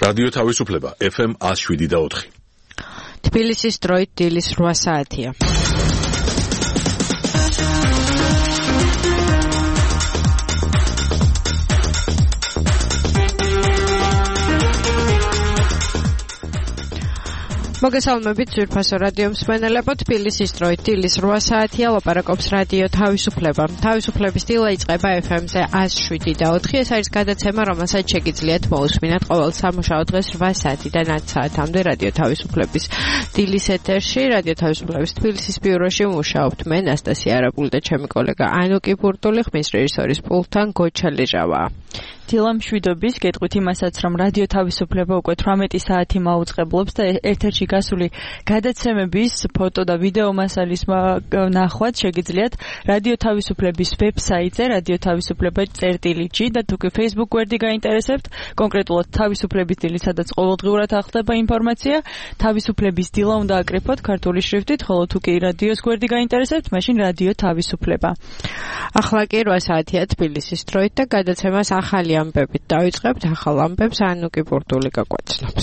რადიო თავისუფლება FM 107.4. თბილისის დროით დილის 8 საათია. მოგესალმებით ძვირფასო რადიო მსმენელებო, თბილისის დროით დილის 8 საათია, ლაპარაკობს რადიო თავისუფლება. თავისუფლების დილა იწყება FM-ზე 107.4. ეს არის გადაცემა, რომელსაც შეგიძლიათ მოусმინათ ყოველ სამუშაო დღეს 8 საათიდან 10 საათამდე რადიო თავისუფლების დილის ეთერში. რადიო თავისუფლების თბილისის ბიუროში მუშაობთ მე, ნასტასია არაბული და ჩემი კოლეგა ანუკი ბურტული, ხმის რეჟისორის პულტთან გოჩა ლეჟავა. დილა მშვიდობის, გეტყვით იმასაც, რომ რადიო თავისუფლება უკვე 18 საათი მაუწყებლობს და ეთერში გასული გადაცემების ფოტო და ვიდეო მასალის ნახვაც შეგიძლიათ რადიო თავისუფლების ვებსაიტზე radiotavisufleba.gr და თუ კი Facebook გვერდი გაინტერესებთ, კონკრეტულად თავისუფლების დილი, სადაც ყოველდღიურად ახდება ინფორმაცია, თავისუფლების დილა უნდა აკრიფოთ ქართული შრიფტით, ხოლო თუ კი რადიოს გვერდი გაინტერესებთ, მაშინ რადიო თავისუფლება. ახლა კი 8 საათია თბილისის დროით და გადაცემას ახალი ამბებით დავიწყებთ. ახალ ამბებს ანუკი ბურტული გაგვაცნობს.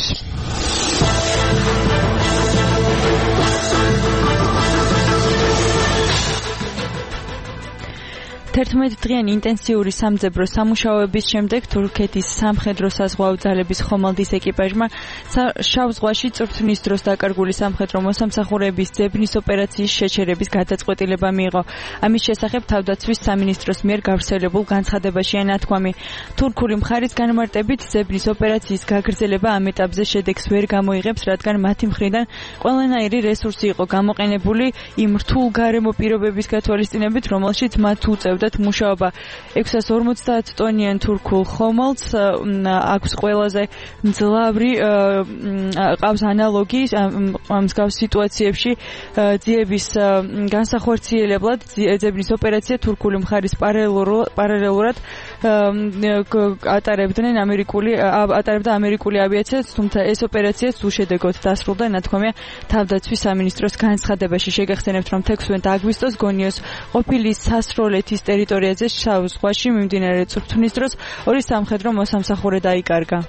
11-დღიანი ინტენსიური სამძებრო სამუშაოების შემდეგ თურქეთის სამხედრო-საზღვაო ძალების ხომალდის ეკიპაჟმა შავ ზღვაში წვრთნის დროს დაკარგული სამხედრო მოსამსახურეების ძებნის ოპერაციის შეჩერების გადაწყვეტილება მიიღო. ამის შესახებ თავდაცვის სამინისტროს მიერ გავრცელებულ განცხადებაშია ნათქვამი. თურქული მხარის განმარტებით ძებნის ოპერაციის გაგრძელება ამ ეტაპზე შედეგს ვერ გამოიღებს, რადგან მათი მხრიდან ყველანაირი რესურსი იყო გამოყენებული იმ რთულ გარემო პირობების გათვალისწინებით, რომელშიც მათ უწევდა მუშაობა. 650 ტონიან თურქულ ხომალდს აქვს ყველაზე მძლავრი ყავს ანალოგი მსგავს სიტუაციებში ძიების განსახორციელებლად ძებნის ოპერაცია თურქული მხარის პარალელურად ატარებდა ამერიკული ავიაციაც, თუმცა ეს ოპერაციაც უშედეგოდ დასრულდა, ნათქვამია თავდაცვის სამინისტროს განცხადებაში. შეგახსენებთ, რომ 16 აგვისტოს გონიოს ყოფილი სასროლეთის ტერიტორიაზე შავ ზღვაში მიმდინარე წვრთნის დროს ორი სამხედრო მოსამსახურე დაიკარგა.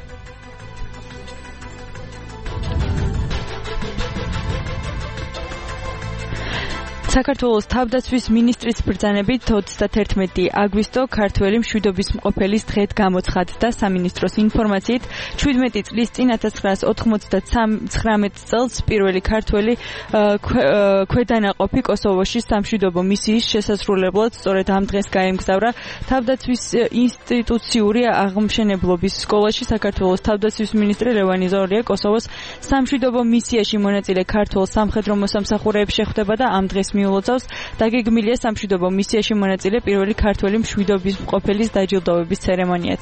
საქართველოს თავდაცვის მინისტრის ბრძანებით 31 აგვისტო ქართველი მშვიდობის მყოფელის დღედ გამოცხადდა. სამინისტროს ინფორმაციით 17 წლის წინ 1999 წელს პირველი ქართველი ქვედანაყოფი კოსოვოში სამშვიდობო მისიის შესასრულებლად სწორედ ამ დღეს გაემგზავრა თავდაცვის ინსტიტუციური აღმშენებლობის სკოლაში. საქართველოს თავდაცვის მინისტრი ლევანი ზორია კოსოვოს სამშვიდობო მისიაში მონაწილე ქართველ სამხედრო მოსამსახურეებს შეხვდება და ამ დღეს მიულოცავს დაგეგმილია სამშვიდობო მისიაში მონაწილე პირველი ქართველი მშვიდობის მყოფელის დაჯილდოების ცერემონიაც.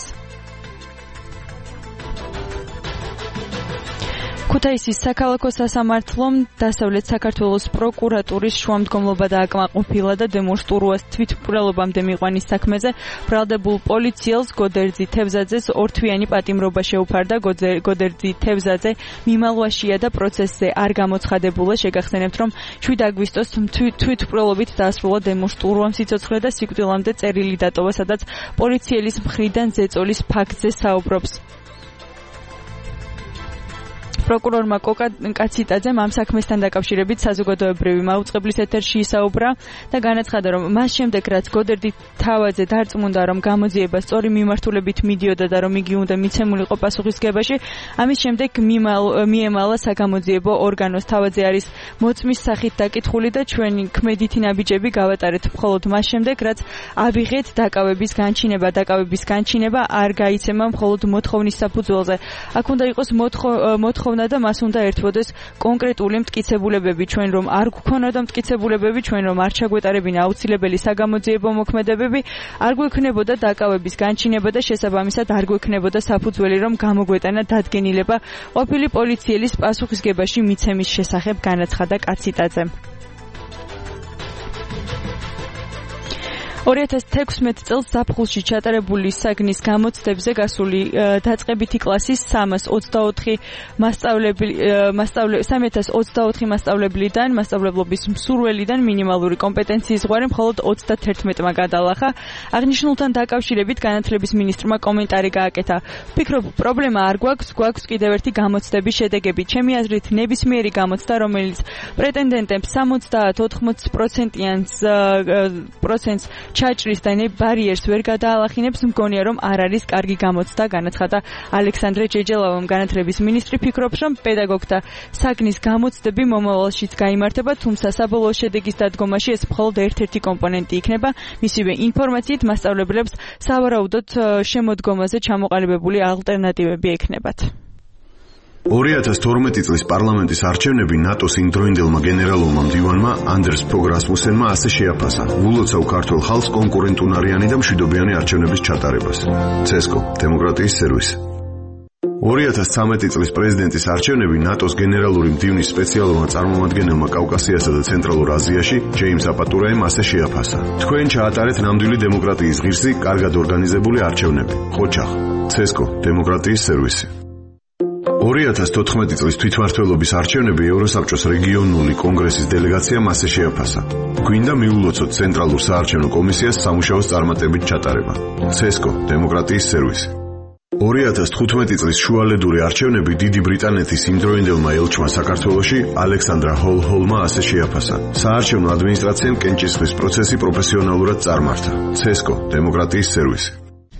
ქუთაისის საქალაქო სასამართლომ დასავლეთ საქართველოს პროკურატურის შუამდგომლობა დააკმაყოფილა და დემონსტრუას თვითმკვლელობამდე მიყვანის საქმეზე ბრალდებულ პოლიციელს გოდერძი თევზაძეს ორთვიანი პატიმრობა შეუფარდა. გოდერძი თევზაძე მიმალვაშია და პროცესზე არ გამოცხადებულა. შეგახსენებთ, რომ 7 აგვისტოს თვითმკვლელობით დაასრულა დემონსტრუამ სიცოცხლე და სიკვდილამდე წერილი დატოვა, სადაც პოლიციელის მხრიდან ზეწოლის ფაქტზე საუბრობს. პროკურორმა კოკა კაციტაძემ ამ საქმესთან დაკავშირებით საზოგადოებრივი მაუწყებლის ეთერში ისაუბრა და განაცხადა, რომ მას შემდეგ, რაც გოდერძი თავაძე დარწმუნდა, რომ გამოძიება სწორი მიმართულებით მიდიოდა და რომ იგი უნდა მიცემულიყო პასუხისგებაში, ამის შემდეგ მიემალა საგამოძიებო ორგანოს. თავაძე არის მოწმის სახით დაკითხული და ჩვენი ქმედითი ნაბიჯები გავატარეთ მხოლოდ მას შემდეგ, რაც ავიღეთ დაკავების განჩინება არ გაიცემა მხოლოდ მოთხოვნის საფუძველზე. აქ უნდა იყოს მოთხოვნა და მას უნდა ერთვოდეს კონკრეტული მტკიცებულებები. ჩვენ რომ არ გვქონოდა მტკიცებულებები, ჩვენ რომ არ ჩაგვეტარებინა აუცილებელი საგამოძიებო მოქმედებები, არ გვექნებოდა დაკავების განჩინება და შესაბამისად არ გვექნებოდა საფუძველი, რომ გამოგვეტანა დადგენილება ყოფილი პოლიციელის პასუხისგებაში მიცემის შესახებ, განაცხადა კაციტაძემ. 2016 წელს ზაფხულში ჩატარებული საგნის გამოცდებზე გასული დაწყებითი კლასის 324 მასწავლებლიდან, მასწავლებლობის მსურველიდან მინიმალური კომპეტენციის ზღვარი მხოლოდ 31-მა გადალახა. აღნიშნულთან დაკავშირებით განათლების მინისტრმა კომენტარი გააკეთა. ვფიქრობ, პრობლემა არ გვაქვს კიდევ ერთი გამოცდების შედეგები. ჩემი აზრით, ნებისმიერი გამოცდა, რომელიც პრეტენდენტებს 70-80%-იანს ჩაჭრის და ბარიერს ვერ გადაალახინებს, მგონია რომ არ არის კარგი გამოცდა, განაცხადა ალექსანდრე ჯეჯელავამ. განათლების მინისტრი ფიქრობს, რომ პედაგოგთა საგნის გამოცდები მომავალშიც გაიმართება, თუმცა საბოლოო შედეგის დადგომაში ეს მხოლოდ ერთ-ერთი კომპონენტი იქნება. მისივე ინფორმაციით მასწავლებლებს სავარაუდოდ შემოდგომაზე ჩამოყალიბებული ალტერნატივები ექნებათ. 2012 წლის პარლამენტის არჩევნები ნატოს იმდროინდელმა გენერალურმა მდივანმა ანდერს ფოგ რასმუსენმა ასე შეაფასა ულოცავ ქართულ ხალხს კონკურენტუნარიანი და მშვიდობიანი არჩევნების ჩატარებას. ცესკო, დემოკრატიის სერვისი. 2013 წლის პრეზიდენტის არჩევნები ნატოს გენერალური მდივნის სპეციალურმა წარმომადგენელმა კავკასიასა და ცენტრალურ აზიაში ჯეიმს აპატურაემ ასე შეაფასა. თქვენ ჩაატარეთ ნამდვილი დემოკრატიის ღირსი, კარგად ორგანიზებული არჩევნები. ყოჩახ, ცესკო, დემოკრატიის სერვისი. 2014 წლის თვითმმართველობის არჩევნები ევროსაბჭოს რეგიონული კონგრესის დელეგაციამ ასე შეაფასა. გვინდა მიულოცოთ ცენტრალურ საარჩევნო კომისიას სამუშაოს წარმატებით ჩატარება. ცესკო, დემოკრატიის სერვისი. 2015 წლის შუალედური არჩევნები დიდი ბრიტანეთის იმდროინდელმა ელჩმა საქართველოში ალექსანდრა ჰოლჰოლმა ასე შეაფასა. საარჩევნო ადმინისტრაციამ კენჭისყრის პროცესი პროფესიონალურად წარმართა. ცესკო, დემოკრატიის სერვისი.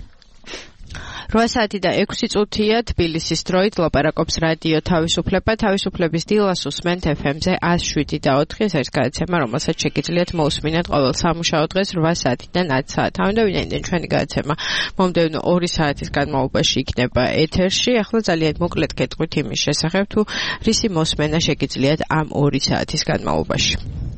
8 საათი და 6 წუთია თბილისის დროით ლაპარაკობს რადიო თავისუფლება. თავისუფლების დილას უსმენთ FM-ზე 107.4. ეს არის გადაცემა, რომელსაც შეგიძლიათ მოусმინოთ ყოველ სამუშაო დღეს 8 საათიდან 10 საათამდე. ვინაიდან ჩვენი გადაცემა მომდევნო 2 საათის განმავლობაში იქნება ეთერში. ახლა ძალიან მოკლედ გეტყვით იმის შესახებ, თუ რისი მოსმენა შეგიძლიათ ამ 2 საათის განმავლობაში.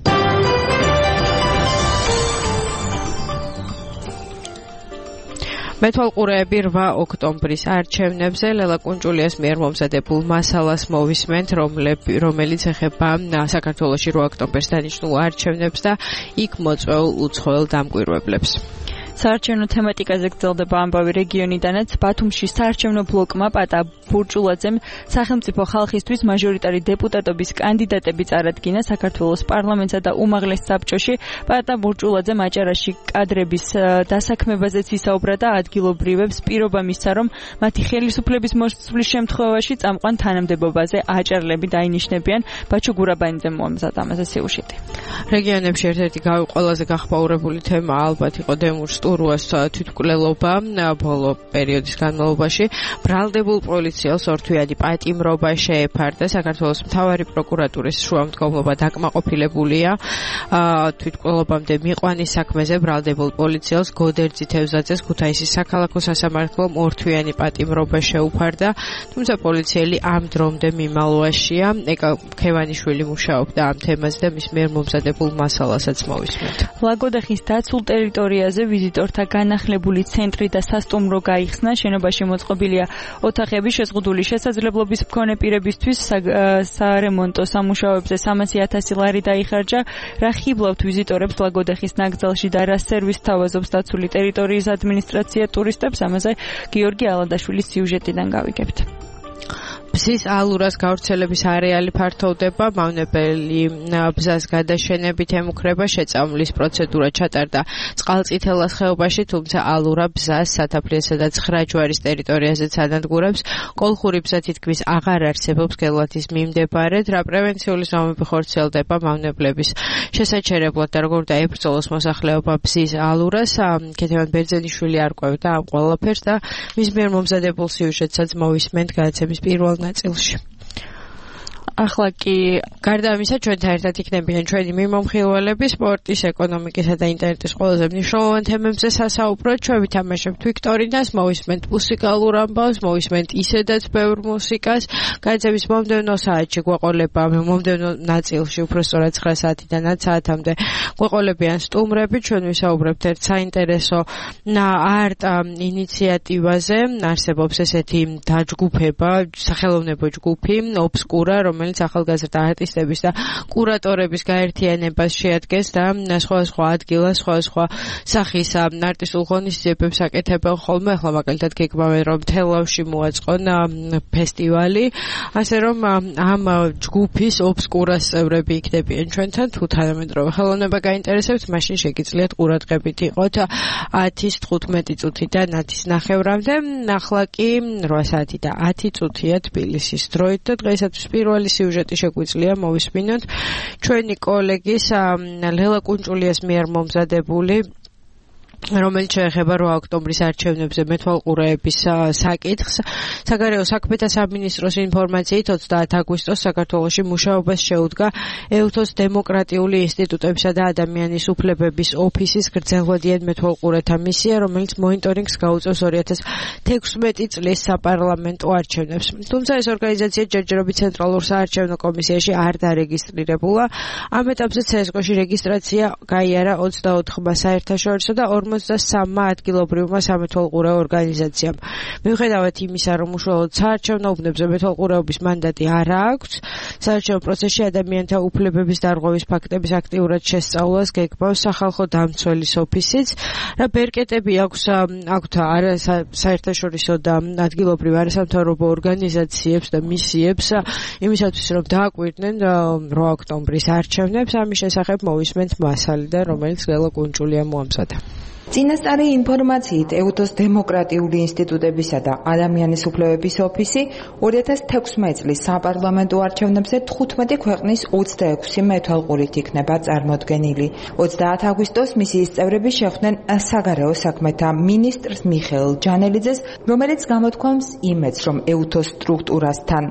მეთვალყურეები 8 ოქტომბრის არჩევნებზე ლელა კუნჭულიას მიერ მომზადებულ მასალას მოვისმენთ, რომელიც ეხება საქართველოში 8 ოქტომბერს დანიშნულ არჩევნებს და იქ მოწვეულ უცხოელ დამკვირვებლებს. საარჩევნო თემატიკაზე გრძელდება ამბავი რეგიონიდანაც. ბათუმში საარჩევნო ბლოკმა პატა ბურჭულაძემ სახელმწიფო ხალხისთვის მაჟორიტარი დეპუტატობის კანდიდატები წარადგინა საქართველოს პარლამენტსა და უმაღლეს საბჭოში. პატა ბურჭულაძემ აჭარაში კადრების დასაქმებაზეც ისაუბრა და ადგილობრივებს პირობა მისცა, რომ მათი ხელისუფლების მოსვლის შემთხვევაში წამყვან თანამდებობაზე აჭარლები დაინიშნებიან. ბაჩუ გურაბანიძემ მოამზადა ამაზე სიუჟეტი. რეგიონებში ერთ-ერთი ყველაზე გახმაურებული თემა ალბათ იყო დემურს ურუას თვითმკვლელობა ბოლო პერიოდის განმავლობაში. ბრალდებულ პოლიციელს ორთვიანი პატიმრობა შეეფარდა. საქართველოს მთავარი პროკურატურის შუამდგომლობა დაკმაყოფილებულია თვითმკვლელობამდე მიყვანის საქმეზე. ბრალდებულ პოლიციელს გოდერძი თევზაძეს ქუთაისის საქალაქო სასამართლომ ორთვიანი პატიმრობა შეუფარდა, თუმცა პოლიციელი ამ დრომდე მიმალვაშია. ეკა ქევანიშვილი მუშაობდა ამ თემაზე და მის მიერ მომზადებულ მასალასაც მოვისმენთ. ლაგოდეხის დაცულ ტერიტორიაზე ვიზიტორთა განახლებული ცენტრი და სასტუმრო გაიხსნა. შენობაში მოწყობილია ოთახები შეზღუდული შესაძლებლობის მქონე პირებისთვის. სარემონტო სამუშაოებზე 300,000 ლარი დაიხარჯა. რა ხიბლავთ ვიზიტორებს ლაგოდეხის ნაკრძალში და რა სერვისს თავაზობს დაცული ტერიტორიის ადმინისტრაცია ტურისტებს? ამაზე გიორგი ალადაშვილის სიუჟეტიდან გავიგებთ. ბზის ალურას გავრცელების არეალი ფართოვდება. მავნებელი ბზას გადაშენებით ემუქრება. შეწამვლის პროცედურა ჩატარდა წყალწითელას ხეობაში, თუმცა ალურა ბზას სათაფლიესა და ცხრაჯვარის ტერიტორიაზეც ანადგურებს. კოლხური ბზა თითქმის აღარ არსებობს გელათის მიმდებარედ. რა პრევენციული ზომები ხორციელდება მავნებლების შესაჩერებლად და როგორ დაებრძოლოს მოსახლეობა ბზის ალურას? ქეთევან ბერძენიშვილი არკვევდა ამ ყველაფერს და მის მიერ მომზადებულ სიუჟეტსაც მოვისმენთ გადაცემის პირველ ნაწილში. ახლა კი გარდა ამისა ჩვენთან ერთად იქნებიან ჩვენი მიმომხილველები სპორტის, ეკონომიკისა და ინტერნეტის ყველაზე მნიშვნელოვან თემებზე სასაუბროდ. ჩვენ ვითამაშებთ ვიქტორინას, მოვისმენთ მუსიკალურ ამბავს, მოვისმენთ ისედაც ბევრ მუსიკას. გადაცემის მომდევნო საათში გვეყოლება, მომდევნო ნაწილში უფრო სწორად 9 საათიდან 10 საათამდე გვეყოლებიან სტუმრები. ჩვენ ვისაუბრებთ ერთ საინტერესო არტ ინიციატივაზე. არსებობს ესეთი დაჯგუფება, სახელოვნებო ჯგუფი ობსკურა, რომელიც რომელიც ახალგაზრდა არტისტების და კურატორების გაერთიანებას შეადგენს და სხვადასხვა ადგილას სხვადასხვა სახის არტისტულ ღონისძიებებს აკეთებენ ხოლმე. ახლა მაგალითად გეგმავენ რომ თელავში მოაწყონ ფესტივალი, ასე რომ ამ ჯგუფის ობსკურას წევრები იქნებიან ჩვენთან. თუ თანამედროვე ხელოვნება გაინტერესებთ, მაშინ შეგიძლიათ ყურადღებით იყოთ 10-ის 15 წუთიდან 10-ის ნახევრამდე. ახლა კი 8 საათი და 10 წუთია თბილისის დროით და დღეისათვის პირველი სიუჟეტი შეგვიძლია მოვისმინოთ ჩვენი კოლეგის ლელა კუნჭულიას მიერ მომზადებული, რომელიც შეეხება 8 ოქტომბრის არჩევნებზე მეთვალყურეების საკითხს. საგარეო საქმეთა სამინისტროს ინფორმაციით 30 აგვისტოს საქართველოში მუშაობას შეუდგა ეუთოს დემოკრატიული ინსტიტუტებისა და ადამიანის უფლებების ოფისის გრძელვადიან მეთვალყურეთა მისია, რომელიც მონიტორინგს გაუწევს 2016 წლის საპარლამენტო არჩევნებს. თუმცა ეს ორგანიზაცია ჯერჯერობით ცენტრალურ საარჩევნო კომისიაში არ დარეგისტრირებულა. ამ ეტაპზე CSGO-ში რეგისტრაცია გაიარა 24-მა საერთაშორისო და 53-მა ადგილობრივმა სამეთვალყურეო ორგანიზაციამ. მიუხედავად იმისა, რომ უშუალოდ საარჩევნო უბნებზე მეთვალყურეობის მანდატი არ აქვს, საარჩევნო პროცესში ადამიანთა უფლებების დარღვევის ფაქტების აქტიურად შესწავლას გეგმავს სახალხო დამცველის ოფისიც. რა ბერკეტები აქვს საერთაშორისო და ადგილობრივ არასამთავრობო ორგანიზაციებს და მისიებს იმისათვის, რომ დააკვირდნენ 8 ოქტომბრის არჩევნებს. ამის შესახებ მოვისმენთ მასალიდან, რომელიც ლელა კუნჭულიამ მოამზადა. წინასწარი ინფორმაციით ეუთოს დემოკრატიული ინსტიტუტებისა და ადამიანის უფლებების ოფისი 2016 წლის საპარლამენტო არჩევნებზე 15 ქვეყნის 26 მეთვალყურით იქნება წარმოდგენილი. 30 აგვისტოს მისიის წევრები შეხვდნენ საგარეო საქმეთა მინისტრს მიხეილ ჯანელიძეს, რომელიც გამოთქვამს იმედს, რომ ეუთოს სტრუქტურასთან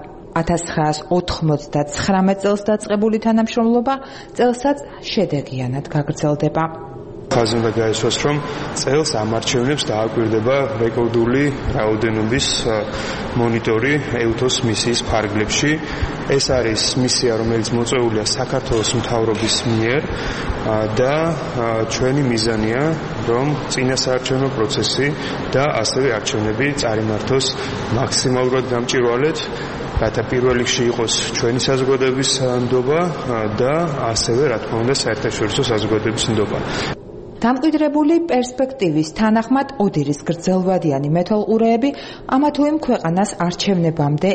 1999 წელს დაწყებული თანამშრომლობა წელსაც შედეგიანად გაგრძელდება. ხაზი უნდა გაისვას, რომ წელს ამ არჩევნებს დააკვირდება რეკორდული რაოდენობის მონიტორი ეუთოს მისიის ფარგლებში. ეს არის მისია, რომელიც მოწვეულია საქართველოს მთავრობის მიერ და ჩვენი მიზანია, რომ წინასაარჩევნო პროცესი და ასევე არჩევნები წარიმართოს მაქსიმალურად გამჭვირვალედ, რათა პირველ რიგში იყოს ჩვენი საზოგადოების ნდობა და ასევე, რა თქმა უნდა, საერთაშორისო საზოგადოების ნდობა. დამკვიდრებული პერსპექტივის თანახმად ოდირის გრძელვადიანი მეთვალყურეები ამა თუ იმ ქვეყანას არჩევნებამდე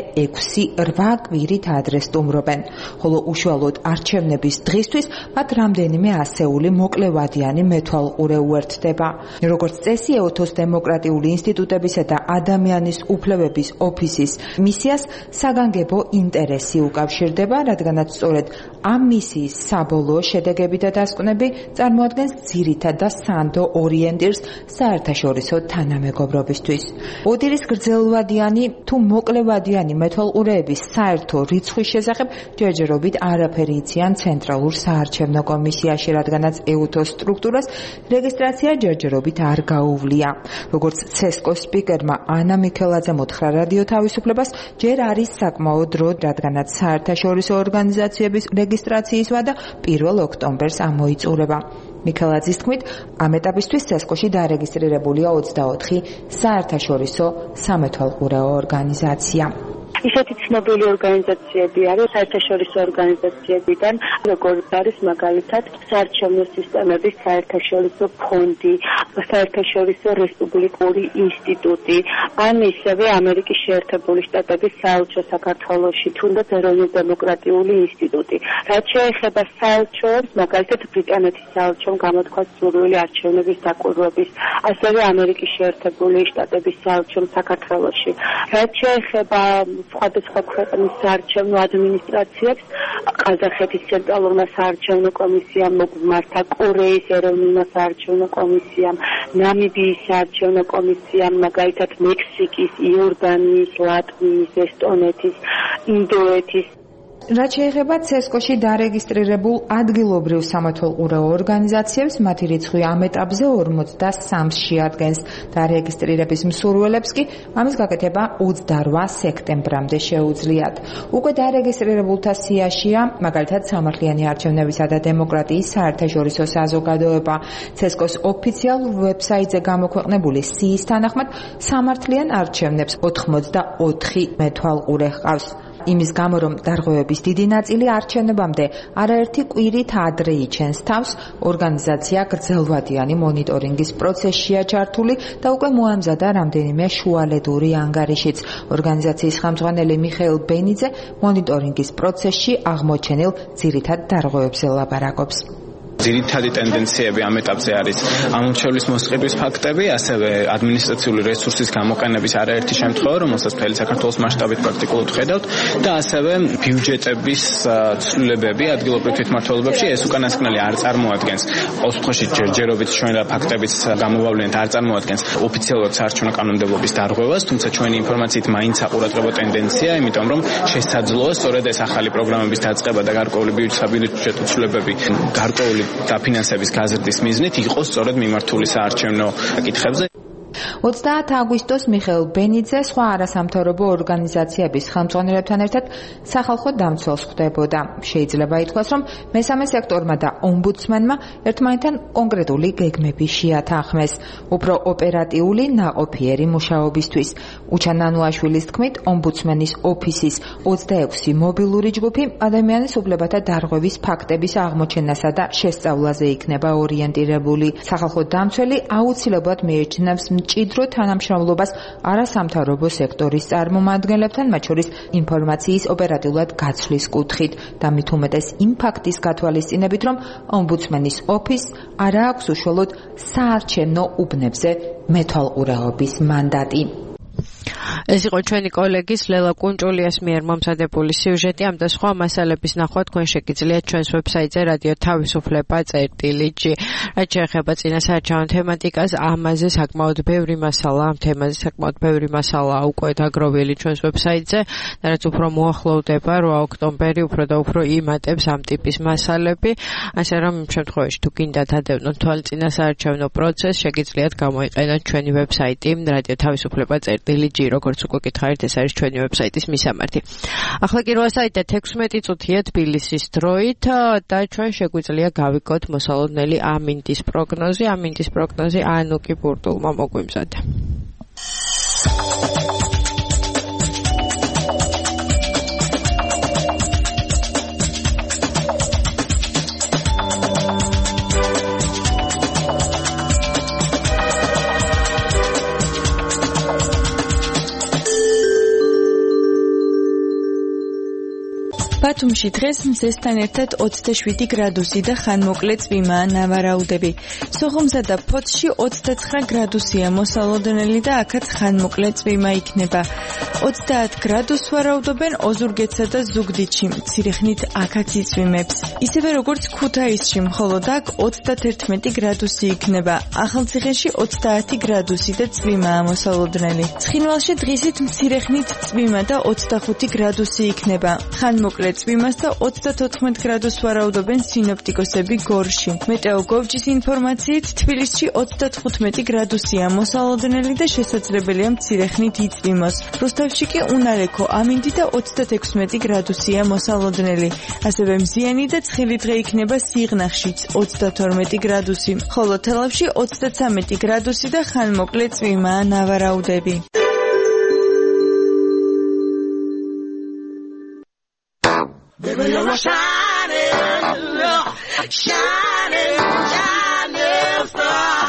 6-8 კვირით ადრე სტუმრობენ, ხოლო უშუალოდ არჩევნების დღისთვის მათ რამდენიმე ასეული მოკლევადიანი მეთვალყურე უერთდება. როგორც წესი, ეუთოს დემოკრატიული ინსტიტუტებისა და ადამიანის უფლებების ოფისის მისიას საგანგებო ინტერესი უკავშირდება, რადგანაც სწორედ ამ მისიის საბოლოო შედეგები და დასკვნები წარმოადგენს ძირითად და სანდო ორიენტირს საერთაშორისო თანამეგობრობისთვის. ოდირის გრძელვადიანი თუ მოკლევადიანი მეთვალყურეების საერთო რიცხვის შესახებ ჯერჯერობით არაფერი იციან ცენტრალურ საარჩევნო კომისიაში, რადგანაც ეუთოს სტრუქტურას რეგისტრაცია ჯერჯერობით არ გაუვლია. როგორც CSGO-ს სპიკერმა ანა მიქელაძემ უთხრა რადიო თავისუფლებას, ჯერ არის საკმაო დრო, რადგანაც საერთაშორისო ორგანიზაციების რეგისტრაციის ვადა 1 ოქტომბერს ამოიწურება. მიქელაძის თქმით, ამ ეტაპისთვის CSGO-ში დარეგისტრირებულია 24 საერთაშორისო სამეთვალყურეო ორგანიზაცია. ისეთი ცნობილი ორგანიზაციები არის საერთაშორისო ორგანიზაციებიდან, როგორც არის მაგალითად საარჩევნო სისტემების საერთაშორისო ფონდი, საერთაშორისო რესპუბლიკური ინსტიტუტი, ან ისევე ამერიკის შეერთებული შტატების საელჩო საქართველოში, თუნდაც ეროვნული დემოკრატიული ინსტიტუტი. რაც შეეხება საელჩოებს, მაგალითად ბრიტანეთის საელჩომ გამოთქვა სურვილი არჩევნების დაკვირვების, ასევე ამერიკის შეერთებული შტატების საელჩომ საქართველოში. რაც შეეხება სხვადასხვა ქვეყნის საარჩევნო ადმინისტრაციებს, ყაზახეთის ცენტრალურმა საარჩევნო კომისიამ მოგმართა, კორეის ეროვნულმა საარჩევნო კომისიამ, ნამიბიის საარჩევნო კომისიამ, მაგალითად მექსიკის, იორდანიის, ლატვიის, ესტონეთის, ინდოეთის. რაც შეეხება CSGO-ში დარეგისტრირებულ ადგილობრივ სამეთვალყურეო ორგანიზაციებს, მათი რიცხვი ამ ეტაპზე 43-ს შეადგენს. დარეგისტრირების მსურველებს კი ამის გაკეთება 28 სექტემბრამდე შეუძლიათ. უკვე დარეგისტრირებულთა სიაშია, მაგალითად, სამართლიანი არჩევნებისა და დემოკრატიის საერთაშორისო საზოგადოება. CSGO-ს ოფიციალურ ვებსაიტზე გამოქვეყნებული სიის თანახმად, სამართლიან არჩევნებს 84 მეთვალყურე ჰყავს. იმის გამო, რომ დარღვევების დიდი ნაწილი არჩევნებამდე არაერთი კვირით ადრე იჩენს თავს, ორგანიზაცია გრძელვადიანი მონიტორინგის პროცესშია ჩართული და უკვე მოამზადა რამდენიმე შუალედური ანგარიშიც. ორგანიზაციის ხელმძღვანელი მიხეილ ბენიძე მონიტორინგის პროცესში აღმოჩენილ ძირითად დარღვევებზე ლაპარაკობს. ძირითადი ტენდენციები ამ ეტაპზე არის ამორჩევლის მოსყიდვის ფაქტები, ასევე ადმინისტრაციული რესურსის გამოყენების არაერთი შემთხვევა, რომელსაც მთელი საქართველოს მასშტაბით პრაქტიკულად ხედავთ და ასევე ბიუჯეტების ცვლილებები ადგილობრივ თვითმმართველობებში. ეს უკანასკნელი არ წარმოადგენს ყოველ შემთხვევაში ჯერჯერობით ჩვენ რა ფაქტებიც გამოვავლენთ, არ წარმოადგენს ოფიციალურად საარჩევნო კანონმდებლობის დარღვევას, თუმცა ჩვენი ინფორმაციით მაინც აყურადღება ტენდენცია, იმიტომ რომ შესაძლოა სწორედ ეს ახალი პროგრამების დაწყება და გარკვეული საბიუჯეტო ცვლილებები გარკვეული დაფინანსების გაზრდის მიზნით იყოს სწორედ მიმართული საარჩევნო საკითხებზე. 30 აგვისტოს მიხეილ ბენიძე სხვა არასამთავრობო ორგანიზაციების ხელმძღვანელებთან ერთად სახალხო დამცველს ხვდებოდა. შეიძლება ითქვას, რომ მესამე სექტორმა და ომბუდსმენმა ერთმანეთთან კონკრეტული გეგმები შეათანხმეს, უფრო ოპერატიული ნაყოფიერი მუშაობისთვის. უჩან ნანუაშვილის თქმით, ომბუდსმენის ოფისის 26 მობილური ჯგუფი ადამიანის უფლებათა დარღვევის ფაქტების აღმოჩენასა და შესწავლაზე იქნება ორიენტირებული. სახალხო დამცველი აუცილებლად მიეჩნევს მჭიდრო თანამშრომლობას არასამთავრობო სექტორის წარმომადგენლებთან, მათ შორის ინფორმაციის ოპერატიულად გაცვლის კუთხით და მით უმეტეს იმ ფაქტის გათვალისწინებით, რომ ომბუდსმენის ოფისს არ აქვს უშუალოდ საარჩევნო უბნებზე მეთვალყურეობის მანდატი. ეს იყო ჩვენი კოლეგის ლელა კუნჭულიას მიერ მომზადებული სიუჟეტი. ამ და სხვა მასალების ნახვა თქვენ შეგიძლიათ ჩვენს ვებსაიტზე რადიო თავისუფლება.gr. რაც შეეხება წინასაარჩევნო თემატიკას, ამაზე საკმაოდ ბევრი მასალა, ამ თემაზე საკმაოდ ბევრი მასალა უკვე დაგროვილი ჩვენს ვებსაიტზე, და რაც უფრო მოახლოვდება 8 ოქტომბერი, უფრო და უფრო იმატებს ამ ტიპის მასალები, ასე რომ იმ შემთხვევაში თუ გინდათ ადევნოთ თვალ წინასაარჩევნო პროცესს, შეგიძლიათ გამოიყენოთ ჩვენი ვებსაიტი რადიო თავისუფლება.gr. როგორც უკვე გითხარით, ეს არის ჩვენი ვებსაიტის მისამართი. ახლა კი 8 საათი და 16 წუთია თბილისის დროით და ჩვენ შეგვიძლია გავიგოთ მოსალოდნელი ამინდის პროგნოზი. ამინდის პროგნოზი ანუკი ბურდულმა მოგვიმზადა. ბათუმში დღეს მზესთან ერთად 27 გრადუსი და ხანმოკლე წვიმაა, ნავარაუდები. სოხუმსა და ფოთში 29 გრადუსია მოსალოდნელი და აქაც ხანმოკლე წვიმა იქნება. 30 გრადუსს ვარაუდობენ ოზურგეთსა და ზუგდიდში, მცირე ხნით აქაც იწვიმებს. ისევე როგორც ქუთაისში, მხოლოდ აქ 31 გრადუსი იქნება. ახალციხეში 30 გრადუსი და წვიმაა მოსალოდნელი. ცხინვალში დღისით მცირე ხნით წვიმა და 25 გრადუსი იქნება. ხანმოკლე წვიმას და 34 გრადუსს ვარაუდობენ სინოპტიკოსები გორში. მეტეოგოვჯის ინფორმაციით თბილისში 35 გრადუსია მოსალოდნელი და შესაძლებელია მცირე ხნით იწვიმოს. რუსთავში კი უნარეკო ამინდი და 36 გრადუსია მოსალოდნელი. ასევე მზიანი და ცხელი დღე იქნება სიღნაღშიც 32 გრადუსი. ხოლო თელავში 33 გრადუსი და ხანმოკლე წვიმაა, ნავარაუდები. Baby, you're shining, shining, shining star.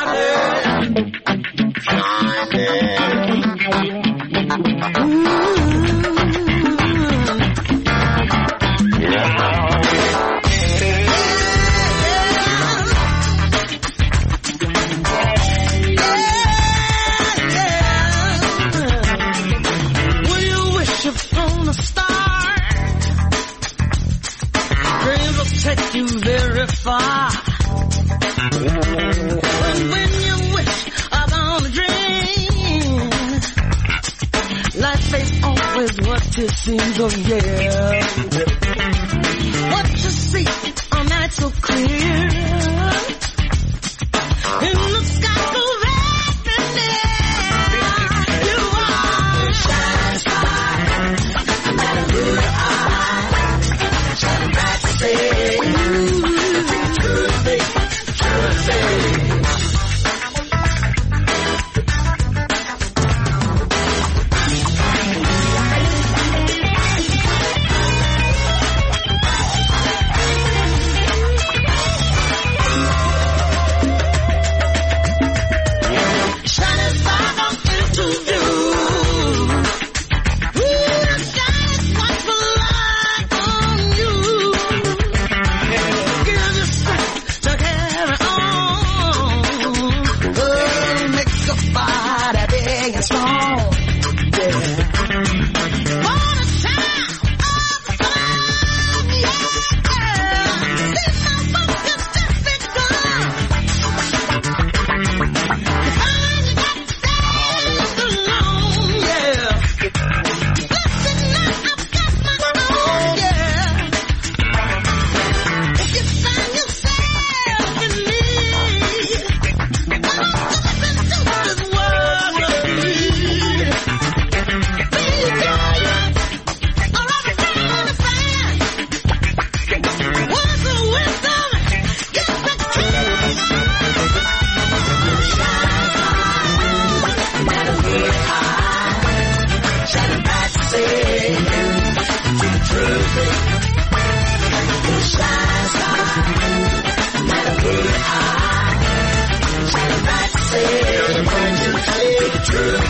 Will you wish upon a star? Dreams will take you very far. But when you wish upon a dream, life ain't always what it seems, oh yeah. What you see on night so clear, in the sky so red, you are a shining star. I got a good eye, shining bright to say, true to say.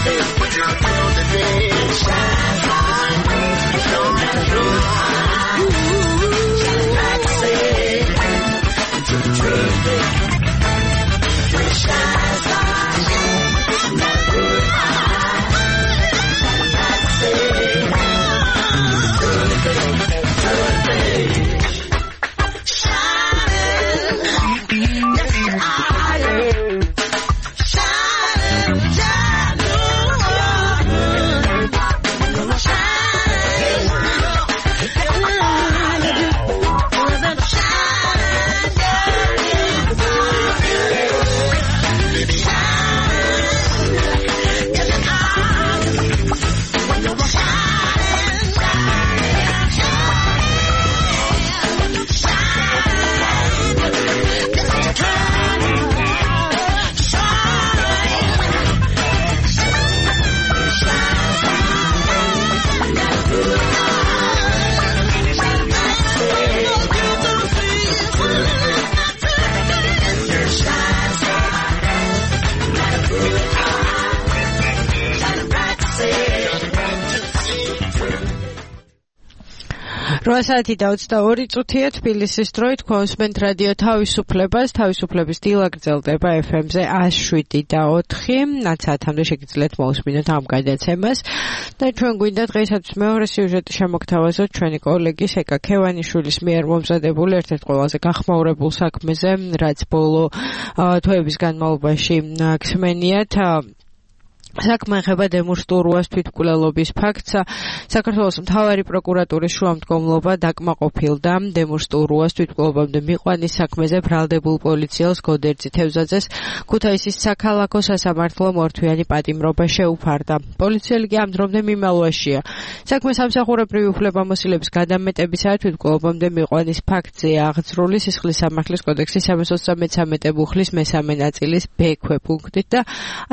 Saati და 22 წუთია თბილისის დროით გვაუსმენთ რადიო თავისუფლებას. თავისუფლების დილა გრძელდება FM-ზე 107.4. 10 საათამდე შეგიძლიათ მოусმინოთ ამ გადაცემას. და ჩვენ გვინდა დღეისათვის მეორე სიუჟეტი შემოგთავაზოთ ჩვენი კოლეგის ეკა ქევანიშვილის მიერ მომზადებული ერთ-ერთ ყველაზე გახმაურებულ საქმეზე, რაც ბოლო თვეების განმავლობაში გსმენიათ. საქმე ეხება დემურსტურუას თვითმკვლელობის ფაქტს. საქართველოს მთავარი პროკურატურის შუამდგომლობა დაკმაყოფილდა დემურსტურუას თვითმკვლელობამდე მიყვანის საქმეზე ბრალდებულ პოლიციელს გოდერძი თევზაძეს ქუთაისის საქალაქო სასამართლო მორთვიანი პატიმრობა შეუფარდა. პოლიციელი კი ამ დრომდე მიმალვაშია. საქმე სამსახურებრივი უფლებამოსილების გადამეტებისაა თვითმკვლელობამდე მიყვანის ფაქტზეა აღძრული სისხლის სამართლის კოდექსის 333 მუხლის მესამე ნაწილის B ქვეპუნქტით და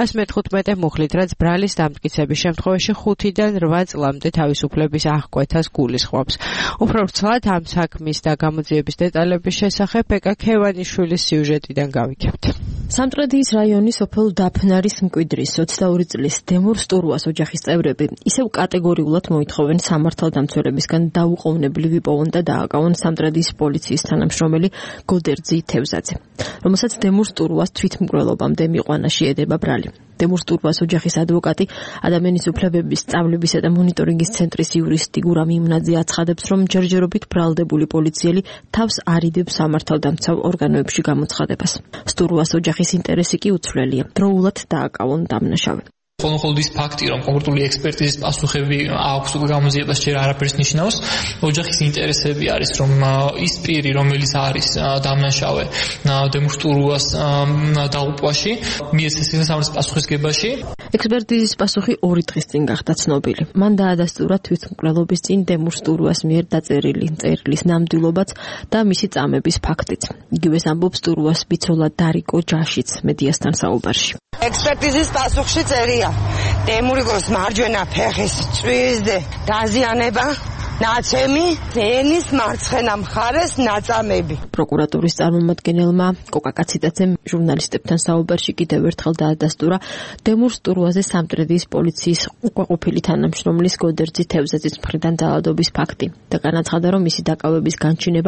115 მუხლით, რაც ბრალის დამტკიცების შემთხვევაში 5-დან 8 წლამდე თავისუფლების აღკვეთას გულისხმობს. უფრო ვრცლად ამ საქმის და გამოძიების დეტალების შესახებ ეკა ქევანიშვილის სიუჟეტიდან გავიქებთ. სამტრედიის რაიონის სოფელ დაფნარის მკვიდრის 22 წლის დემურსტურუას ოჯახის წევრები ისევ კატეგორიულად მოითხოვენ სამართალდამცველებისგან დაუყოვნებლივ იპოვონ და დააკავონ სამტრედიის პოლიციის თანამშრომელი გოდერძი თევზაძე, რომელსაც დემურსტურუას თვითმკვლელობამდე მიყვანა შეედება ბრალი. დემურსტურუას ოჯახის ადვოკატი, ადამიანის უფლებების სწავლებისა და მონიტორინგის ცენტრის იურისტი გურამ იმნაძე აცხადებს, რომ ჯერჯერობით ბრალდებული პოლიციელი თავს არიდებს სამართალდამცავ ორგანოებში გამოცხადებას. სტურუას ოჯახის ინტერესი კი უცვლელია. დროულად დააკავონ დამნაშავე. მხოლოდ ის ფაქტი, რომ კონკრეტული ექსპერტიზის პასუხები აქვს გამოძიებას ჯერ არაფერს ნიშნავს. ოჯახის ინტერესები არის, რომ ის პირი, რომელიც არის დამნაშავე დემურსტურუას დაუკვაში, მიეცეს სასამართლოს პასუხისგებაში. ექსპერტიზის პასუხი 2 დღის წინ გახდა ცნობილი. მან დაადასტურა თვითმკვლელობის წინ დემურსტურუას მიერ დაწერილი წერილის ნამდვილობაც და მისი წამების ფაქტიც. იგივეს ამბობს სტურუას ბიცოლა დარიკო ჯაშიც მედიასთან საუბარში. ექსპერტიზის პასუხში წერია დემურიგოს მარჯვენა ფეხის წვირის დაზიანება, ნაცემი, ენის მარცხენა მხარეს ნაწამები. პროკურატურის წარმომადგენელმა კოკაკაციტაძემ ჟურნალისტებთან საუბარში კიდევ ერთხელ დაადასტურა დემურსტურუაზე სამტრედიის პოლიციის უკმაყოფილი თანამშრომლის გოდერძი თევზაძის მხრიდან დაავადების ფაქტი და განაცხადა, რომ მისი დაკავების განჩინება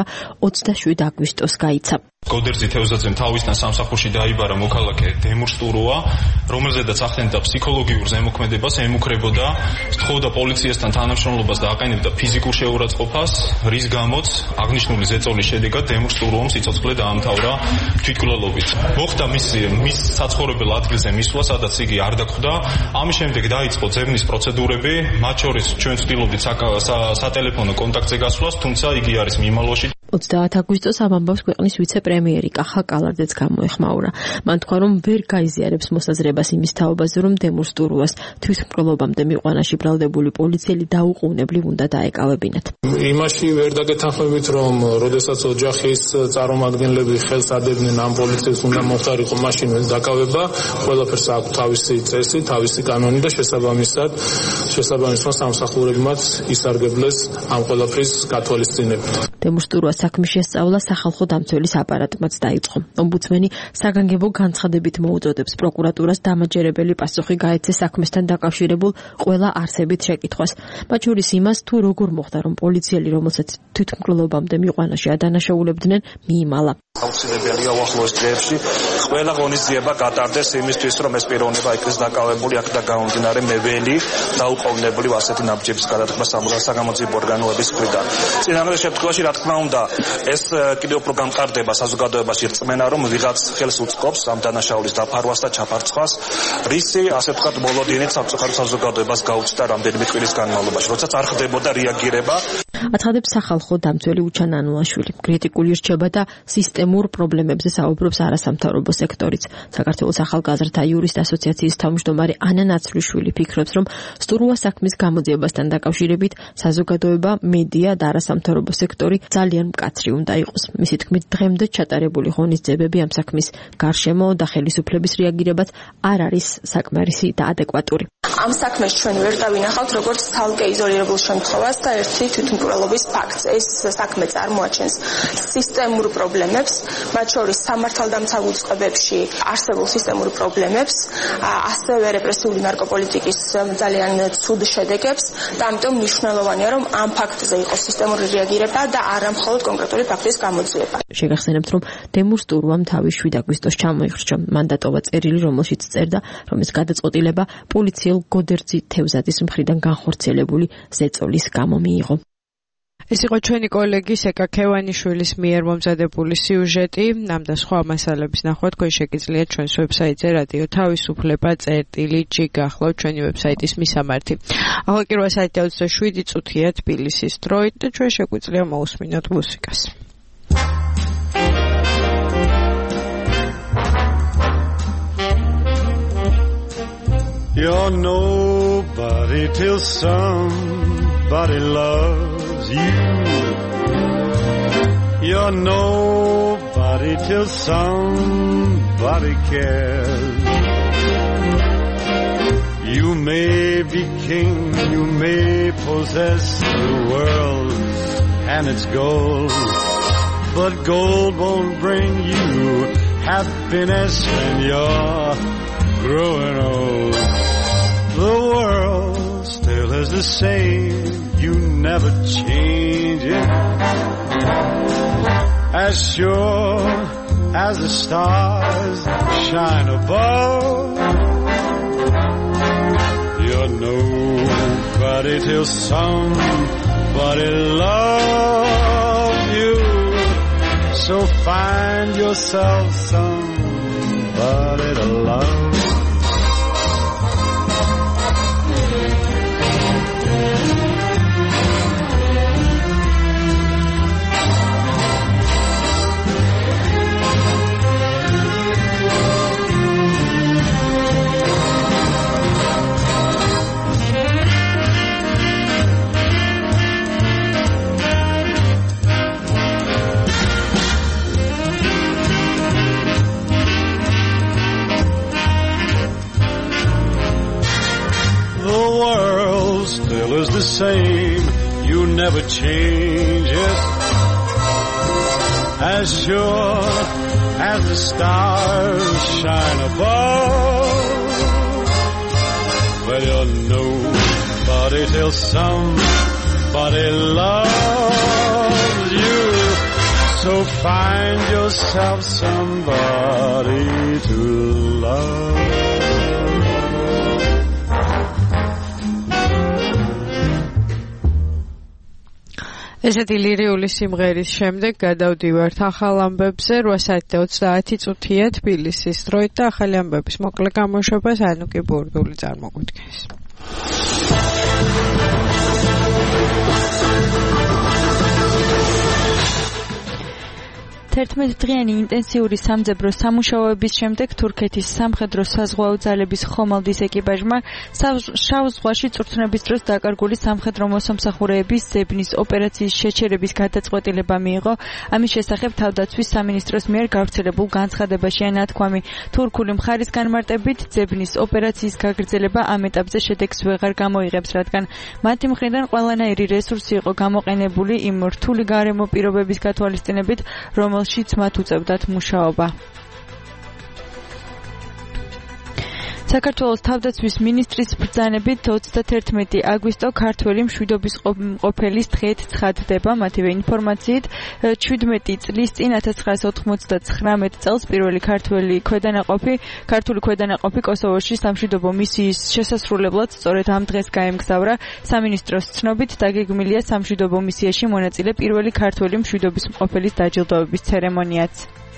27 აგვისტოს გაიცა. გოდერძი თევზაძემ თავისთან სამსახურში დაიბარა მოქალაქე დემურსტურუა, რომელზედაც ახდენდა ფსიქოლოგიურ ზემოქმედებას, ემუქრებოდა, სთხოვდა პოლიციასთან თანამშრომლობას და აყენებდა ფიზიკურ შეურაცხყოფას, რის გამოც აღნიშნული ზეწოლის შედეგად დემურსტურუამ სიცოცხლე დაამთავრა თვითმკვლელობით. მოხდა მის საცხოვრებელ ადგილზე მისვლა, სადაც იგი არ დახვდა. ამის შემდეგ დაიწყო ძებნის პროცედურები, მათ შორის ჩვენ ვცდილობდით სატელეფონო კონტაქტზე გასვლას, თუმცა იგი არის მიმალვაში. 30 აგვისტოს ამ ამბავს ქვეყნის ვიცე-პრემიერი კახა კალარდეც გამოეხმაურა. მან თქვა, რომ ვერ გაიზიარებს მოსაზრებას იმის თაობაზე, რომ დემურსტურუას თვითმკვლელობამდე მიყვანაში ბრალდებული პოლიციელი დაუყოვნებლივ უნდა დაეკავებინათ. იმაში ვერ დაგეთანხმებით, რომ როდესაც ოჯახის წარმომადგენლები ხელს ადებდნენ ამ პოლიციას უნდა მოხდარიყო მაშინვე დაკავება, ყველაფერს აქვს თავისი წესი, თავისი კანონი და შესაბამისად სამსახურებმაც ისარგებლეს ამ ყველაფრის გათვალისწინებით. დემურსტურუას საქმის შესწავლა სახალხო დამცველის აპარატმაც დაიწყო. ომბუდსმენი საგანგებო განცხადებით მოუწოდებს პროკურატურას დამაჯერებელი პასუხი გაეცეს საქმესთან დაკავშირებულ ყველა არსებით შეკითხვას. მათ შორის იმას, თუ როგორ მოხდა, რომ პოლიციელი, რომელსაც თვითმკვლელობამდე მიყვანაში ადანაშაულებდნენ, მიიმალა. აუცილებელია უახლოეს დღეებში ყველა ღონისძიება გატარდეს იმისთვის, რომ ეს პიროვნება იქნეს დაკავებული აქ და გამომდინარე მეველი დაუყოვნებლივ ასეთი ნაბიჯების გადადგმა საგამოძიებო ორგანოების მხრიდან. წინამორბედ შემთხვევაში, რა თქმა უნდა, ეს კიდევ უფრო გამყარდება საზოგადოებაში რწმენა, რომ ვიღაც ხელს უწყობს ამ დანაშაულის დაფარვას და ჩაფარცხვას, რისი ასე ვთქვათ მოლოდინით სამწუხარო საზოგადოებას გაუწდა რამდენიმე კვირის განმავლობაში, როდესაც არ ხდებოდა რეაგირება. აცხადებს სახალხო დამცველი უჩან ანულაშვილი. კრიტიკული რჩება და სისტემურ პრობლემებზე საუბრობს არასამთავრობო სექტორიც. საქართველოს ახალგაზრდა იურისტ ასოციაციის თავმჯდომარე ანა ნაცვლიშვილი ფიქრობს, რომ სტურუა საქმის გამოძიებასთან დაკავშირებით საზოგადოება, მედია და არასამთავრობო სექტორი ძალიან მკაცრი უნდა იყოს. მისი თქმით, დღემდე ჩატარებული ღონისძიებები ამ საქმის გარშემო და ხელისუფლების რეაგირებაც არ არის საკმარისი და ადეკვატური. ამ საქმეს ჩვენ ვერ დავინახავთ როგორც თალკე იზოლირებულ შემთხვევას და ერთი თვითმკვლელობის ფაქტს. ეს საქმე წარმოაჩენს სისტემურ პრობლემებს, მათ შორის სამართალდამცავ უწყებებში არსებულ სისტემურ პრობლემებს, ასევე რეპრესიული ნარკოპოლიტიკის ძალიან ცუდ შედეგებს და ამიტომ მნიშვნელოვანია, რომ ამ ფაქტზე იყოს სისტემური რეაგირება და არა მხოლოდ კონკრეტული ფაქტის გამოძიება. შეგახსენებთ, რომ დემურ სტურუამ თავის 7 აგვისტოს ჩამოიხრჩა მანდატოვა წერილი, რომელშიც წერდა, რომ ეს გადაწყვეტილება პოლიციელ გოდერძი თევზაძის მხრიდან განხორციელებული ზეწოლის გამო მიიღო. ეს იყო ჩვენი კოლეგი სეკა ქევანიშვილის მიერ მომზადებული სიუჟეტი. ამ და სხვა მასალების ნახვა თქვენ შეგიძლიათ ჩვენს ვებსაიტზე რადიო თავისუფლება წერტილი.g გახლავთ ჩვენი ვებსაიტის მისამართი. ახლა კი 8:27 წუთია თბილისის დროით და ჩვენ შეგვიძლია მოусმინოთ მუსიკას. You're nobody till somebody loves you. You're nobody till somebody cares. You may be king, you may possess the world and its gold, but gold won't bring you happiness when you're growing old. The world still is the same, you never change it. As sure as the stars shine above, you're nobody till somebody loves you. So find yourself somebody to love. Is the same, you never change it. As sure as the stars shine above, well, you're nobody till somebody loves you. So find yourself somebody to love. ესეთი ლირიული სიმღერის შემდეგ გადავდივართ ახალ ამბებზე. 8:30 წუთია თბილისის დროით და ახალი ამბების მოკლე გამოშვებას ანუკი ბურდული წარმოგვიდგენს. 11 დღიანი ინტენსიური სამძებრო სამუშაოების შემდეგ თურქეთის სამხედრო საზღვაო ძალების ხომალდის ეკიპაჟმა შავ ზღვაში წვრთნების დროს დაკარგული სამხედრო მოსამსახურეების ზებნის ოპერაციის შეჩერების გადაწყვეტილება მიიღო. ამის შესახებ თავდაცვის სამინისტროს მიერ გავრცელებულ განცხადებაშია ნათქვამი. თურქული მხარის განმარტებით ზებნის ოპერაციის გაგრძელება ამ ეტაპზე შედეგს ვეღარ გამოიღებს, რადგან მათი მხრიდან ყველანაირი რესურსი იყო გამოყენებული იმ რთული გარემო პირობების გათვალისწინებით, რომელშიც მათ უწევდათ მუშაობა. საქართველოს თავდაცვის მინისტრის ბრძანებით 31 აგვისტო ქართველი მშვიდობის ყოფილის დღედ ცხადდება. მათივე ინფორმაციით 17 წლის წინ 1999 წელს პირველი ქართული ქვედანაყოფი კოსოვოში სამშვიდობო მისიის შესასრულებლად სწორედ ამ დღეს გაემგზავრა. სამინისტროს ცნობით დაგეგმილია სამშვიდობო მისიაში მონაწილე პირველი ქართველი მშვიდობის ყოფილის დაჯილდოების ცერემონიაც.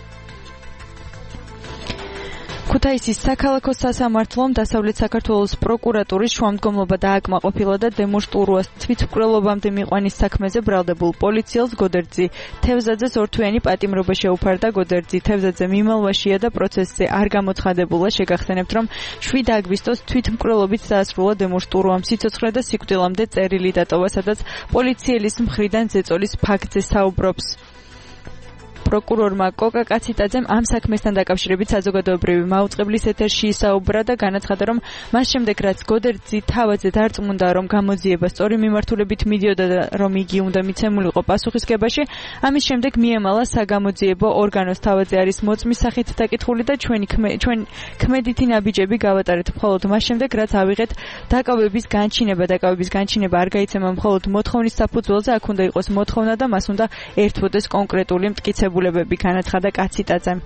ქუთაისის საქალაქო სასამართლომ დასავლეთ საქართველოს პროკურატურის შუამდგომლობა დააკმაყოფილა და დემონსტრუას თვითმკვლელობამდე მიყვანის საქმეზე ბრალდებულ პოლიციელს გოდერძი თევზაძეს ორთვიანი პატიმრობა შეუფარდა. გოდერძი თევზაძე მიმალვაშია და პროცესზე არ გამოცხადებულა. შეგახსენებთ, რომ 7 აგვისტოს თვითმკვლელობით დაასრულა დემონსტრუამ სიცოცხლე და სიკვდილამდე წერილი დატოვა, სადაც პოლიციელის მხრიდან ზეწოლის ფაქტზე საუბრობს. პროკურორმა კოკა კაციტაძემ ამ საქმესთან დაკავშირებით საზოგადოებრივი მაუწყებლის ეთერში ისაუბრა და განაცხადა, რომ მას შემდეგ რაც გოდერძი თავადზე დარწმუნდა, რომ გამოძიება სწორი მიმართულებით მიდიოდა და რომ იგი უნდა მიცემულიყო პასუხისგებაში, ამის შემდეგ მიემალა საგამოძიებო ორგანოს თავადზე არის მოწმის სახით დაკითხული და ჩვენ ქმედითი ნაბიჯები გავატარეთ მხოლოდ მას შემდეგ, რაც ავიღეთ დაკავების განჩინება არ გაიცემა მხოლოდ მოთხოვნის საფუძველზე, აქ უნდა იყოს მოთხოვნა და მას უნდა ერთვოდეს კონკრეტული მტკიცებულებები, განაცხადა კაციტაძემ.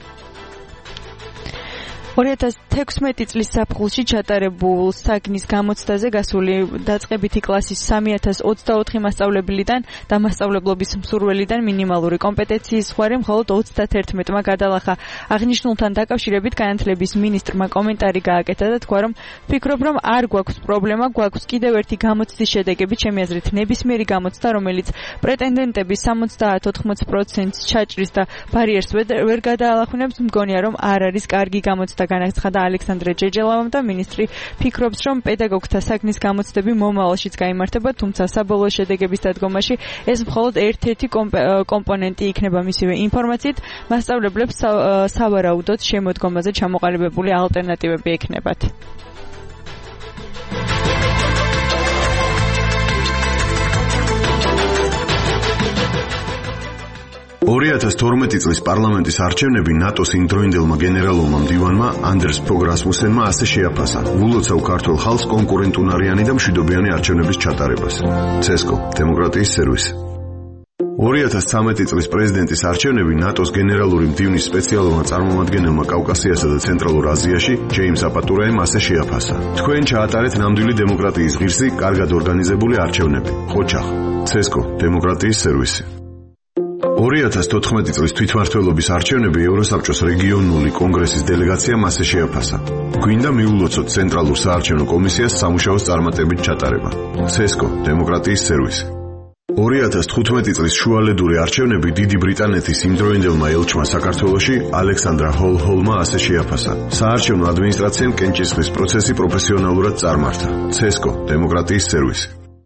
2016 წლის საფხულში ჩატარებულ საგნის გამოცდაზე გასული დაწყებითი კლასის 3024 მასწავლებლიდან და მასწავლებლობის მსურველიდან მინიმალური კომპეტენციის ზღვარი მხოლოდ 31-მა გადალახა. აღნიშნულთან დაკავშირებით განათლების მინისტრმა კომენტარი გააკეთა და თქვა, რომ ფიქრობ, რომ არ გვაქვს პრობლემა, გვაქვს კიდევ ერთი გამოცდის შედეგები, ჩემი აზრით ნებისმიერი გამოცდა, რომელიც პრეტენდენტების 70-80% ჩაჭრის და ბარიერს ვერ გადაალახუნებს, მგონია, რომ არ არის კარგი გამოცდა, განაცხადა ალექსანდრე ჯეჯელავამ და მინისტრი ფიქრობს, რომ პედაგოგთა საგნის გამოცდები მომავალშიც გაიმართება, თუმცა საბოლოო შედეგების დადგომაში ეს მხოლოდ ერთ-ერთი კომპონენტი იქნება. მისივე ინფორმაციით, მასწავლებლებს სავარაუდოდ შემოდგომაზე ჩამოყალიბებული ალტერნატივები ექნებათ. 2012 წლის პარლამენტის არჩევნები ნატოს იმდროინდელმა გენერალურმა მდივანმა ანდერს ფოგ რასმუსენმა ასე შეაფასა ულოცავ ქართულ ხალხს კონკურენტუნარიანი და მშვიდობიანი არჩევნების ჩატარებას. ცესკო, დემოკრატიის სერვისი. 2013 წლის პრეზიდენტის არჩევნები ნატოს გენერალური მდივნის სპეციალურმა წარმომადგენელმა კავკასიასა და ცენტრალურ აზიაში ჯეიმს აპატურაემ ასე შეაფასა. თქვენ ჩაატარეთ ნამდვილი დემოკრატიის ღირსი, კარგად ორგანიზებული არჩევნები. ხოჩახ, ცესკო, დემოკრატიის სერვისი. 2014 წლის თვითმმართველობის არჩევნები ევროსაბჭოს რეგიონული კონგრესის დელეგაციამ ასე შეაფასა. გვინდა მიულოცოთ ცენტრალურ საარჩევნო კომისიას სამუშაოს წარმატებით ჩატარება. ცესკო, დემოკრატიის სერვისი. 2015 წლის შუალედური არჩევნები დიდი ბრიტანეთის იმდროინდელმა ელჩმა საქართველოში ალექსანდრა ჰოლჰოლმა ასე შეაფასა. საარჩევნო ადმინისტრაციამ კენჭისყრის პროცესი პროფესიონალურად წარმართა. ცესკო, დემოკრატიის სერვისი.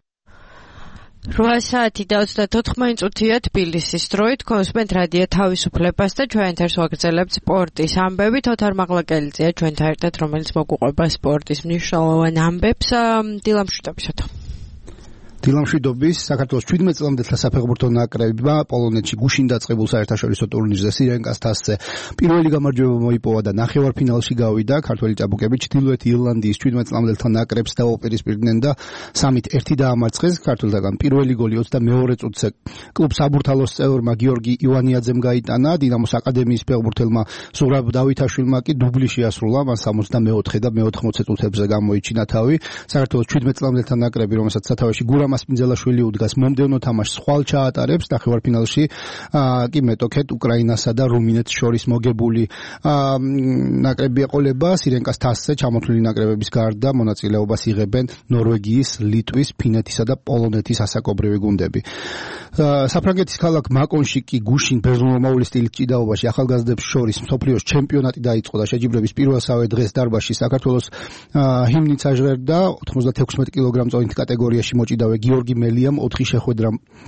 8 საათი და 24 minutია თბილისის დროით კონსუმენტ რადიო თავისუფლებას და ჩვენ ერთად ვაგრძელებთ სპორტის ამბებით. ოთარ მაღლაკელიძეა ჩვენთან ერთად, რომელიც მოგუყვება სპორტის მნიშვნელოვან ამბებს. დილამშვიდობისათო. დილამშვიდობის. საქართველოს 17 წლამდე საფეხბურთო ნაკრებმა პოლონეთში გუშინ დაწყებულ საერთაშორისო ტურნირზე სირენკას თასზე პირველი გამარჯვება მოიპოვა და ნახევარფინალში გავიდა. ქართველი ჭაბუკები ჩრდილოეთ ირლანდიის 17 წლამდელთა ნაკრებს დაუპირისპირდნენ და 3-1 დაამარცხეს. ქართველთაგან პირველი გოლი 22 წუთზე კლუბ საბურთალოს წევრმა გიორგი ივანიაძემ გაიტანა. დინამოს აკადემიის ფეხბურთელმა ზურაბ დავითაშვილმა კი დუბლი შეასრულა. მან 64 და 80 წუთებზე გამოიჩინა თავი. საქართველოს 17 წლამდელთა ნაკრები, რომელსაც სათავეში გურამ თამას პინძელაშვილი უდგას მომდევნო თამაშს ხვალ ჩაატარებს ნახევარფინალში კი მეტოქეთ უკრაინასა და რუმინეთს შორის მოგებული ნაკრები ეყოლება სირენკას თასზე ჩამოთვლილი ნაკრებების გარდა მონაწილეობას იღებენ ნორვეგიის, ლიტვის, ფინეთისა და პოლონეთის ასაკობრივი გუნდები. საფრანგეთის ქალაქ მაკონში კი გუშინ ბერძნულ-რომაული სტილის ჭიდაობაში ახალგაზრდებს შორის მსოფლიოს ჩემპიონატი დაიწყო და შეჯიბრების პირველსავე დღეს დარბაზში საქართველოს ჰიმნიც აჟღერდა 96 კილოგრამ წონით კატეგორიაში მოჭიდავე გიორგი მელიამ 4 შეხვედრა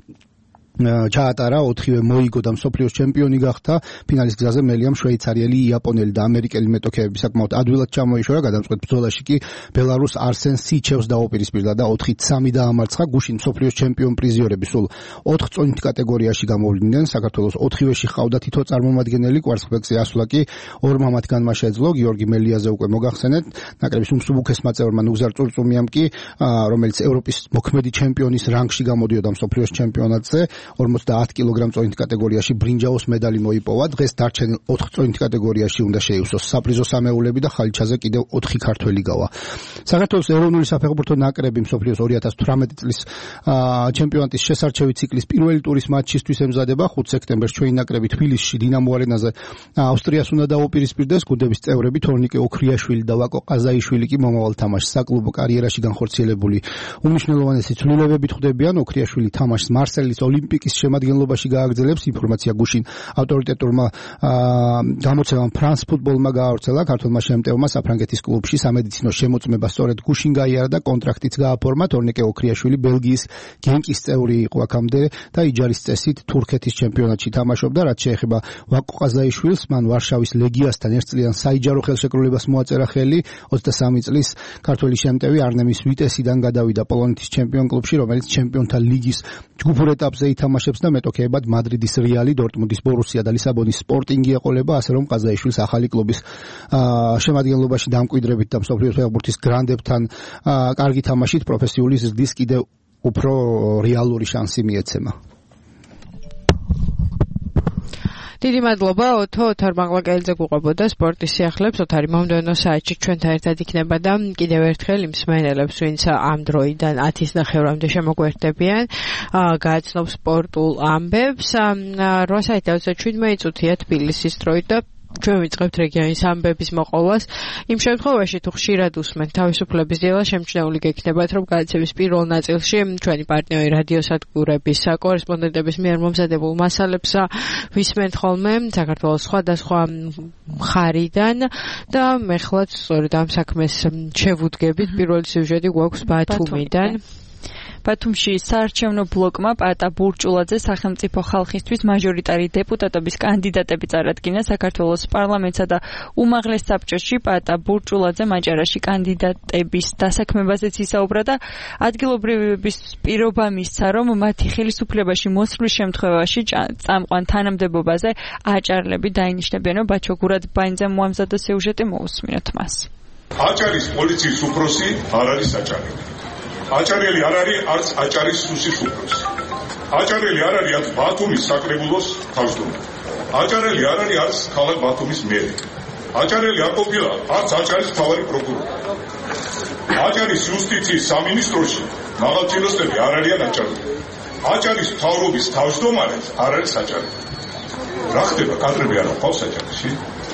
ჩაატარა 4-ვე მოიგო და მსოფლიოს ჩემპიონი გახდა. ფინალის გზაზე მელიამ შვეიცარიელი, იაპონელი და ამერიკელი მეტოქეები საკმაოდ ადვილად ჩამოიშორა. გადამწყვეტ ბრძოლაში კი ბელარუს არსენ სიჩევს დაუპირისპირდა და 4-3 დაამარცხა. გუშინ მსოფლიოს ჩემპიონ პრიზიორები სულ 4 წონით კატეგორიაში გამოვიდნენ. საქართველოს 4-ვეში ჰყავდა თითო წარმომადგენელი, კვარცხლბეკზე ასვლა კი ორმა მათგანმა შეძლო. გიორგი მელიაზე უკვე მოგახსენეთ. ნაკრების უმსუბუქესმა წევრმა ნუგზარ წურწუმიამ კი, რომელიც ევროპის მოქმედი ჩემპიონის რანგში გამოდიოდა მსოფლიოს ჩემპიონატზე 50 კილოგრამ წონით კატეგორიაში ბრინჯაოს მედალი მოიპოვა. დღეს დარჩენილ 4 წონით კატეგორიაში უნდა შეივსოს საპრიზო სამეულები და ხალიჩაზე კიდევ 4 ქართველი გავა. საქართველოს ეროვნული საფეხბურთო ნაკრები მსოფლიოს 2018 წლის ჩემპიონატის შესარჩევი ციკლის პირველი ტურის მატჩისთვის ემზადება. 5 სექტემბერს ჩვენი ნაკრები თბილისში დინამო არენაზე ავსტრიას უნდა დაუპირისპირდეს. გუნდების წევრები თორნიკე ოქრიაშვილი და ვაკო ყაზაიშვილი კი მომავალ თამაშს საკლუბო კარიერაში განხორციელებული უმნიშვნელოვანესი ცვლილებებით ხვდებიან. ოქრიაშვილი თამაშს მარსელის ოლიმპიკის შემადგენლობაში გააგრძელებს. ინფორმაცია გუშინ ავტორიტეტურმა გამოცემამ ფრანს ფუტბოლმა გაავრცელა. ქართველმა შემტევმა საფრანგეთის კლუბში სამედიცინო შემოწმება სწორედ გუშინ გაიარა და კონტრაქტიც გააფორმა. თორნიკე ოქრიაშვილი ბელგიის გენკის წევრი იყო აქამდე და იჯარის წესით თურქეთის ჩემპიონატში თამაშობდა. რაც შეეხება ვაკო ყაზაიშვილს, მან ვარშავის ლეგიასთან ერთწლიან საიჯარო ხელშეკრულებას მოაწერა ხელი. 23 წლის ქართველი შემტევი არნემის ვიტესიდან გადავიდა პოლონეთის ჩემპიონ კლუბში, რომელიც ჩემპიონთა ლიგის ჯგუფურ ეტაპზე ითამაშებს და მეტოქეებად მადრიდის რეალი, დორტმუნდის ბორუსია და ლისაბონის სპორტინგი ეყოლება, ასე რომ ყაზაიშვილს ახალი კლუბის შემადგენლობაში დამკვიდრებით და მსოფლიოს ფეხბურთის გრანდებთან კარგი თამაშით პროფესიული ზრდის კიდევ უფრო რეალური შანსი მიეცემა. დიდი მადლობა ოთარ მაღლაკელიძე გუყებოდა სპორტის სიახლეებს. ოთარი მომდევნო საათში ჩვენთან ერთად იქნება და კიდევ ერთხელ იმ მსმენელებს, ვინც ამ დროიდან 10:30-მდე შემოგვერდებიან, გააცნობს სპორტულ ამბებს. 8:27 წუთია თბილისის დროით და ჩვენ ვიწყებთ რეგიონის ამბების მოყოლას. იმ შემთხვევაში თუ ხშირად უსმენთ თავისუფლების დილა, შემჩნეული გექნებათ, რომ გადაცემის პირველ ნაწილში ჩვენი პარტნიორი რადიოსადგურების კორესპონდენტების მიერ მომზადებულ მასალებს ვისმენთ ხოლმე საქართველოს სხვადასხვა მხარიდან და მე ხლაც სწორედ ამ საქმეს შევუდგებით. პირველი სიუჟეტი გვაქვს ბათუმიდან. ბათუმში საარჩევნო ბლოკმა პატა ბურჭულაძე სახელმწიფო ხალხისთვის მაჟორიტარი დეპუტატობის კანდიდატები წარადგინა საქართველოს პარლამენტსა და უმაღლეს საბჭოში. პატა ბურჭულაძე მაჭარაში კანდიდატების დასაქმებაზეც ისაუბრა და ადგილობრივების პირობა მისცა, რომ მათი ხელისუფლებაში მოსვლის შემთხვევაში წამყვან თანამდებობაზე აჭარლები დაინიშნებიან. ბაჩო გურადბაინძემ მოამზადა სიუჟეტი, მოусმინოთ მას. აჭარის პოლიციის უფროსი არ არის აჭარელი. აჭარელი არ არის არც აჭარის სუსის უფროსი. აჭარელი არ არის არც ბათუმის საკრებულოს თავმჯდომარე. აჭარელი არ არის არც ქალაქ ბათუმის მერი. აჭარელი არ ყოფილა არც აჭარის მთავარი პროკურორი. აჭარის იუსტიციის სამინისტროში მაღალჩინოსნები არ არიან აჭარელი. აჭარის მთავრობის თავმჯდომარე არ არის აჭარელი. რა ხდება, კადრები არ ყავს აჭარაში?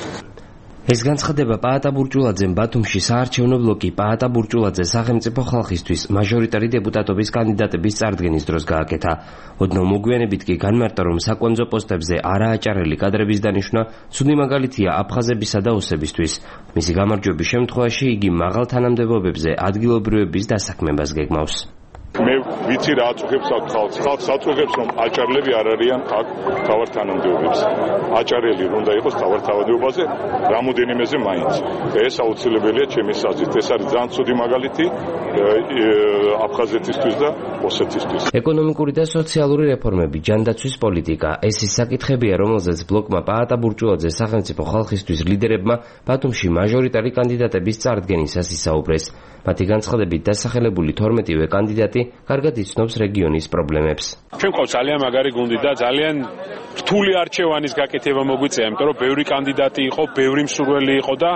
ეს განცხადება პაატა ბურჭულაძემ ბათუმში საარჩევნო ბლოკი პაატა ბურჭულაძე სახელმწიფო ხალხისთვის მაჟორიტარი დეპუტატობის კანდიდატების წარდგენის დროს გააკეთა. ოდნავ მოგვიანებით კი განმარტა, რომ საკონძო პოსტებზე არააჭარელი კადრების დანიშვნა ცუდი მაგალითია აფხაზებისა და ოსებისთვის. მისი გამარჯვების შემთხვევაში იგი მაღალ თანამდებობებზე ადგილობრივების დასაქმებას გეგმავს. მე ვიცი რა აწუხებს ხალხს. ხალხს აწუხებს, რომ აჭარლები არ არიან აქ თავარ თანამდებობებზე. აჭარელი უნდა იყოს თავარ თანამდებობაზე რამოდენიმეზე მაინც. ეს აუცილებელია ჩემი აზრით. ეს არის ძალიან ცუდი მაგალითი აფხაზეთისთვის და ოსეთისთვის. ეკონომიკური და სოციალური რეფორმები, ჯანდაცვის პოლიტიკა, ეს ის საკითხებია, რომელზეც ბლოკმა პაატა ბურჭულაძე სახელმწიფო ხალხისთვის ლიდერებმა ბათუმში მაჟორიტარი კანდიდატების წარდგენისას ისაუბრეს. მათი განცხადებით დასახელებული 12-ვე კანდიდატი კარგად იცნობს რეგიონის პრობლემებს. ჩვენ ყავს ძალიან მაგარი გუნდი და ძალიან რთული არჩევანის გაკეთება მოგვიწია, იმიტომ რომ ბევრი კანდიდატი იყო, ბევრი მსურველი იყო და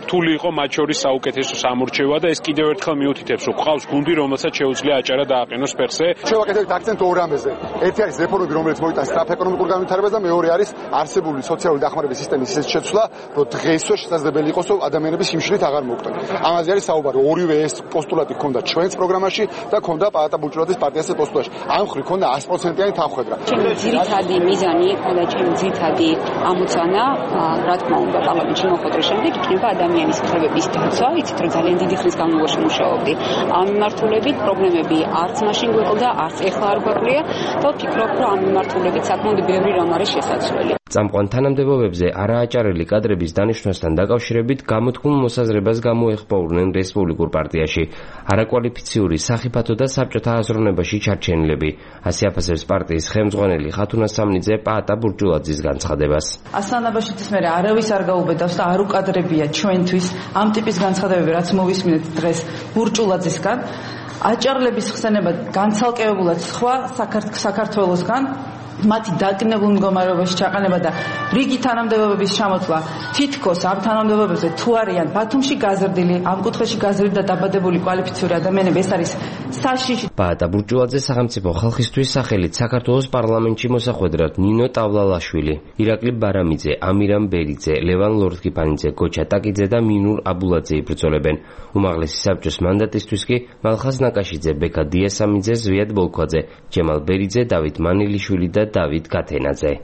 რთული იყო მათ შორის საუკეთესო სამორჩევა და ეს კიდევ ერთხელ მიუთითებს, რომ ყავს გუნდი, რომელსაც შეუძლია აჭარა დააყენოს ფეხზე. შევაკეთებთ აქცენტ ორ რამეზე. ერთი არის რეფორმები, რომელიც მოიტანს სტრაფ-ეკონომიკურ განვითარებას და მეორე არის არსებული სოციალური დახმარების სისტემის ისეთ შეცვლა, რომ დღესვე შესაძლებელი იყოს, რომ ადამიანები სიმშილით აღარ მოკვდნენ. ამაზე არის საუბარი. ორივე ეს პოსტულატი ჰქონდა ჩვენს პროგრამაში და ჰქონდა პაატა ბურჭულაძის პარტიას პოსტულატში. ამ ხრი ჰქონდა 100%-იანი თანხმედრა. ჩემი ძირითადი მიზანი და ჩემი ძირითადი ამოცანა, რა თქმა უნდა, პარლამენტში მოხვედრის შემდეგ იქნება ადამიანის უფლებების დაცვა. იცით, რომ ძალიან დიდი ხნის განმავლობაში მუშაობდი ამ მიმართულებით, პრობლემები არც მაშინ გვეკლდა, არც ეხლა არ გვაკლია და ვფიქრობ, რომ ამ მიმართულებით საკმაოდ ბევრი რამ არის შესაძლებელი. წამყვან თანამდებობებზე არააჭარელი კადრების დანიშვნასთან დაკავშირებით გამოთქმულ მოსაზრებას გამოეხმაურნენ რესპუბლიკურ პარტიაში. არაკვალიფიციური სახიფათო და საბჭოთა აზროვნებაში ჩარჩენილები. ასე აფასებს პარტიის ხელმძღვანელი ხათუნა სამნიძე პაატა ბურჭულაძის განცხადებას. ასლანაბაშიძის მერე არავის არ გაუბედავს და არ უკადრებია ჩვენთვის ამ ტიპის განცხადებები, რაც მოვისმინეთ დღეს ბურჭულაძისგან. აჭარლების ხსენება განცალკევებულად სხვა საქართველოსგან მათი დაკნებულ მდგომარეობაში ჩაყენება და რიგი თანამდებობების ჩამოთვლა თითქოს ამ თანამდებობებზე თუ არიან ბათუმში გაზრდილი, ამ კუთხეში გაზრდილი და დაბადებული კვალიფიციური ადამიანები, ეს არის საშიში. პაატა ბურჭულაძე სახელმწიფო ხალხისთვის სახელით საქართველოს პარლამენტში მოსახვედრად ნინო ტავლალაშვილი, ირაკლი ბარამიძე, ამირამ ბერიძე, ლევან ლორთქიფანიძე, გოჩა ტაკიძე და მინურ აბულაძე იბრძოლებენ. უმაღლესი საბჭოს მანდატისთვის კი მალხაზ ნაკაშიძე, ბექა დიასამიძე, ზვიად ბოლქვაძე, ჯემალ ბერიძე, დავით მანილიშვილი და დავით გათენაძე.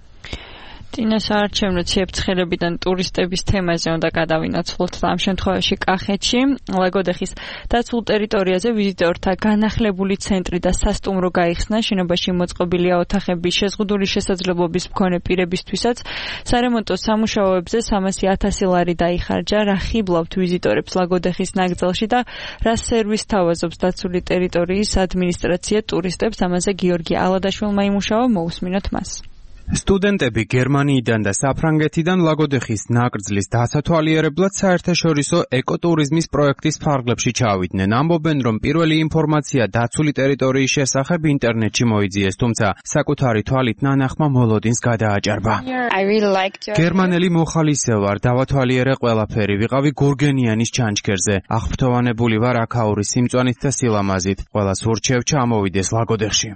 წინა საარჩევნო ციებ-ცხელებიდან ტურისტების თემაზე უნდა გადავინაცვლოთ და ამ შემთხვევაში კახეთში ლაგოდეხის დაცულ ტერიტორიაზე ვიზიტორთა განახლებული ცენტრი და სასტუმრო გაიხსნა. შენობაში მოწყობილია ოთახები შეზღუდული შესაძლებლობის მქონე პირებისთვისაც. სარემონტო სამუშაოებზე 300,000 ლარი დაიხარჯა. რა ხიბლავთ ვიზიტორებს ლაგოდეხის ნაკრძალში და რა სერვისს თავაზობს დაცული ტერიტორიის ადმინისტრაცია ტურისტებს? ამაზე გიორგი ალადაშვილმა იმუშავა, მოусმინოთ მას. სტუდენტები გერმანიიდან და საფრანგეთიდან ლაგოდეხის ნაკრძლის დასათვალიერებლად საერთაშორისო ეკოტურიზმის პროექტის ფარგლებში ჩავიდნენ. ამბობენ, რომ პირველი ინფორმაცია დაცული ტერიტორიის შესახებ ინტერნეტში მოიძიეს, თუმცა საკუთარი თვალით ნანახმა მოლოდინს გადააჭარბა. გერმანელი მოხალისე ვარ, დავათვალიერე ყველაფერი, ვიყავი გურგენიანის ჩანჩქერზე. აღფრთოვანებული ვარ აქაურის სიმწვანით და სილამაზით. ყველას ურჩევ ჩამოვიდეს ლაგოდეხში.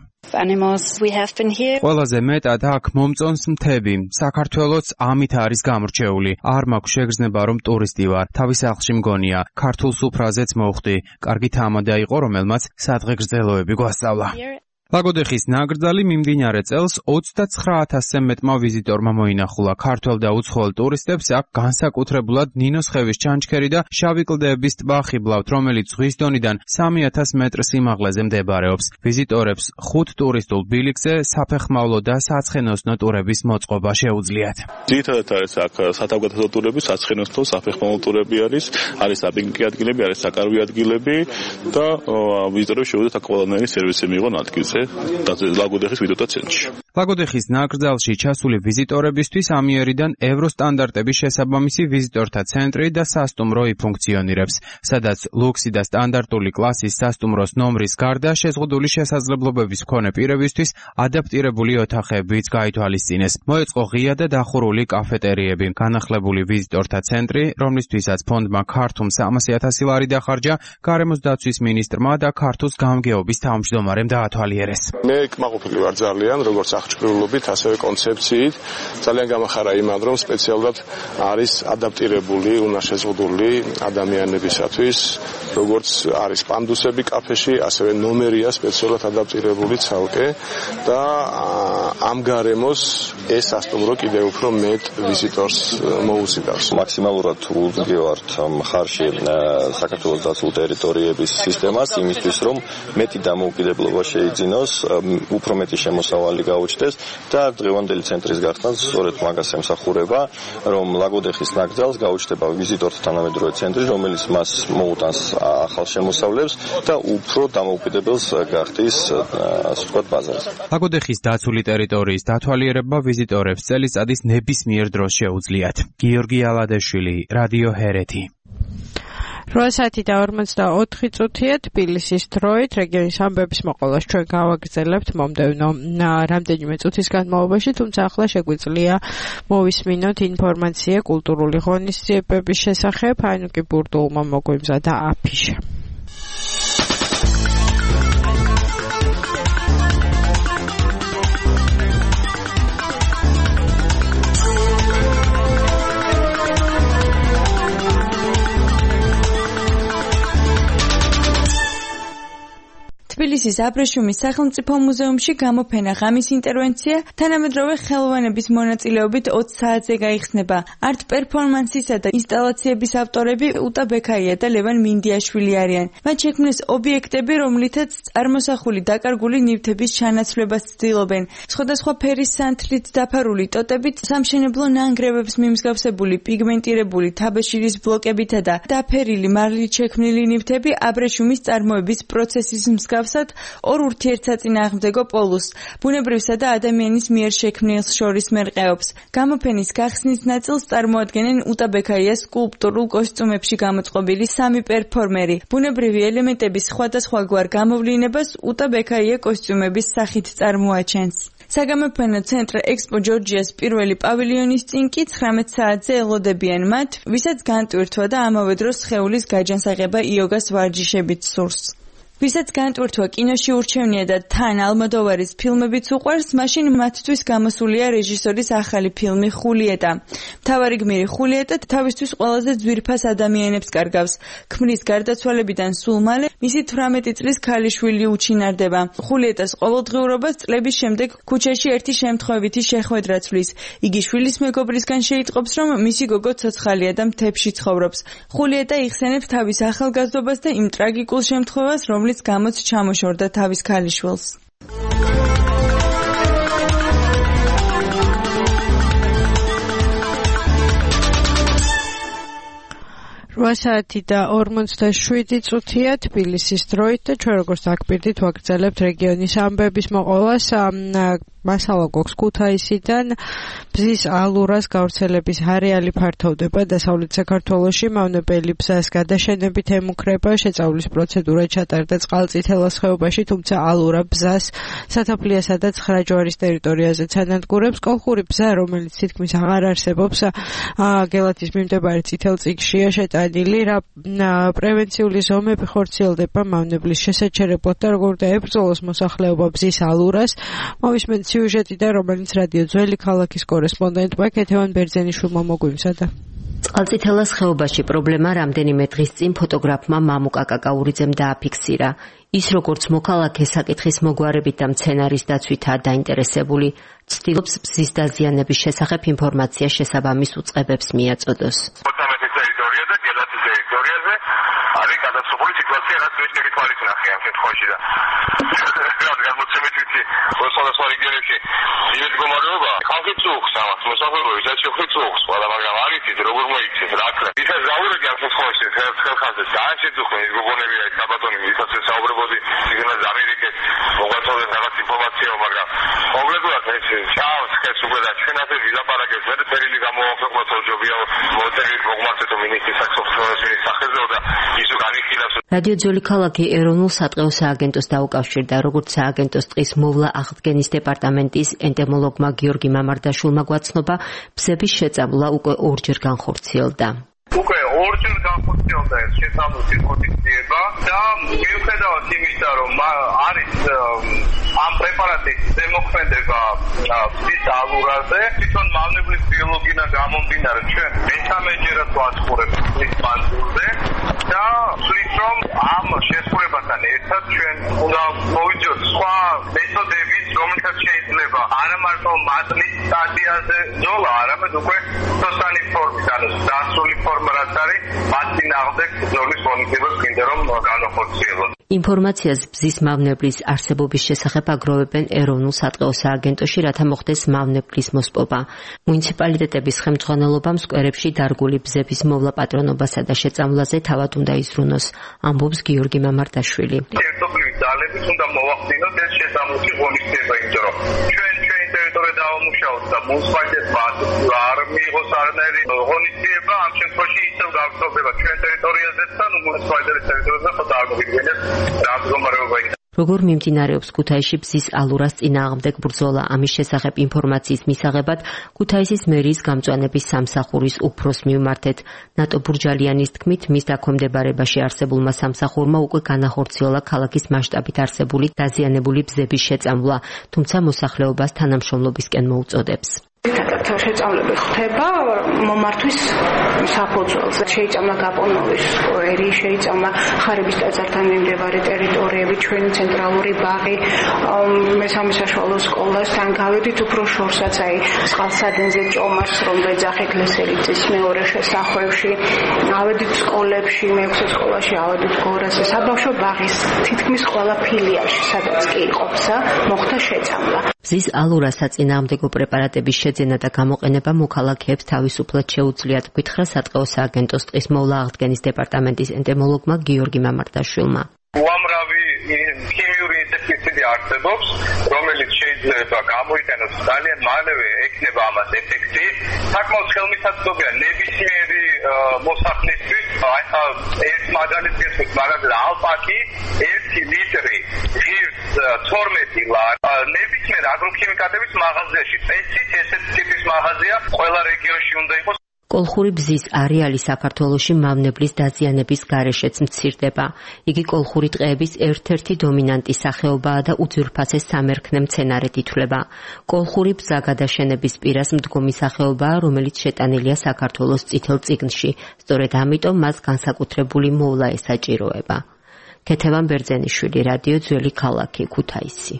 ყველაზე მეტად აქ მომწონს მთები. საქართველოც ამით არის გამორჩეული. არ მაქვს შეგრძნება, რომ ტურისტი ვარ. თავის სახლში მგონია. ქართულ სუფრაზეც მოვხდი. კარგი თამადა იყო, რომელმაც სადღე გრძელოები გვასწავლა. ლაგოდეხის ნაკრძალი მიმდინარე წელს 29,000-ზე მეტმა ვიზიტორმა მოინახულა. ქართველ და უცხოელ ტურისტებს აქ განსაკუთრებულად ნინოს ხევის ჩანჩქერი და შავი კლდეების ტბა ხიბლავთ, რომელიც ზღვის დონიდან 3,000 მეტრ სიმაღლეზე მდებარეობს. ვიზიტორებს 5 ტურისტულ ბილიკზე საფეხმავლო და საცხენოსნო ტურების მოწყობა შეუძლიათ. ძირითადად არის აქ სათავგადასავლო ტურები, საცხენოსნო, საფეხმავლო ტურები არის საპიკნიკი ადგილები, არის საკარვი ადგილები და ვიზიტორებს შეუძლიათ აქ ყველანაირი სერვისი მიიღონ ადგილზე. ლაგოდეხის ვიზიტორთა ცენტრში. ლაგოდეხის ნაკრძალში ჩასული ვიზიტორებისთვის ამიერიდან ევროსტანდარტების შესაბამისი ვიზიტორთა ცენტრი და სასტუმრო იფუნქციონირებს, სადაც ლუქსი და სტანდარტული კლასის სასტუმროს ნომრის გარდა შეზღუდული შესაძლებლობების მქონე პირებისთვის ადაპტირებული ოთახებიც გაითვალისწინეს. მოეწყო ღია და დახურული კაფეტერიები. განახლებული ვიზიტორთა ცენტრი, რომლისთვისაც ფონდმა ქართუმ 300,000 ლარი დახარჯა, გარემოს დაცვის მინისტრმა და ქართუს გამგეობის თავმჯდომარემ დაათვალიერეს. მე კმაყოფილი ვარ ძალიან, როგორც აღჭურვილობით, ასევე კონცეფციით. ძალიან გამახარა იმად, რომ სპეციალურად არის ადაპტირებული, უნაშეზღუდული ადამიანებისათვის, როგორც არის პანდუსები კაფეში, ასევე ნომერია სპეციალურად ადაპტირებული ცალკე და ამ გარემოს ეს სასტუმრო კიდევ უფრო მეტ ვიზიტორს მოუწოდავს. მაქსიმალურად უძღვევართ მხარში საქართველოს დაცულ ტერიტორიების სისტემას იმისთვის, რომ მეტი დამოუკიდებლობა შეიძინოს, უფრო მეტი შემოსავალი გაუჩნდეს და დღევანდელი ცენტრის გახსნა სწორედ მაგას ემსახურება, რომ ლაგოდეხის ნაკრძალს გაუჩნდება ვიზიტორთა თანამედროვე ცენტრი, რომელიც მას მოუტანს ახალ შემოსავლებს და უფრო დამოუკიდებელს გახდის, ასე ვთქვათ, ბაზარზე. ლაგოდეხის დაცული ტერიტორიის დათვალიერება ვიზიტორებს წელიწადის ნებისმიერ დროს შეუძლიათ. გიორგი ალადაშვილი, რადიო ჰერეთი. 8 საათი და 44 წუთია თბილისის დროით რეგიონის ამბების მოყოლას ჩვენ გავაგრძელებთ მომდევნო რამდენიმე წუთის განმავლობაში, თუმცა ახლა შეგვიძლია მოვისმინოთ ინფორმაცია კულტურული ღონისძიებების შესახებ, ანუ კი ბურდულმა მოგვიმზადა აფიშა. თბილისის აბრეშუმის სახელმწიფო მუზეუმში გამოფენა ღამის ინტერვენცია თანამედროვე ხელოვანების მონაწილეობით 20 საათზე გაიხსნება. არტ პერფორმანსისა და ინსტალაციების ავტორები უტა ბექაია და ლევან მინდიაშვილი არიან. მათ შექმნეს ობიექტები, რომლითაც წარმოსახული დაკარგული ნივთების ჩანაცვლებას ცდილობენ. სხვადასხვა ფერის სანთლით დაფარული ტოტებით, სამშენებლო ნანგრევებს მიმსგავსებული პიგმენტირებული თაბაშირის ბლოკებითა და დაფერილი მარლით შექმნილი ნივთები აბრეშუმის წარმოების პროცესის მსგავს ორ ურთიერთსაწინააღმდეგო პოლუსს, ბუნებრივსა და ადამიანის მიერ შექმნილს შორის მერყეობს. გამოფენის გახსნის ნაწილს წარმოადგენენ უტა ბექაიას სკულპტურულ კოსტუმებში გამოწყობილი 3 პერფორმერი. ბუნებრივი ელემენტების სხვადასხვაგვარ გამოვლინებას უტა ბექაია კოსტუმების სახით წარმოაჩენს. საგამოფენო ცენტრ ექსპო ჯორჯიას პირველი პავილიონის წინ კი 19 საათზე ელოდებიან მათ, ვისაც განტვირთვა და ამავე დროს სხეულის გაჯანსაღება იოგას ვარჯიშებით სურს. ვისაც განტვირთვა კინოში ურჩევნია და თან ალმოდოვარის ფილმებიც უყვარს, მაშინ მათთვის გამოსულია რეჟისორის ახალი ფილმი ხულიეტა. მთავარი გმირი ხულიეტა თავისთვის ყველაზე ძვირფას ადამიანებს კარგავს. ქმრის გარდაცვალებიდან სულ მალე მისი 18 წლის ქალიშვილი უჩინარდება. ხულიეტას ყოველდღიურობას წლების შემდეგ ქუჩაში ერთი შემთხვევითი შეხვედრა ცვლის. იგი შვილის მეგობრისგან შეიტყობს, რომ მისი გოგო ცოცხალია და მთებში ცხოვრობს. ხულიეტა იხსენებს თავის ახალგაზრდობას და იმ ტრაგიკულ შემთხვევას, რომლის გამოც ჩამოშორდა თავის ქალიშვილს. 8 საათი და 47 წუთია თბილისის დროით და ჩვენ როგორც აკპირდით ვაგრძელებთ რეგიონის ამბების მოყოლას. მასალა გვაქვს ქუთაისიდან. ბზის ალურას გავრცელების არეალი ფართოვდება დასავლეთ საქართველოში. მავნებელი ბზას გადაშენებით ემუქრება. შეწავლის პროცედურა ჩატარდა წყალწითელას ხეობაში, თუმცა ალურა ბზას სათაფლიასა და ცხრაჯვარის ტერიტორიაზეც ანადგურებს. კოლხური ბზა, რომელიც თითქმის აღარ არსებობს, გელათის მიმდებარე წითელ წიგნშია შეტანილი. პრევენციული ზომები ხორციელდება მავნებლის შესაჩერებლად და როგორ დაებრძოლოს მოსახლეობა ბზის ალურას. მოვისმენთ სიუჟეტიდან, რომელიც რადიო ძველი ქალაქის კორესპონდენტმა ქეთევან ბერძენიშვილმა მოგვიმზადა. წყალწითელას ხეობაში პრობლემა რამდენიმე დღის წინ ფოტოგრაფმა მამუკა კაკაურიძემ დააფიქსირა. ის როგორც მოქალაქე საკითხის მოგვარებით და მცენარის დაცვითაა დაინტერესებული, ცდილობს ბზის დაზიანების შესახებ ინფორმაცია შესაბამის უწყებებს მიაწოდოს. ტერიტორია და გელათის ტერიტორიაზე არის გადაცვლილი სიტუაცია, რაც მეცნიერი თვალით ნახე ამ შემთხვევაში და გამოცემით ვიცი სხვადასხვა რეგიონებში იმის მდგომარეობა ხალხი წუხს ამას მოსახლეობა ისეთი წუხს ყველა მაგრამ არ იცით როგორ მოიქცეს რა ქნა ისაც ზაურები ამ შემთხვევაში ხელხაზე დააშეწუხენ ის გოგონები აი საბატონი ისაც საუბრობოდი იქნებ ამერიკეთ მოგვაწოდეთ რაღაც ინფორმაციაო მაგრამ მოგლედოთ ეს ჩავს ხეს უკვე და ჩვენ ასე ვილაპარაკეთ ვერ წერილი გამოაქვეყნოთ ოჯობია მოწერილი მოგმართეთო მინისტრის საქსოფლოს სახეზეო და ისო განიხილავს. რადიო ძველი ქალაქი ეროვნულ სატყეო სააგენტოს დაუკავშირდა, როგორც სააგენტოს ტყის მოვლა აღდგენის დეპარტამენტის ენტომოლოგმა გიორგი მამარდაშვილმა გვაცნობა, ბზების შეწამლა უკვე ორჯერ განხორციელდა. უკვე ორჯერ განხორციელდა ეს შესაბამისი კოდიციება და მიუხედავად იმისა, რომ არის ამ პრეპარატის ზემოქმედება ბზის ალურაზე, თვითონ მავნებლის ბიოლოგია გამომდინარე ჩვენ მესამეჯერად ვაცხოვრებთ ბზის მანძილზე და ვთვლით, რომ ამ შესრულებასთან ერთად ჩვენ უნდა მოვიძიოთ სხვა მეთოდებით, რომელთაც შეიძლება არა მარტო მატნის სტადიაზე ბრძოლა, არამედ უკვე სოსანი ფორმით, ანუ დასრული ფორმა რაც არის, მათ წინააღმდეგ ბრძოლის ღონისძიებას გინდა რომ განახორციელოთ. ინფორმაციას ბზის მავნებლის არსებობის შესახებ აგროვებენ ეროვნულ სატყეო სააგენტოში, რათა მოხდეს მავნებლის მოსპობა. მუნიციპალიტეტების ხელმძღვანელობამ სკვერებში დარგული ბზების მოვლა პატრონობასა და შეწამვლაზე თავად უნდა იზრუნოს, ამბობს გიორგი მამარდაშვილი. ერთობლივი ძალებით უნდა მოვახდინოთ ეს შესაბამისი ღონისძიება, იმიტომ რომ ჩვენი ტერიტორია დაამუშავოთ და მუნიციპალიტეტმა არ მიიღოს არანაირი ღონისძიება, ამ შემთხვევაში ისევ გავრცელდება ჩვენ ტერიტორიაზეც და მუნიციპალიტეტის ტერიტორიაზე ხო დააგვიგებინეს რა მდგომარეობა იქნება. როგორ მიმდინარეობს ქუთაისში ბზის ალურას წინააღმდეგ ბრძოლა? ამის შესახებ ინფორმაციის მისაღებად ქუთაისის მერიის გამწვანების სამსახურის უფროს მივმართეთ. ნატო ბურჯალიანის თქმით, მის დაქვემდებარებაში არსებულმა სამსახურმა უკვე განახორციელა ქალაქის მასშტაბით არსებული დაზიანებული ბზების შეწამვლა, თუმცა მოსახლეობას თანამშრომლობისკენ მოუწოდებს. შეწამლები ხდება მომართვის საფუძველზე. შეიწამლა გაპონოვის სკვერი, შეიწამლა ხარების ტაძართან მიმდებარე ტერიტორიები, ჩვენი ცენტრალური ბაღი, მესამე საშუალო სკოლასთან გავედით უფრო შორსაც, აი წყალსადენზე ჭომას რომ ვეძახ ეკლესიეთის მეორე შესახვევში, ავედით სკოლებში, მეექვსე სკოლაში ავედით გორაზე, საბავშვო ბაღის თითქმის ყველა ფილიალში, სადაც კი იყოფსა, მოხდა შეწამლა. ბზის ალურას საწინააღმდეგო პრეპარატების შეძენა და გამოყენება მოქალაქეებს თავისუფლად შეუძლიათ, გითხრა სატყეო სააგენტოს ტყის მოვლა აღდგენის დეპარტამენტის ენტომოლოგმა გიორგი მამარდაშვილმა. უამრავი ქიმიური ინსექტიციდი არსებობს, რომელიც შეიძლება გამოიყენოს ძალიან მალევე ექნება ამას ეფექტი. საკმაოდ ხელმისაწვდომია ნებისმიერი მოსახლისთვის. აი ეს მაგალითი მაგალითად ალპაკი 1 ლიტრი ღირს 12 ლარი. ნებისმიერ აგროქიმიკატების მაღაზიაში, წესით ესეთ ტიპის მაღაზია ყველა რეგიონში უნდა იყოს. კოლხური ბზის არეალი საქართველოში მავნებლის დაზიანების გარეშეც მცირდება. იგი კოლხური ტყეების ერთ-ერთი დომინანტი სახეობაა და უძვირფასე სამერქნე მცენარედ ითვლება. კოლხური ბზა გადაშენების პირას მდგომი სახეობაა, რომელიც შეტანილია საქართველოს წითელ წიგნში. სწორედ ამიტომ მას განსაკუთრებული მოვლა ესაჭიროება. ქეთევან ბერძენიშვილი, რადიო ძველი ქალაქი, ქუთაისი.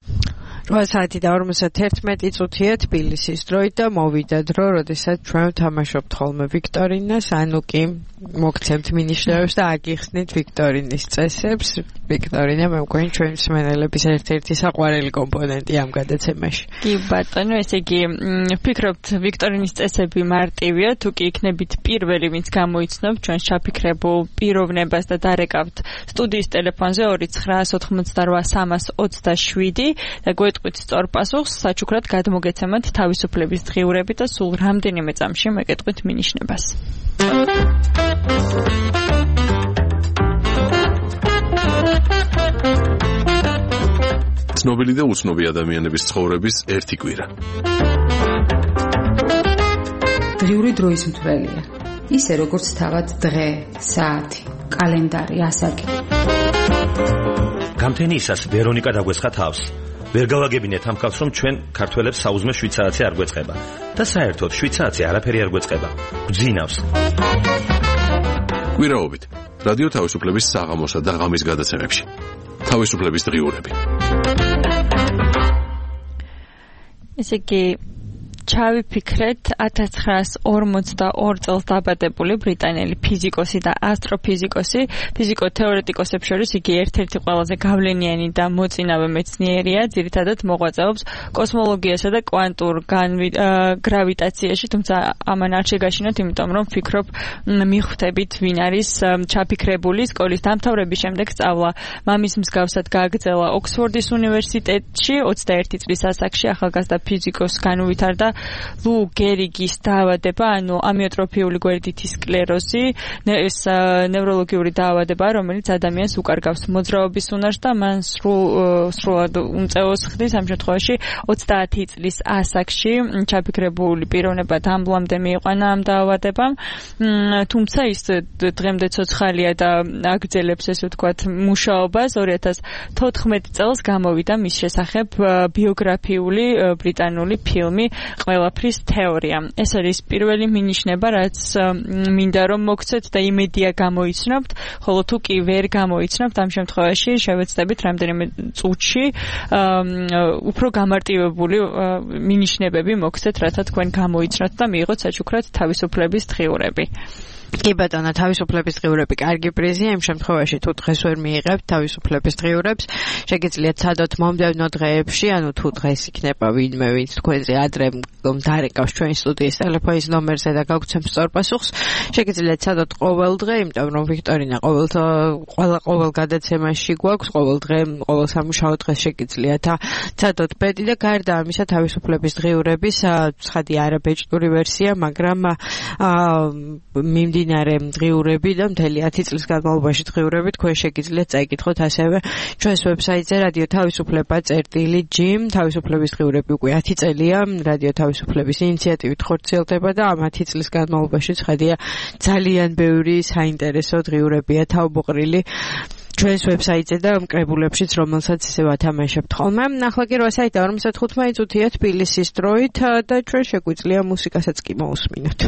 8 საათი და 51 წუთია თბილისის დროით და მოვიდა დრო, როდესაც ჩვენ ვთამაშობთ ხოლმე ვიქტორინას, ანუ კი მოგცემთ მინიშნებებს და აგიხსნით ვიქტორინის წესებს. ვიქტორინა, მე მგონი ჩვენ მსმენელების ერთ-ერთი საყვარელი კომპონენტი ამ გადაცემაში. კი ბატონო, ესე იგი ვფიქრობთ ვიქტორინის წესები მარტივია, თუ კი იქნებით პირველი, ვინც გამოიცნობთ ჩვენს ჩაფიქრებულ პიროვნებას და დარეკავთ სტუდიის ტელეფონზე 2988327 და გვეტყვით სწორ პასუხს, საჩუქრად გადმოგეცემათ თავისუფლების დღიურები და სულ რამდენიმე წამში მეკეტყვით მინიშნებას. ცნობილი და უცნობი ადამიანების ცხოვრების ერთი კვირა. დღიური დროის მთვრელია. ისე როგორც თავად დღე, საათი, კალენდარი, ასაკი. გამთენიისას ვერონიკა დაგვესხა თავს. ვერ გავაგებინეთ ამ ხალხს, რომ ჩვენ ქართველებს საუზმე შვიცააცი არ გვეწყება და საერთოდ შვიცააცი არაფერი არ გვეწყება. გვძინავს. კვირაობით რადიო თავისუფლების საღამოსა და ღამის გადაცემებში. თავისუფლების დღიურები. ესე იგი ჩავიფიქრეთ 1942 წელს დაბადებული ბრიტანელი ფიზიკოსი და ასტროფიზიკოსი, ფიზიკო-თეორეტიკოსებს შორის იგი ერთ-ერთი ყველაზე გავლენიანი და მოწინავე მეცნიერია, ძირითადად მოღვაწეობს კოსმოლოგიასა და კვანტურ გრავიტაციაში, თუმცა ამან არ შეგაშინოთ, იმიტომ რომ ვფიქრობ მიხვდებით ვინ არის ჩაფიქრებული. სკოლის დამთავრების შემდეგ სწავლა მამის მსგავსად გააგრძელა ოქსფორდის უნივერსიტეტში, 21 წლის ასაკში ახალგაზრდა ფიზიკოსს განუვითარდა ლუ გერიგის დაავადება, ანუ ამიოტროფიული გვერდითი სკლეროზი, ეს ნევროლოგიური დაავადება, რომელიც ადამიანს უკარგავს მოძრაობის უნარს და მან სრულად უმწეოს ხდის. ამ შემთხვევაში 30 წლის ასაკში ჩაფიქრებული პიროვნება დამბლამდე მიიყვანა ამ დაავადებამ, თუმცა ის დღემდე ცოცხალია და აგრძელებს, ესე ვთქვათ, მუშაობას. 2014 წელს გამოვიდა მის შესახებ ბიოგრაფიული ბრიტანული ფილმი ყველაფრის თეორია. ეს არის პირველი მინიშნება, რაც მინდა რომ მოგცეთ და იმედია გამოიცნობთ, ხოლო თუ კი ვერ გამოიცნობთ, ამ შემთხვევაში შევეცდებით რამდენიმე წუთში უფრო გამარტივებული მინიშნებები მოგცეთ, რათა თქვენ გამოიცნოთ და მიიღოთ საჩუქრად თავისუფლების დღიურები. კი ბატონო, თავისუფლების დღიურები კარგი პრიზია. იმ შემთხვევაში თუ დღეს ვერ მიიღებთ თავისუფლების დღიურებს, შეგიძლიათ სადოთ მომდევნო დღეებში, ანუ თუ დღეს იქნება ვინმე, ვინც თქვენზე ადრე დარეკავს ჩვენი სტუდიის ტელეფონის ნომერზე და გაგვცემს სწორ პასუხს, შეგიძლიათ სადოთ ყოველ დღე, იმიტომ რომ ვიქტორინა ყოველ გადაცემაში გვაქვს, ყოველ დღე, ყოველ სამუშაო დღეს შეგიძლიათ სადოთ ბედი და გარდა ამისა თავისუფლების დღიურების ცხადი არაბეჭდური ვერსია, მაგრამ მიმდინარე დღიურები და მთელი 10 წლის განმავლობაში დღიურები თქვენ შეგიძლიათ წაიკითხოთ ასევე ჩვენს ვებსაიტზე რადიო თავისუფლება.gym თავისუფლების დღიურები უკვე 10 წელია რადიო თავისუფლების ინიციატივით ხორციელდება და ამ 10 წლის განმავლობაში ხედია ძალიან ბევრი საინტერესო დღიურებია თავმოყრილი ჩვენს ვებსაიტზე და კრებულებშიც, რომელსაც ისე ვათამაშებთ ხოლმე. ახლა კი 8 საათი 45 წუთია თბილისის დროით და ჩვენ შეგვიძლია მუსიკასაც კი მოусმინოთ.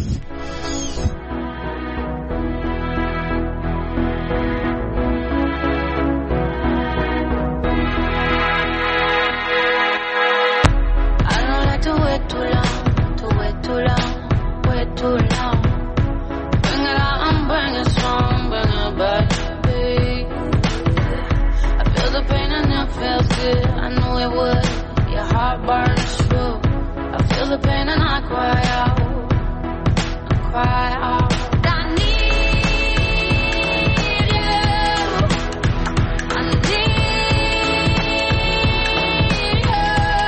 Feels good, I knew it would. Your heart burns true. I feel the pain and I cry out. I cry out. I need you. I need you.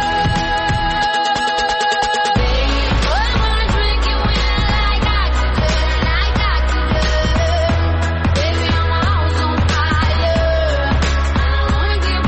Baby, I wanna drink you in like oxygen, like oxygen. Baby, I'm a house on fire. I don't wanna get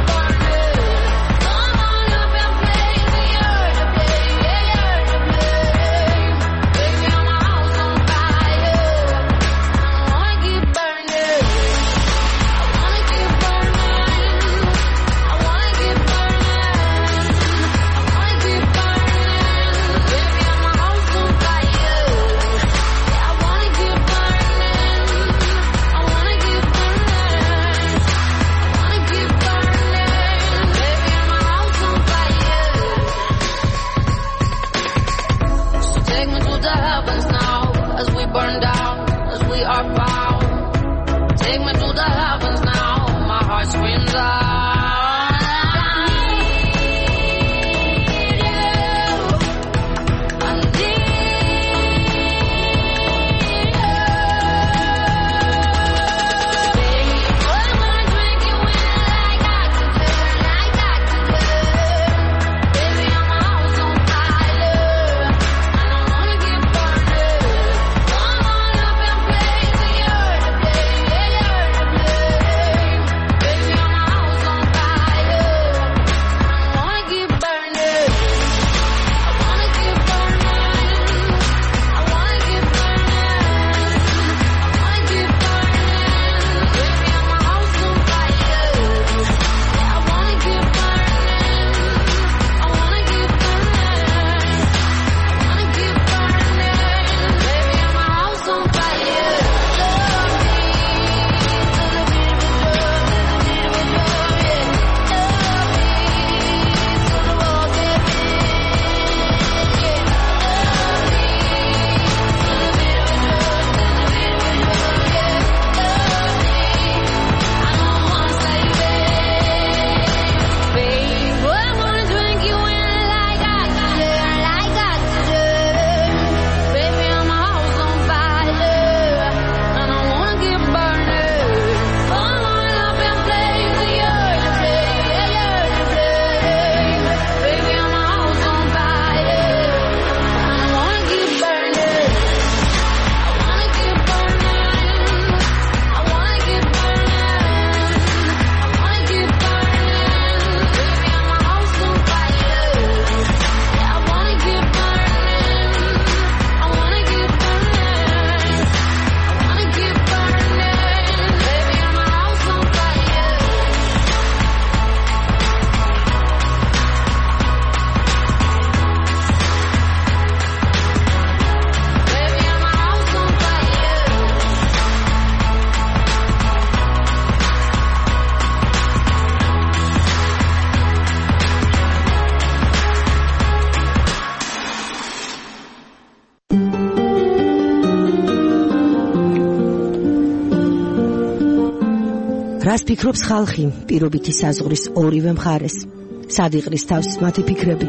რას ფიქრობს ხალხი პირობითი საზღვრის ორივე მხარეს? სად იყრის თავს მათი ფიქრები?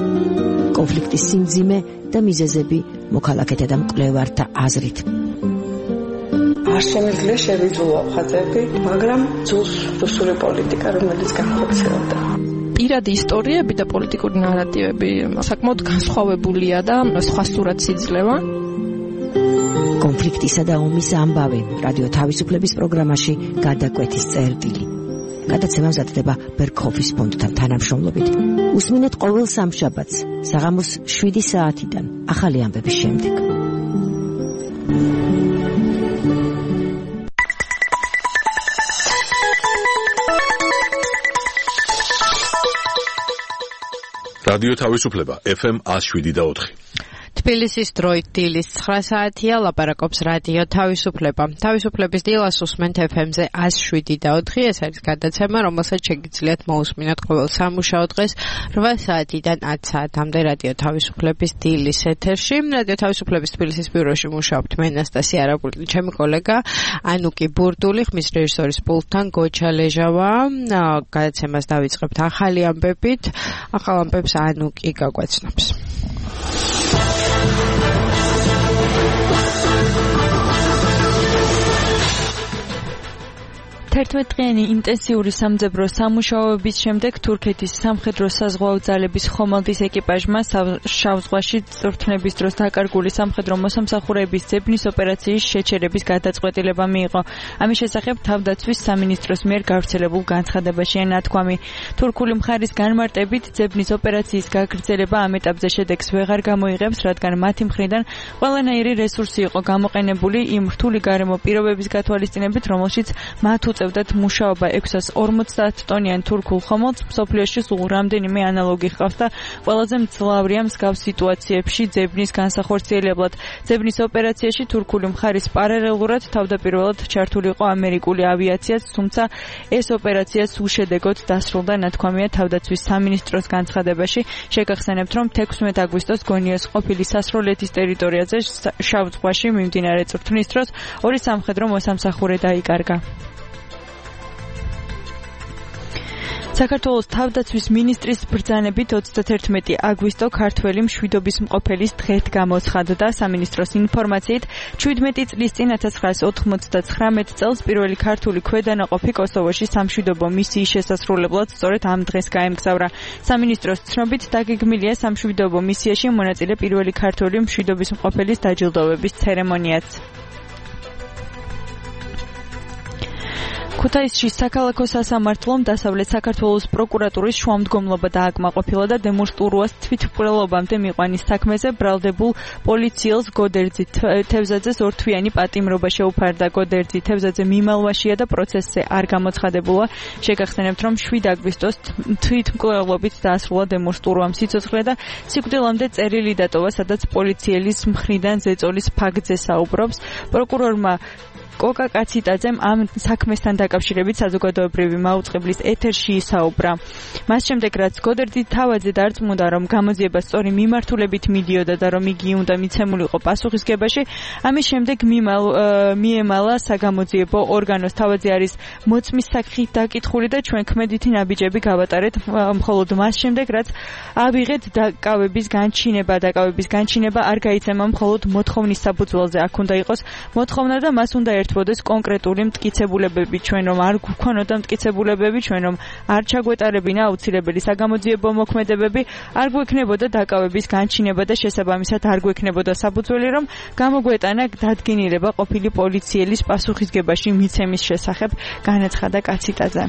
კონფლიქტის სიმძიმე და მიზეზები მოქალაქეთა და მკვლევართა აზრით. არ შემიძლია შევიძულო ხაზები, მაგრამ ძულს რუსული პოლიტიკა, რომელიც განხორციელდა. პირადი ისტორიები და პოლიტიკური ნარატივები საკმაოდ განსხვავებულია და სხვა სურათს იძლევა. კონფლიქტისა და ომის ამბავი რადიო თავისუფლების პროგრამაში გადაკვეთის წერტილი. გადაცემა მზადდება ბერქოფის ფონდთან თანამშრომლობით. უსმინეთ ყოველ სამშაბათს საღამოს 7 საათიდან ახალი ამბების შემდეგ. რადიო თავისუფლება FM 107.4. თბილისის დროით დილის 9 საათია, ლაპარაკობს რადიო თავისუფლება. თავისუფლების დილას უსმენთ FM-ზე 107.4. ეს არის გადაცემა, რომელსაც შეგიძლიათ მოусმინოთ ყოველ სამუშაო დღეს 8 საათიდან 10 საათამდე რადიო თავისუფლების დილის ეთერში. რადიო თავისუფლების თბილისის ბიუროში მუშაობთ მე ნასტასია არაბული, ჩემი კოლეგა ანუკი ბურდული, ხმის რეჟისორის პულტთან გოჩა ლეჟავა. გადაცემას დავიწყებთ ახალი ამბებით. ახალ ამბებს ანუკი გაგვაცნობს. 11-დღიანი ინტენსიური სამძებრო სამუშაოების შემდეგ თურქეთის სამხედრო საზღვაო ძალების ხომალდის ეკიპაჟმა შავ ზღვაში წვრთნების დროს დაკარგული სამხედრო მოსამსახურეების ძებნის ოპერაციის შეჩერების გადაწყვეტილება მიიღო. ამის შესახებ თავდაცვის სამინისტროს მიერ გავრცელებულ განცხადებაშია ნათქვამი. თურქული მხარის განმარტებით ძებნის ოპერაციის გაგრძელება ამ ეტაპზე შედეგს ვეღარ გამოიღებს, რადგან მათი მხრიდან ყველანაირი რესურსი იყო გამოყენებული იმ რთული გარემო პირობების გათვალისწინებით, რომელშიც მათ უწევდათ მუშაობა 650 ტონიან თურქულ ხომალდს. მსოფლიოში სულ რამდენიმე ანალოგი ჰყავს და ყველაზე მძლავრია მსგავს სიტუაციებში ძებნის განსახორციელებლად. ძებნის ოპერაციაში თურქული მხარის პარალელურად თავდაპირველად ჩართული იყო ამერიკული ავიაციაც, თუმცა ეს ოპერაციაც უშედეგოდ დასრულდა, ნათქვამია თავდაცვის სამინისტროს განცხადებაში. შეგახსენებთ, რომ 16 აგვისტოს გონიოს ყოფილი სასროლეთის ტერიტორიაზე შავ ზღვაში მიმდინარე წვრთნის დროს ორი სამხედრო მოსამსახურე დაიკარგა. საქართველოს თავდაცვის მინისტრის ბრძანებით 31 აგვისტო ქართველი მშვიდობის მყოფელის დღედ გამოცხადდა. სამინისტროს ინფორმაციით 17 წლის წინ 1999 წელს პირველი ქართული ქვედანაყოფი კოსოვოში სამშვიდობო მისიის შესასრულებლად სწორედ ამ დღეს გაემგზავრა. სამინისტროს ცნობით დაგეგმილია სამშვიდობო მისიაში მონაწილე პირველი ქართული მშვიდობის მყოფელის დაჯილდოვების ცერემონიაც. ქუთაისში საქალაქო სასამართლომ დასავლეთ საქართველოს პროკურატურის შუამდგომლობა დააკმაყოფილა და დემონსტრუას თვითმკვლელობამდე მიყვანის საქმეზე ბრალდებულ პოლიციელს გოდერძი თევზაძეს ორთვიანი პატიმრობა შეუფარდა. გოდერძი თევზაძე მიმალვაშია და პროცესზე არ გამოცხადებულა. შეგახსენებთ, რომ 7 აგვისტოს თვითმკვლელობით დაასრულა დემონსტრუამ სიცოცხლე და სიკვდილამდე წერილი დატოვა, სადაც პოლიციელის მხრიდან ზეწოლის ფაქტზე საუბრობს. პროკურორმა კოკა კაციტაძემ ამ საქმესთან დაკავშირებით საზოგადოებრივი მაუწყებლის ეთერში ისაუბრა. მას შემდეგ, რაც გოდერძი თავაძე დარწმუნდა, რომ გამოძიება სწორი მიმართულებით მიდიოდა და რომ იგი უნდა მიცემულიყო პასუხისგებაში, ამის შემდეგ მიემალა საგამოძიებო ორგანოს. თავაძე არის მოწმის საკითხით დაკითხული და ჩვენ ქმედითი ნაბიჯები გავატარეთ, მხოლოდ მას შემდეგ, რაც ავიღეთ დაკავების განჩინება არ გაიცემა მხოლოდ მოთხოვნის საფუძველზე. აქ უნდა იყოს მოთხოვნა და მას უნდა ერთვოდეს კონკრეტული მტკიცებულებები. ჩვენ რომ არ გვქონოდა მტკიცებულებები, ჩვენ რომ არ ჩაგვეტარებინა აუცილებელი საგამოძიებო მოქმედებები, არ გვექნებოდა დაკავების განჩინება და შესაბამისად არ გვექნებოდა საფუძველი, რომ გამოგვეტანა დადგენილება ყოფილი პოლიციელის პასუხისგებაში მიცემის შესახებ, განაცხადა კაციტაძე.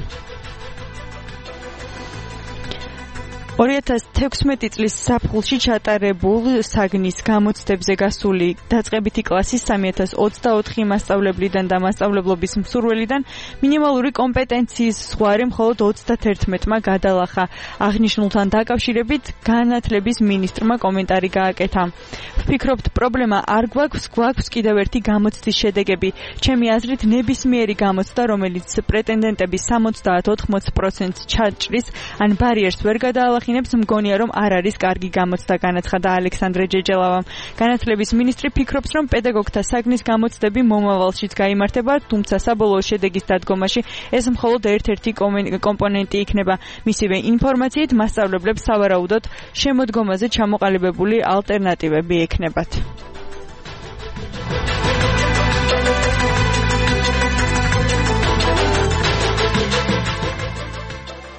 2016 წლის საფხულში ჩატარებულ საგნის გამოცდებზე გასული დაწყებითი კლასის 3024 მასწავლებლიდან და მასწავლებლობის მსურველიდან მინიმალური კომპეტენციის ზღვარი მხოლოდ 31-მა გადალახა. აღნიშნულთან დაკავშირებით განათლების მინისტრმა კომენტარი გააკეთა. ვფიქრობთ, პრობლემა არ გვაქვს კიდევ ერთი გამოცდის შედეგები. ჩემი აზრით, ნებისმიერი გამოცდა, რომელიც პრეტენდენტების 70-80% ჩაჭრის ან ბარიერს ვერ გადაალახინებს, მგონია, რომ არ არის კარგი გამოცდა, განაცხადა ალექსანდრე ჯეჯელავამ. განათლების მინისტრი ფიქრობს, რომ პედაგოგთა საგნის გამოცდები მომავალშიც გაიმართება, თუმცა საბოლოო შედეგის დადგომაში ეს მხოლოდ ერთ-ერთი კომპონენტი იქნება. მისივე ინფორმაციით, მასწავლებლებს სავარაუდოდ შემოდგომაზე ჩამოყალიბებული ალტერნატივები ექნებათ.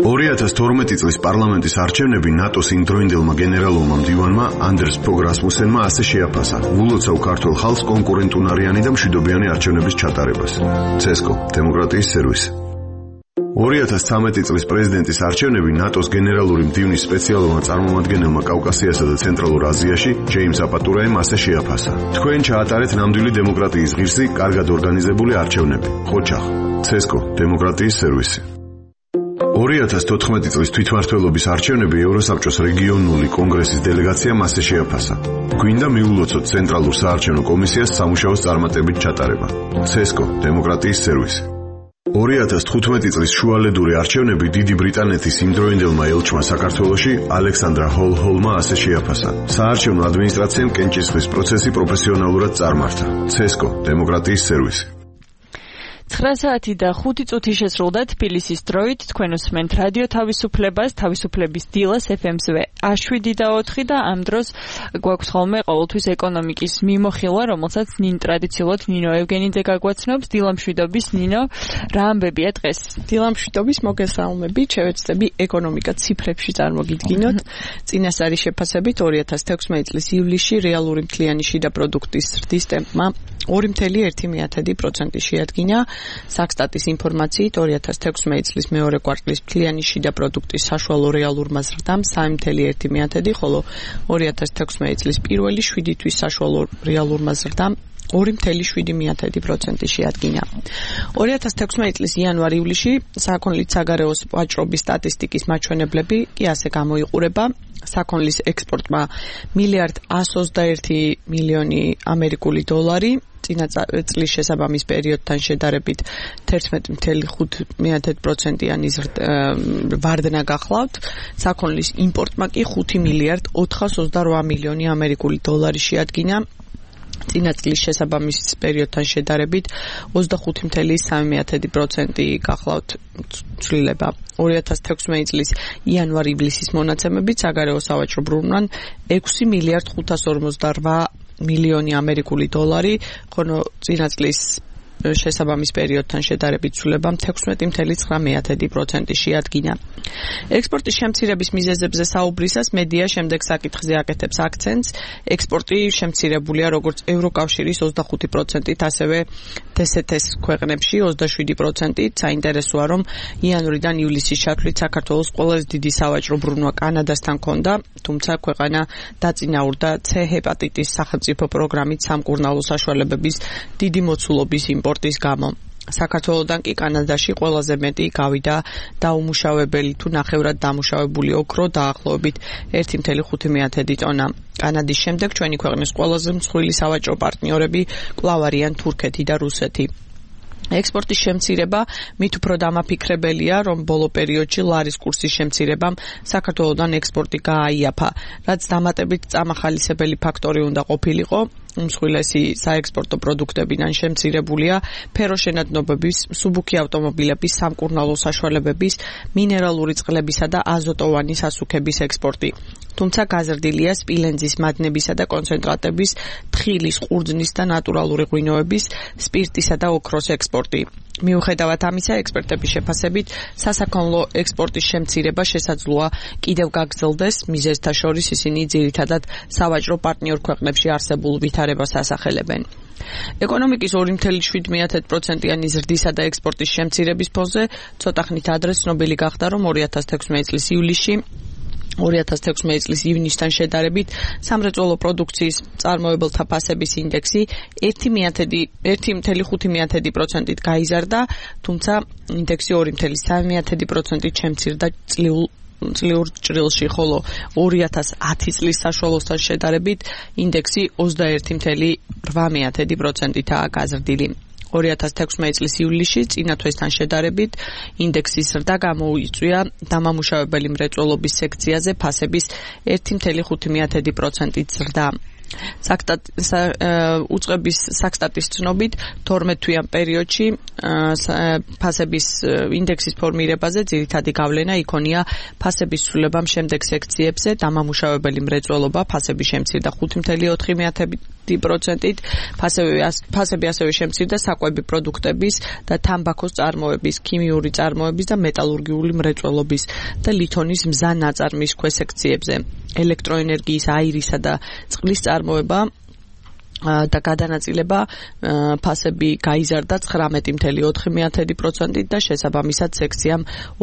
2012 წლის პარლამენტის არჩევნები ნატოს იმდროინდელმა გენერალურმა მდივანმა ანდერს ფოგ რასმუსენმა ასე შეაფასა ულოცავ ქართულ ხალხს კონკურენტუნარიანი და მშვიდობიანი არჩევნების ჩატარებას. ცესკო, დემოკრატიის სერვისი. 2013 წლის პრეზიდენტის არჩევნები ნატოს გენერალური მდივნის სპეციალურმა წარმომადგენელმა კავკასიასა და ცენტრალურ აზიაში ჯეიმს აპატურაემ ასე შეაფასა. თქვენ ჩაატარეთ ნამდვილი დემოკრატიის ღირსი, კარგად ორგანიზებული არჩევნები. ხოჩახ, ცესკო, დემოკრატიის სერვისი. 2014 წლის თვითმმართველობის არჩევნები ევროსაბჭოს რეგიონული კონგრესის დელეგაციამ ასე შეაფასა. გვინდა მიულოცოთ ცენტრალურ საარჩევნო კომისიას სამუშაოს წარმატებით ჩატარება. ცესკო, დემოკრატიის სერვისი. 2015 წლის შუალედური არჩევნები დიდი ბრიტანეთის იმდროინდელმა ელჩმა საქართველოში ალექსანდრა ჰოლჰოლმა ასე შეაფასა. საარჩევნო ადმინისტრაციამ კენჭისყრის პროცესი პროფესიონალურად წარმართა. ცესკო, დემოკრატიის სერვისი. 9 საათი და 5 წუთი შესრულდა თბილისის დროით. თქვენ უსმენთ რადიო თავისუფლებას, თავისუფლების დილას FM-ზე 7 და 4 და ამ დროს გვაქვს ხოლმე ყოველთვის ეკონომიკის მიმოხილვა, რომელსაც ტრადიციულად ნინო ევგენიძე გაგვაცნობს. დილამშვიდობის ნინო, რა ამბებია დღეს? დილამშვიდობის, მოგესალმებით. შევეცდები ეკონომიკა ციფრებში წარმოგიდგინოთ. წინასწარი შეფასებით 2016 წლის ივლისში რეალური მთლიანი შიდა პროდუქტის ზრდის ტემპმა 2,1% შეადგინა. საქსტატის ინფორმაციით 2016 წლის მეორე კვარტლის მთლიანი შიდა პროდუქტის საშუალო რეალურმა ზრდამ 3,1%, ხოლო 2016 წლის პირველი 7 თვის საშუალო რეალურმა ზრდამ 2,7% შეადგინა. 2016 წლის იანვარ-ივლისში საქონლის საგარეო ვაჭრობის სტატისტიკის მაჩვენებლები კი ასე გამოიყურება. საქონლის ექსპორტმა $1,121 მილიონი ამერიკული დოლარი, წინა წლის შესაბამის პერიოდთან შედარებით 11,5%-იანი ვარდნა გახლავთ. საქონლის იმპორტმა კი $5,428 მილიონი ამერიკული დოლარი შეადგინა. წინა წლის შესაბამის პერიოდთან შედარებით 25,3% გახლავთ ცვლილება. 2016 წლის იანვარ-ივლისის მონაცემებით საგარეო სავაჭრო ბრუნვან $6,548 მილიონი ამერიკული დოლარი, ხოლო წინა წლის შესაბამის პერიოდთან შედარებით ცვლილებამ 16,9% შეადგინა. ექსპორტის შემცირების მიზეზებზე საუბრისას მედია შემდეგ საკითხზე აკეთებს აქცენტს. ექსპორტი შემცირებულია როგორც ევროკავშირის 25%-ით, ასევე DST-ს ქვეყნებში 27%-ით. საინტერესოა, რომ იანვრიდან ივლისის ჩათვლით საქართველოს ყველაზე დიდი სავაჭრო ბრუნვა კანადასთან ჰქონდა, თუმცა ქვეყანა დაწინაურდა C ჰეპატიტის სახელმწიფო პროგრამით სამკურნალო საშუალებების დიდი მოცულობის იმპორტის გამო. საქართველოდან კი კანადაში ყველაზე მეტი გავიდა დაუმუშავებელი თუ ნახევრად დამუშავებული ოქრო დაახლოებით 1,5 ტონა. კანადის შემდეგ ჩვენი ქვეყნის ყველაზე მსხვილი სავაჭრო პარტნიორები კვლავ არიან თურქეთი და რუსეთი. ექსპორტის შემცირება მით უფრო დამაფიქრებელია, რომ ბოლო პერიოდში ლარის კურსის შემცირებამ საქართველოდან ექსპორტი გააიაფა, რაც დამატებით წამახალისებელი ფაქტორი უნდა ყოფილიყო. უმსხვილესი საექსპორტო პროდუქტებიდან შემცირებულია ფეროშენადნობების, მსუბუქი ავტომობილების, სამკურნალო საშუალებების, მინერალური წყლებისა და აზოტოვანი სასუქების ექსპორტი. თუმცა გაზრდილია სპილენძის მადნებისა და კონცენტრატების, თხილის, ყურძნის და ნატურალური ღვინოების, სპირტისა და ოქროს ექსპორტი. მიუხედავად ამისა, ექსპერტების შეფასებით, სასაქონლო ექსპორტის შემცირება შესაძლოა კიდევ გაგრძელდეს, მიზეზთა შორის ისინი ძირითადად სავაჭრო პარტნიორ ქვეყნებში არსებულ ვითარებას ასახელებენ. ეკონომიკის 2,7%-იანი ზრდისა და ექსპორტის შემცირების ფონზე ცოტა ხნით ადრე ცნობილი გახდა, რომ 2016 წლის ივლისში 2016 წლის ივნისთან შედარებით სამრეწველო პროდუქციის წარმოებელთა ფასების ინდექსი 1,5%-ით გაიზარდა, თუმცა ინდექსი 2,3%-ით შემცირდა წლიურ ჭრილში, ხოლო 2010 წლის საშუალოსთან შედარებით ინდექსი 21,8%-ითაა გაზრდილი. 2016 წლის ივლისში წინა თვესთან შედარებით ინდექსის ზრდა გამოიწვია დამამუშავებელი მრეწველობის სექციაზე ფასების 1,5%-ით ზრდა. უწყების საქსტატის ცნობით 12-თვიან პერიოდში ფასების ინდექსის ფორმირებაზე ძირითადი გავლენა იქონია ფასების ცვლილებამ შემდეგ სექციებზე, დამამუშავებელი მრეწველობა ფასები შემცირდა 5.4%-ით, ფასები ასევე შემცირდა საკვები პროდუქტების და თამბაქოს წარმოების, ქიმიური წარმოების და მეტალურგიული მრეწველობის და ლითონის მზა ნაწარმის ქვესექციებზე. ელექტროენერგიის, აირისა და წყლის წარმოება და გადანაწილება ფასები გაიზარდა 19.4%-ით და შესაბამისად სექციამ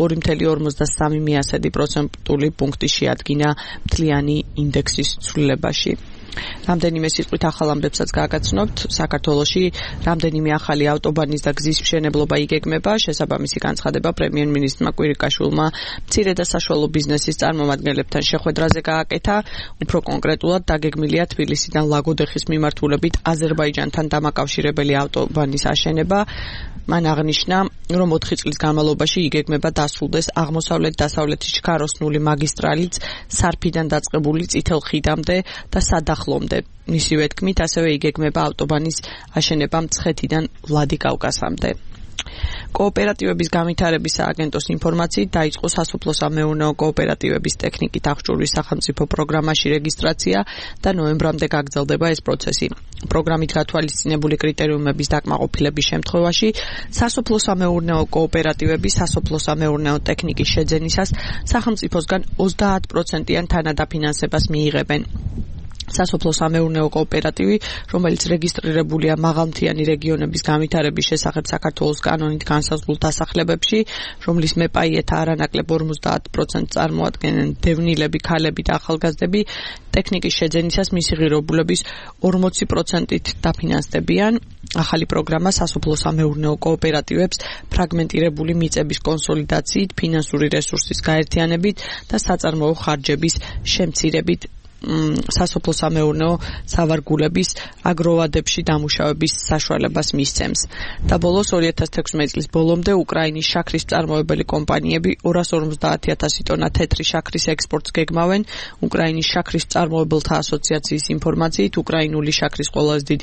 2.53% პუნქტი შეადგინა მთლიანი ინდექსის ცვლილებაში. რამდენიმე სიტყვით ახალ ამბებსაც გააგაცნობთ. საქართველოში რამდენიმე ახალი ავტობანის და გზის მშენებლობა იგეგმება. შესაბამისი განცხადება პრემიერ-მინისტრმა კვირიკაშვილმა მცირე და საშუალო ბიზნესის წარმომადგენლებთან შეხვედრაზე გააკეთა. უფრო კონკრეტულად დაგეგმილია თბილისიდან ლაგოდეხის მიმართულებით აზერბაიჯანთან დამაკავშირებელი ავტობანის აშენება. მან აღნიშნა, რომ 4 წლის განმავლობაში იგეგმება დასრულდეს აღმოსავლეთ-დასავლეთის ჩქაროსნული მაგისტრალიც სარფიდან დაწყებული წითელ ხიდამდე და სადახლომდე. მისივე თქმით, ასევე იგეგმება ავტობანის აშენება მცხეთიდან ვლადიკავკაზამდე. კოოპერატივების განვითარების სააგენტოს ინფორმაციით დაიწყო სასოფლო-სამეურნეო კოოპერატივების ტექნიკით აღჭურვის სახელმწიფო პროგრამაში რეგისტრაცია და ნოემბრამდე გაგრძელდება ეს პროცესი. პროგრამით გათვალისწინებული კრიტერიუმების დაკმაყოფილების შემთხვევაში სასოფლო-სამეურნეო კოოპერატივები სასოფლო-სამეურნეო ტექნიკის შეძენისას სახელმწიფოსგან 30%-იან თანადაფინანსებას მიიღებენ. სასოფლო-სამეურნეო კოოპერატივი, რომელიც რეგისტრირებულია მაღალმთიანი რეგიონების განვითარების შესახებ საქართველოს კანონით განსაზღვრულ დასახლებებში, რომლის მეპაიეთა არანაკლებ 50% წარმოადგენენ დევნილები, ქალები და ახალგაზრდები, ტექნიკის შეძენისას მისი ღირებულების 40%-ით დაფინანსდებიან. ახალი პროგრამა სასოფლო-სამეურნეო კოოპერატივებს ფრაგმენტირებული მიწების კონსოლიდაციით, ფინანსური რესურსის გაერთიანებით და საწარმოო ხარჯების შემცირებით სასოფლო-სამეურნეო სავარგულების აგროვადებში დამუშავების საშუალებას მისცემს. და ბოლოს 2016 წლის ბოლომდე უკრაინის შაქრის მწარმოებელი კომპანიები 250,000 ტონა თეთრი შაქრის ექსპორტს გეგმავენ. უკრაინის შაქრის მწარმოებელთა ასოციაციის ინფორმაციით, უკრაინული შაქრის ყველაზე დიდი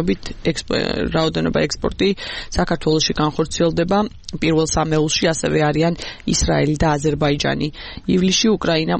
რაოდენობა ექსპორტი საქართველოში განხორციელდება. პირველ სამეულში ასევე არიან ისრაელი და აზერბაიჯანი. ივლისში უკრაინამ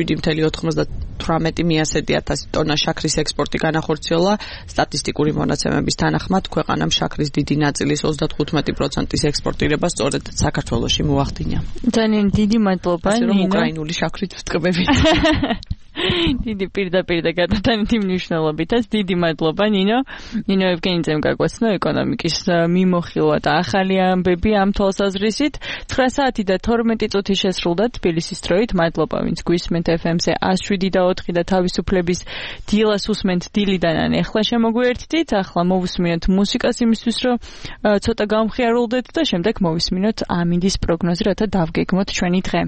27.98 ტონა შაქრის ექსპორტი განახორციელა. სტატისტიკური მონაცემების თანახმად, ქვეყანამ შაქრის დიდი ნაწილის 35%-ის ექსპორტირება სწორედ საქართველოში მოახდინა. ძალიან დიდი მადლობა, ნინო. უკრაინული შაქრით ვტკბებით. დიდი პირდაპირ და გადატანითი მნიშვნელობითაც დიდი მადლობა, ნინო. ნინო ევგენიძემ გაგვაცნო ეკონომიკის მიმოხილვა და ახალი ამბები ამ თვალსაზრისით. 9 საათი და 12 წუთი შესრულდა თბილისის დროით. მადლობა, ვინც გვისმენთ FM-ზე 107.4 და თავისუფლების დილას უსმენთ დილიდან ან ეხლა შემოგვიერთდით. ახლა მოვუსმინოთ მუსიკას იმისთვის, რომ ცოტა გამხიარულდეთ და შემდეგ მოვისმინოთ ამინდის პროგნოზი, რათა დავგეგმოთ ჩვენი დღე.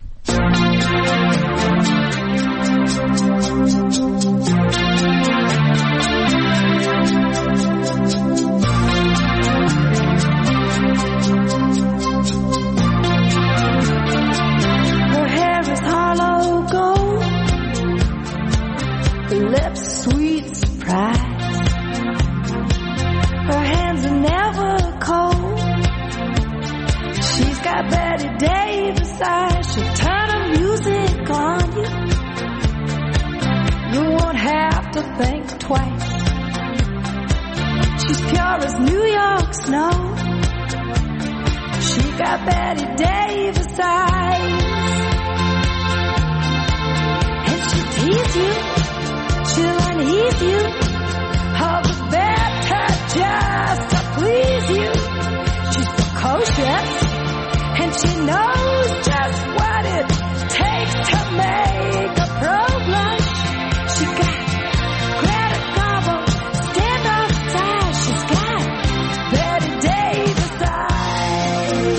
Her hair is hollow gold, her lips sweet surprise. Her hands are never cold. She's got Betty Davis eyes. She'll turn her music on you. You won't have to think twice. She's pure as New York snow. She got Betty Davis eyes. And she'll tease you, she'll unease you. All the better just to please you. She's precocious, and she knows just what it takes to make a pro blush. She got Greta Garbo, standoff style. She's got Betty Davis eyes.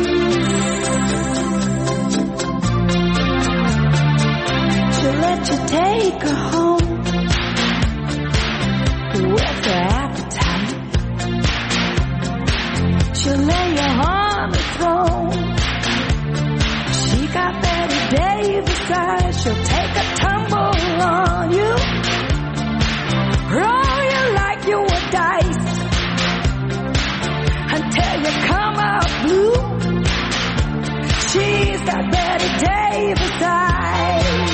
She'll let you take her home with her appetite. She'll lay you on the throne. She got Betty Davis eyes. She'll take a tumble on you. got Betty Davis eyes.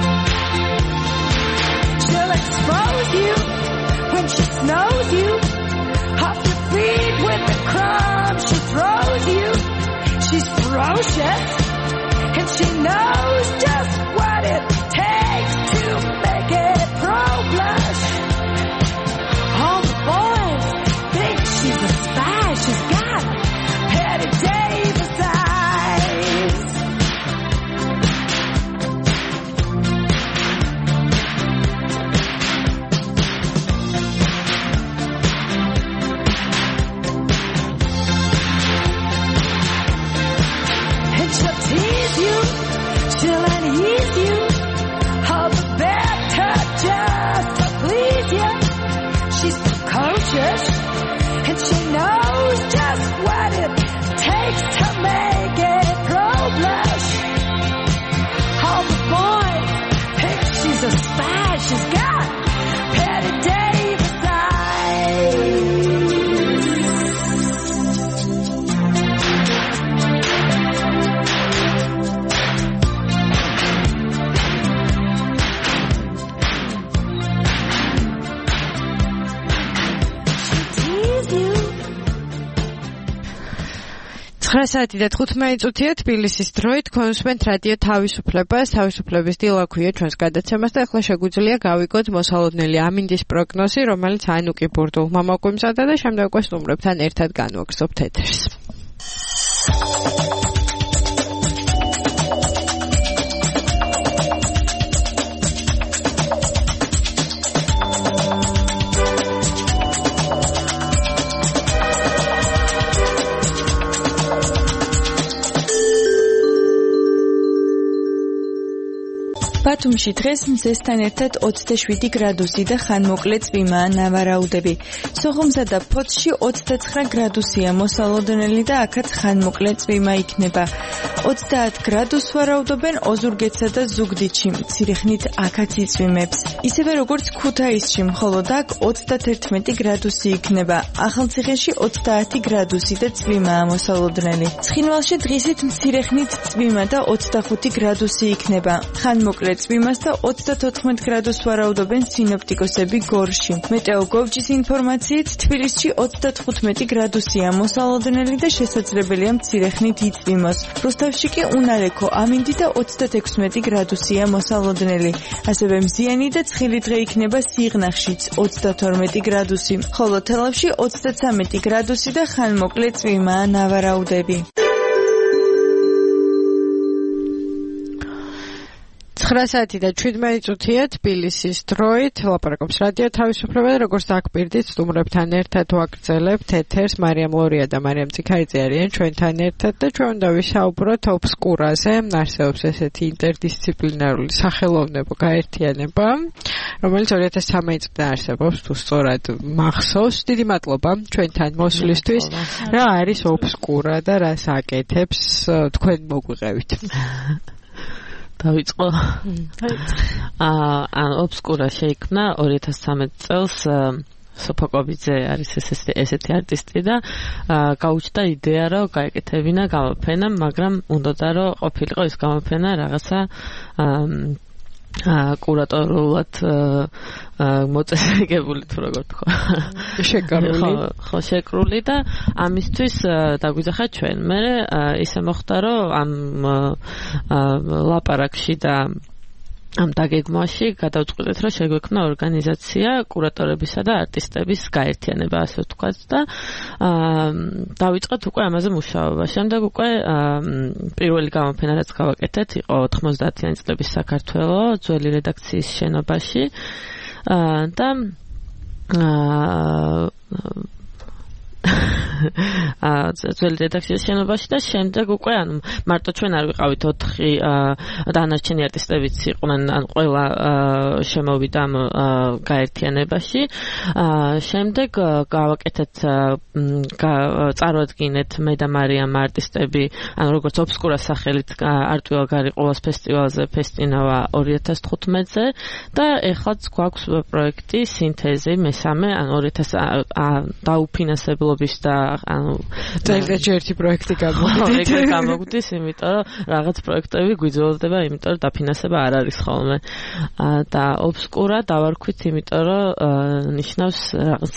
She'll expose you when she snows you. Off your feet with the crumbs she throws you. She's ferocious, and she knows just what it takes to make it pro-blush. All the boys think she's a spy. She's got Betty Davis eyes. And she'll tease you, she'll unease you, all the better just to please you. She's precocious, and she knows just what it takes to make it pro-blush. All the boys think she's a spy. She's got Betty Davis eyes. საათი და 15 წუთია თბილისის დროით კონსუმენტ რადიო თავისუფლებას თავისუფლების დილა ქვია ჩვენს გადაცემას და ახლა შეგვიძლია გავიგოთ მოსალოდნელი ამინდის პროგნოზი, რომელიც აინუკი ბურდულმა მოგვიმზადა და შემდეგ უკვე სტუმრებთან ერთად განვაგრძობთ ეთერს. ბათუმში დღეს მზესთან ერთად 27 გრადუსი და ხანმოკლე წვიმაა, ნავარაუდები. სოხუმსა და ფოთში 29 გრადუსია, მოსალოდნელი და აქაც ხანმოკლე წვიმა იქნება. 30 გრადუსს ვარაუდობენ ოზურგეთსა და ზუგდიდში, მცირე ხნით აქაც იწვიმებს. ისევე როგორც ქუთაისში, მხოლოდ აქ 31 გრადუსი იქნება. ახალციხეში 30 გრადუსი და წვიმაა მოსალოდნელი. ცხინვალში დღისით მცირე ხნით წვიმა და 25 გრადუსი იქნება. ხანმოკლე წვიმას და 34 გრადუსს ვარაუდობენ სინოპტიკოსები გორში. მეტეო გოვჯის ინფორმაციით თბილისში 35 გრადუსია, მოსალოდნელი და შესაძლებელია მცირე ხნით იწვიმოს. რუსთავში კი უნალექო ამინდი და 36 გრადუსია, მოსალოდნელი. ასევე მზიანი და ცხელი დღე იქნება სიღნაღშიც 32 გრადუსი, ხოლო თელავში 33 გრადუსი და ხანმოკლე წვიმაა, ნავარაუდები. 9 საათი და 17 წუთია თბილისის დროით ლაპარაკობს რადიო თავისუფლება და როგორც დაგპირდით სტუმრებთან ერთად ვაგრძელებთ ეთერს. მარიამ ლორია და მარიამ წიქარიძე არიან ჩვენთან ერთად და ჩვენ უნდა ვისაუბროთ ოფსკურაზე. არსებობს ესეთი ინტერდისციპლინარული სახელოვნებო გაერთიანება, რომელიც 2013 წლიდან არსებობს, თუ სწორად მახსოვს. დიდი მადლობა ჩვენთან მოსვლისთვის. რა არის ოფსკურა და რას აკეთებს, თქვენ მოგვიყევით. დავიწყო. ოფსკურა შეიქმნა 2013 წელს. სოფოკოვიძე არის ესეთი არტისტი და გაუჩნდა იდეა, რომ გაეკეთებინა გამოფენა, მაგრამ უნდოდა რომ ყოფილიყო ის გამოფენა რაღაცა კურატორულად მოწესრიგებული, თუ როგორ თქვა, შეკრული. ხო, შეკრული და ამისთვის დაგვიძახა ჩვენ. მე ისე მოხდა, რომ ამ ლაპარაკში და ამ დაგეგმვაში გადავწყვეტეთ, რომ შეგვექმნა ორგანიზაცია კურატორებისა და არტისტების გაერთიანება, ასე ვთქვათ და დავიწყეთ უკვე ამაზე მუშაობა. შემდეგ უკვე პირველი გამოფენა, რაც გავაკეთეთ, იყო 90-იანი წლების საქართველო ძველი რედაქციის შენობაში და ძველი რედაქციის შენობაში და შემდეგ უკვე ანუ მარტო ჩვენ არ ვიყავით 4 დანარჩენი არტისტებიც იყვნენ, ან ყველა შემოვიდა ამ გაერთიანებაში. შემდეგ გავაკეთეთ წარვადგინეთ მე და მარიამ არტისტები, ანუ როგორც ოფსკურას სახელით არტვილ გარიყულას ფესტივალზე ფესტინავა 2015-ზე და ეხლაც გვაქვს პროექტი სინთეზი მესამე, ანუ 2000 დაუფინანსებლობის და ანუ წელიწადში ერთი პროექტი გამოვიდეს. ეგრე გამოგვდის, იმიტომ რომ რაღაც პროექტები გვიძველდება, იმიტომ რომ დაფინანსება არ არის ხოლმე. და ობსკურა დავარქვით, იმიტომ რომ ნიშნავს რაღაც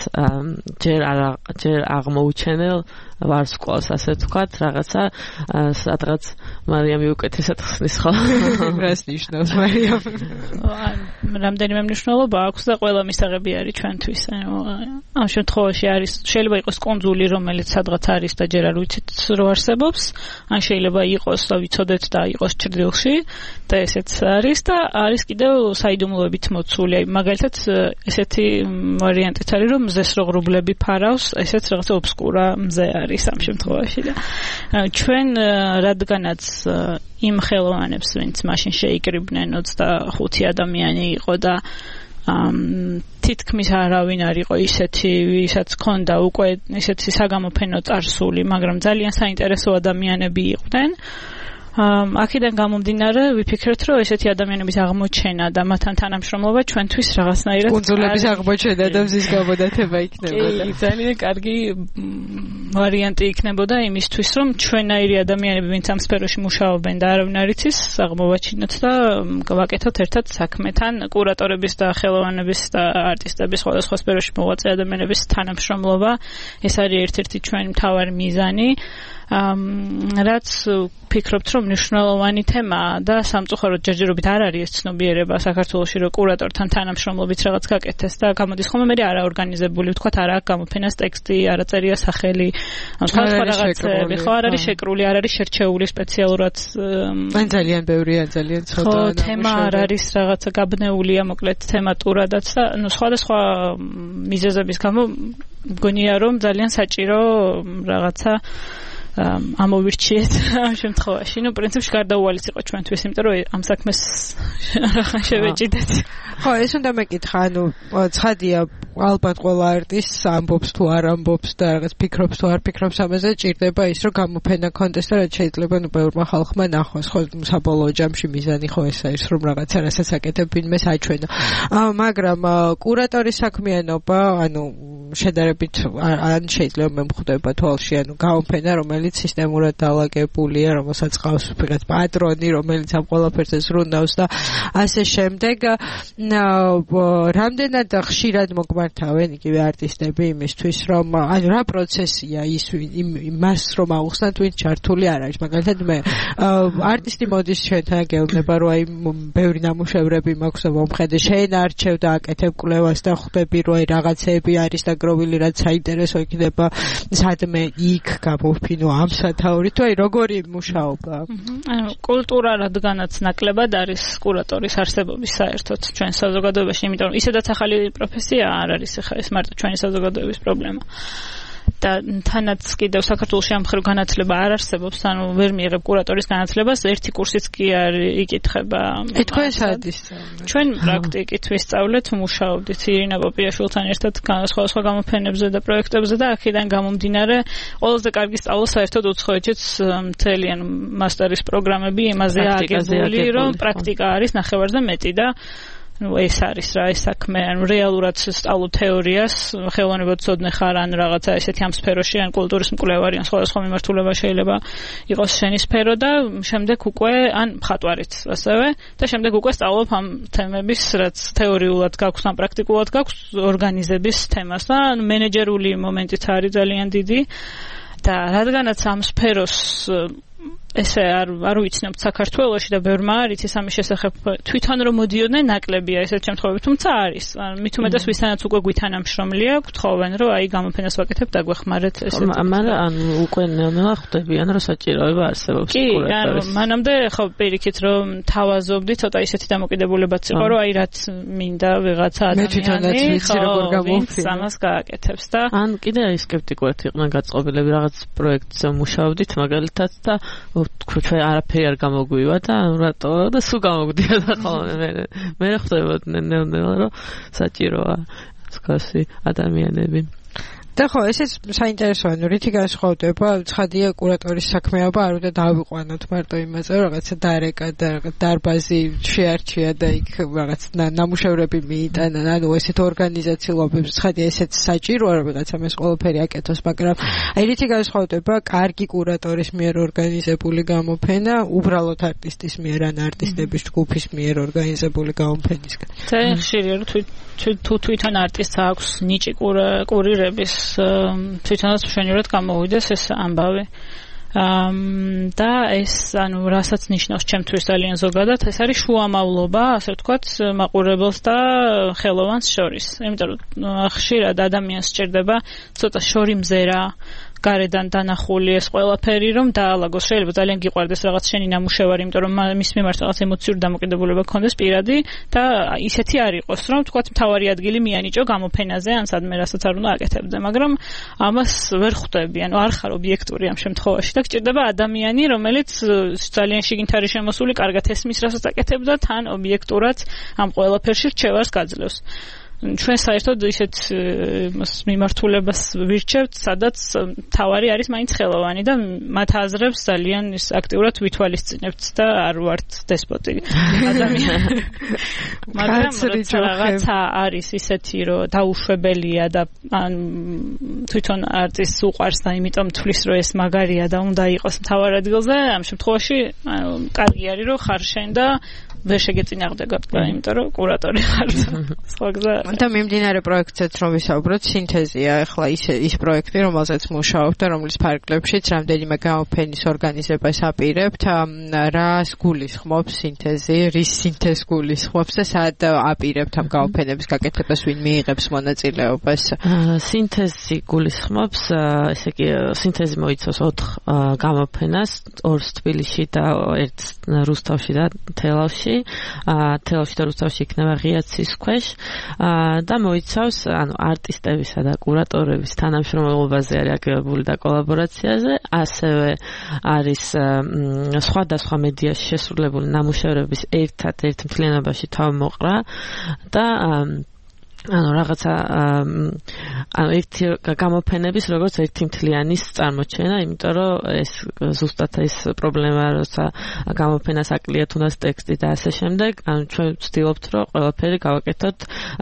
ჯერ აღმოუჩენელ ვარსკვლავს, ასე ვთქვათ, რაღაცა სადღაც მარიამი უკეთესად ხსნის ხოლმე. რას ნიშნავს მარიამი? რამდენიმე მნიშვნელობა აქვს და ყველა მისაღები არის ჩვენთვის. ამ შემთხვევაში არის შეიძლება იყოს კონძული, რომელიც სადღაც არის და ჯერ არ ვიცით რომ არსებობს, ან შეიძლება იყოს და ვიცოდეთ და იყოს ჭრდილში და ესეც არის და არის კიდევ საიდუმლოებით მოცული. აი მაგალითად ესეთი ვარიანტიც არის რომ მზეს რო ღრუბლები ფარავს, ესეც რაღაც ობსკურა მზე არის ამ შემთხვევაში და ჩვენ რადგანაც იმ ხელოვანებს, ვინც მაშინ შეიკრიბნენ 25 ადამიანი იყო და თითქმის არავინ არ იყო ისეთი, ვისაც ჰქონდა უკვე ისეთი საგამოფენო წარსული, მაგრამ ძალიან საინტერესო ადამიანები იყვნენ. აქედან გამომდინარე ვიფიქრეთ, რომ ესეთი ადამიანების აღმოჩენა და მათთან თანამშრომლობა ჩვენთვის რაღაცნაირად კუნძულების აღმოჩენა და მზის გამოდათება იქნებოდა. კი, ძალიან კარგი ვარიანტი იქნებოდა იმისთვის, რომ ჩვენაირი ადამიანები, ვინც ამ სფეროში მუშაობენ და არავინ არ იცის, აღმოვაჩინოთ და გავაკეთოთ ერთად საქმეთან კურატორების და ხელოვანების და არტისტების სხვადასხვა სფეროში მოღვაწე ადამიანების თანამშრომლობა. ეს არის ერთ-ერთი ჩვენი მთავარი მიზანი. რაც ფიქრობთ, რომ მნიშვნელოვანი თემაა და სამწუხაროდ ჯერჯერობით არ არის ეს ცნობიერება საქართველოში, რომ კურატორთან თანამშრომლობით რაღაც გაკეთდეს და გამოდის ხოლმე მე არაორგანიზებული, ვთქვათ, არ აქვს გამოფენას ტექსტი, არ აწერია სახელი, სხვადასხვა რაღაცები, ხო, არ არის შეკრული, არ არის შერჩეული სპეციალურად. ან ძალიან ბევრია, ძალიან ცოტა. ხო, თემა არ არის რაღაცა გაბნეულია, მოკლედ თემატურადაც და სხვადასხვა მიზეზების გამო მგონია, რომ ძალიან საჭირო რაღაცა ამოვირჩიეთ ამ შემთხვევაში. ნუ პრინციპში გარდაუვალიც იყო ჩვენთვის, იმიტომ რომ ამ საქმეს რახან შევეჭიდეთ. ხო, ეს უნდა მეკითხა, ანუ ცხადია, ალბათ ყველა არტისტს ამბობს თუ არ ამბობს და რაღაც ფიქრობს თუ არ ფიქრობს ამაზე, ჭირდება ის, რომ გამოფენა კონდეს და რაც შეიძლება ნუ ბევრმა ხალხმა ნახოს. ხო, საბოლოო ჯამში მიზანი ხო ეს არის, რომ რაღაცა რასაც აკეთებ ვინმე საჩვენო. მაგრამ კურატორის საქმიანობა, ანუ შედარებით ან შეიძლება მე მხვდება თვალში, ანუ გამოფენა, რომელიც სისტემურად დალაგებულია, რომელსაც ყავს ვიღაც პატრონი, რომელიც ამ ყველაფერზე ზრუნავს და ასე შემდეგ. რამდენად ხშირად მოგმართავენ იგივე არტისტები იმისთვის, რომ ანუ რა პროცესია ის იმას რომ აუხსნათ, ვინც ჩართული არ არის. მაგალითად მე არტისტი მოდის ჩვენთან გეუბნება, რომ აი ბევრი ნამუშევრები მაქვს და მომხედე, შენ არჩევ და აკეთებ კვლევას და ხვდები, რომ აი რაღაცეები არის დაგროვილი, რაც საინტერესო იქნება, სადმე იქ გამოვფინო ამ სათაურით, თუ აი როგორი მუშაობა? ანუ კულტურა რადგანაც ნაკლებად არის კურატორის არსებობის საერთოდ ჩვენ საზოგადოებაში, იმიტომ რომ ისედაც ახალი პროფესია არ არის, ხა ეს მარტო ჩვენი საზოგადოების პრობლემა. და თანაც კიდევ საქართველოში ამ ხრო განათლება არ არსებობს, ანუ ვერ მიიღებ კურატორის განათლებას, ერთი კურსიც კი არ იკითხება. თქვენ სად ისწავლეთ? ჩვენ პრაქტიკით ვისწავლეთ, მუშაობდით ირინა პოპიაშვილთან ერთად სხვადასხვა გამოფენებზე და პროექტებზე და აქედან გამომდინარე, ყველაზე კარგი სწავლა საერთოდ უცხოეთშიც მთელი ანუ მასტერის პროგრამები იმაზეა აგებული, რომ პრაქტიკა არის ნახევარზე მეტი და ну ეს არის რა ეს საქმე ანუ რეალურად სწავლობ თეორიას ხელოვნებად ცოდნე ხარ ან რაღაცა ესეთი ამ სფეროში ან კულტურის მკვლევარი ან სხვადასხვა მიმართულება შეიძლება იყოს შენი სფერო და შემდეგ უკვე ან მხატვარიც ასევე და შემდეგ უკვე სწავლობ ამ თემების რაც თეორიულად გაქვს ან პრაქტიკულად გაქვს ორგანიზების თემას და მენეჯერული მომენტიც არის ძალიან დიდი და რადგანაც ამ სფეროს ესე არ ვიცნობთ საქართველოში და ბევრმა არის ის ამის შესახებ თვითონ რომ მოდიოდნენ ნაკლებია ესეთ შემთხვევებში თუმცა არის მით უმეტეს ვისთანაც უკვე გვითანამშრომლია გთხოვენ რომ აი გამოფენას ვაკეთებ დაგვეხმარეთ ესე მაგრამ ანუ უკვე ნელ-ნელა ხვდებიან რომ საჭიროება არსებობს კურატორის კი მანამდე ხო პირიქით რომ თავაზობდი ცოტა ისეთი დამოკიდებულებაც იყო რომ აი რაც მინდა ვიღაცა ადამიანი ხო ამას გააკეთებს და ან კიდე აი სკეპტიკურად იყვნენ გაწყობილები რაღაც პროექტზე მუშაობდით მაგალითად და თქვენ არაფერი არ გამოგვივა და რატო და სულ გამოგვდიოდა ხოლმე მე ხვდებოდნენ ნელ-ნელა რომ საჭიროა სხვისი ადამიანები და ხო, ესეც საინტერესოა, რითი განსხვავდება, ცხადია კურატორის საქმეობა არ უნდა დავიყვანოთ მარტო იმაზე, რაღაცა დარეკა და დარბაზი შეარჩია და იქ რაღაც ნამუშევრები მიიტანა, ანუ ესეთ ორგანიზაციულობებს ცხადია ესეც საჭიროა, რომ რაღაცა ეს ყველაფერი აკეთოს, მაგრამ აი რითი განსხვავდება კარგი კურატორის მიერ ორგანიზებული გამოფენა უბრალოდ არტისტის მიერ ან არტისტების ჯგუფის მიერ ორგანიზებული გამოფენისგან. ძალიან ხშირია რომ თუ თვითონ არტისტს აქვს ნიჭი კურირების თვითონაც მშვენივრად გამოვიდეს ეს ამბავი. და ეს ანუ რასაც ნიშნავს ჩემთვის ძალიან ზოგადად ეს არის შუამავლობა ასე ვთქვათ მაყურებელს და ხელოვანს შორის იმიტომ რომ ხშირად ადამიანს სჭირდება ცოტა შორი მზერა გარედან დანახული ეს ყველაფერი რომ დაალაგოს შეიძლება ძალიან გიყვარდეს რაღაც შენი ნამუშევარი იმიტომ რომ მის მიმართ რაღაც ემოციური დამოკიდებულება გქონდეს პირადი და ისეთი არ იყოს რომ თქვათ მთავარი ადგილი მიანიჭო გამოფენაზე ან სადმე რასაც არ უნდა აკეთებდე მაგრამ ამას ვერ ხვდები ანუ არ ხარ ობიექტური ამ შემთხვევაში და გჭირდება ადამიანი რომელიც ძალიან შიგნით არის შემოსული კარგად ესმის რასაც აკეთებ და თან ობიექტურად ამ ყველაფერში რჩევას გაძლევს ჩვენ საერთოდ ისეთ მიმართულებას ვირჩევთ, სადაც თავარი არის მაინც ხელოვანი და მათ აზრებს ძალიან ის აქტიურად ვითვალისწინებთ და არ ვართ დესპოტი ადამიანი. მაგრამ რაღაცა არის ისეთი, რომ დაუშვებელია და ან თვითონ არტისტს უყვარს და იმიტომ თვლის, რომ ეს მაგარია და უნდა იყოს მთავარ ადგილზე, ამ შემთხვევაში კარგი არის, რომ ხარ შენ და ვერ შეგეწინააღმდეგოთ, იმიტომ რომ კურატორი ხარ. სხვა გზა და მიმდინარე პროექტზეც რომ ვისაუბროთ, სინთეზია, ახლა ის პროექტი, რომელზეც მუშაობთ და რომლის ფარგლებშიც რამდენიმე გამოფენის ორგანიზებას აპირებთ, რას გულისხმობს სინთეზი, რის სინთეზს გულისხმობს და სად აპირებთ ამ გამოფენების გაკეთებას, ვინ მიიღებს მონაწილეობას? სინთეზი გულისხმობს, ესე იგი, სინთეზი მოიცავს 4 გამოფენას, 2 თბილისში და 1 რუსთავში და თელავში. თელავში და რუსთავში იქნება ღია ცის ქვეშ. და მოიცავს ანუ არტისტებისა და კურატორების თანამშრომლობაზე არის აგებული და კოლაბორაციაზე, ასევე არის სხვადასხვა მედიაში შესრულებული ნამუშევრების ერთ მთლიანობაში თავმოყრა და ანუ რაღაცა ანუ ერთი გამოფენების როგორც ერთი მთლიანის წარმოჩენა, იმიტომ რომ ეს ზუსტად ეს პრობლემა, როცა გამოფენას აკლია თუნდაც ტექსტი და ასე შემდეგ, ანუ ჩვენ ვცდილობთ, რომ ყველაფერი გავაკეთოთ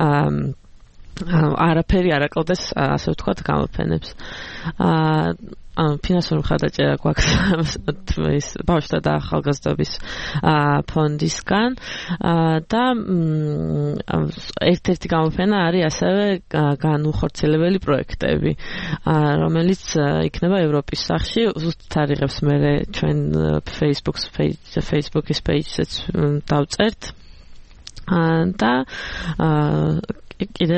არაფერი არ აკლდეს, ასე ვთქვათ, გამოფენებს. ანუ ფინანსური მხარდაჭერა გვაქვს ის ბავშვთა და ახალგაზრდობის ფონდისგან და ერთ-ერთი გამოფენა არის ასევე განუხორციელებელი პროექტები, რომელიც იქნება ევროპის სახში, ზუსტად არიღებს მე ჩვენ Facebook-ის page-ს დავწერთ და კიდე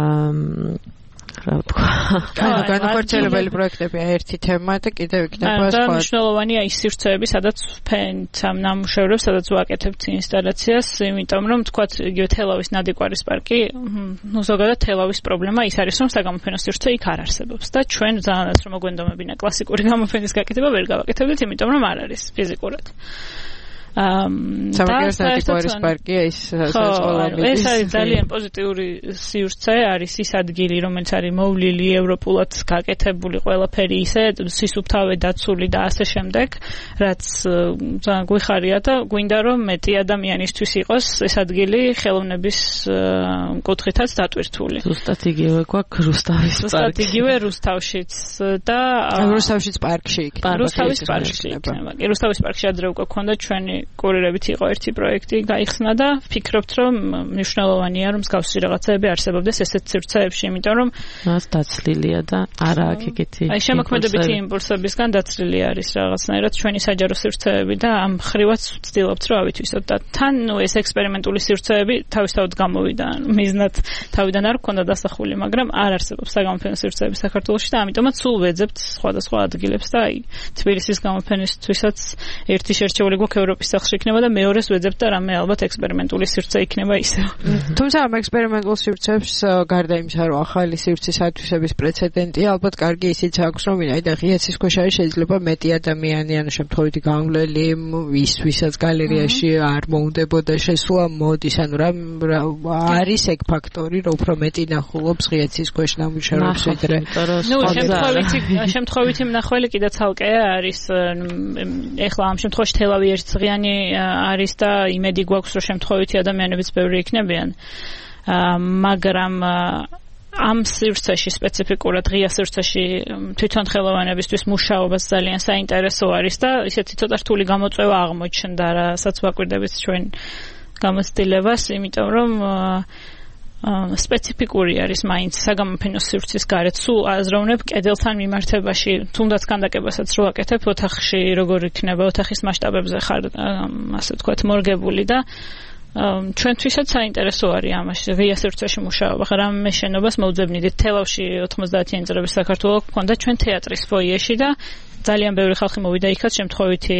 განუხორციელებელი პროექტებია ერთი თემა და კიდევ იქნება სხვა. და მნიშვნელოვანია ის სივრცეები, სადაც ვფენთ ამ ნამუშევრებს, სადაც ვაკეთებთ ინსტალაციას, იმიტომ რომ თქვათ იგივე თელავის ნადიკვარის პარკი, ნუ ზოგადად თელავის პრობლემა ის არის, რომ საგამოფენო სივრცე იქ არ არსებობს და ჩვენ ძალიანაც რომ მოგვენდომებინა კლასიკური გამოფენის გაკეთება ვერ გავაკეთებდით, იმიტომ რომ არ არის ფიზიკურად. სამაგიეროს ნადიკვარის პარკია ის საზოგადოების. ეს არის ძალიან პოზიტიური სივრცე, არის ის ადგილი, რომელიც არის მოვლილი ევროპულად გაკეთებული ყველაფერი ისე სისუფთავე დაცული და ასე შემდეგ, რაც ძალიან გვიხარია და გვინდა რომ მეტი ადამიანისთვის იყოს ეს ადგილი ხელოვნების კუთხითაც დატვირთული. ზუსტად იგივე გვაქვს რუსთავის პარკში. ზუსტად იგივე რუსთავშიც და რუსთავშიც პარკში იქნება. რუსთავის პარკში იქნება. რუსთავის პარკში ადრე უკვე ქონდა ჩვენი კურირებით იყო ერთი პროექტი გაიხსნა და ვფიქრობთ რომ მნიშვნელოვანია რომ მსგავსი რაღაცები არსებობდეს ესეთ სივრცეებში, იმიტომ რომ მას დაცლილია და არა აქ ეგეთი. აი შემოქმედებითი იმპულსებისგან დაცლილი არის რაღაცნაირად ჩვენი საჯარო სივრცეები და ამ ხრივაც ვცდილობთ რომ ავითვისოთ და თან ეს ექსპერიმენტული სივრცეები თავისთავად გამოვიდა, მიზნად თავიდან არ გქონდა დასახული, მაგრამ არ არსებობს საგამოფენო სივრცეები საქართველოში და ამიტომაც სულ ვეძებთ სხვადასხვა ადგილებს და აი თბილისის გამოფენისთვისაც ერთი შერჩეული გვაქვს ევროპის სახლში იქნება და მეორეს ვეძებ და რამე ალბათ ექსპერიმენტული სივრცე იქნება ისე. თუმცა ამ ექსპერიმენტულ სივრცეებს გარდა იმისა, რომ ახალი სივრცის ათვისების პრეცედენტია, ალბათ კარგი ისიც აქვს, რომ ვინაიდან ღია ცისქვეშა შეიძლება მეტი ადამიანი ან შემთხვევითი გამვლელი ის, ვისაც გალერეაში არ მოუნდებოდა შესვლა, მოდის, ანუ რა არის ეგ ფაქტორი, რომ უფრო მეტი ნახულობს ღია ცისქვეშ ნამუშევრებს ვიდრე. ნუ შემთხვევითი მნახველი კიდე ცალკეა არის. ეხლა ამ შემთხვევაში თელავი ერთწლიანი არის და იმედი გვაქვს, რომ შემთხვევითი ადამიანებიც ბევრი იქნებიან. მაგრამ ამ სივრცეში სპეციფიკურად ღია სივრცეში თვითონ ხელოვანებისთვის მუშაობას ძალიან საინტერესო არის და ისეთი ცოტა რთული გამოწვევა აღმოჩნდა, რასაც ვაკვირდებით ჩვენ გამოცდილებას, იმიტომ რომ სპეციფიკური არის მაინც საგამოფენო სივრცის გარეთ. სულ აზროვნებ კედელთან მიმართებაში, თუნდაც ქანდაკებასაც რო აკეთებ, ოთახში როგორ იქნება, ოთახის მასშტაბებზე ხარ, ასე ვთქვათ, მორგებული და ჩვენთვისაც საინტერესო არის ამაში ღია სივრცეში მუშაობა. რამე შენობას მოვძებნიდით თელავში 90-იანი წლების საქართველოს გქონდა ჩვენ თეატრის ფოიეში და ძალიან ბევრი ხალხი მოვიდა იქაც შემთხვევითი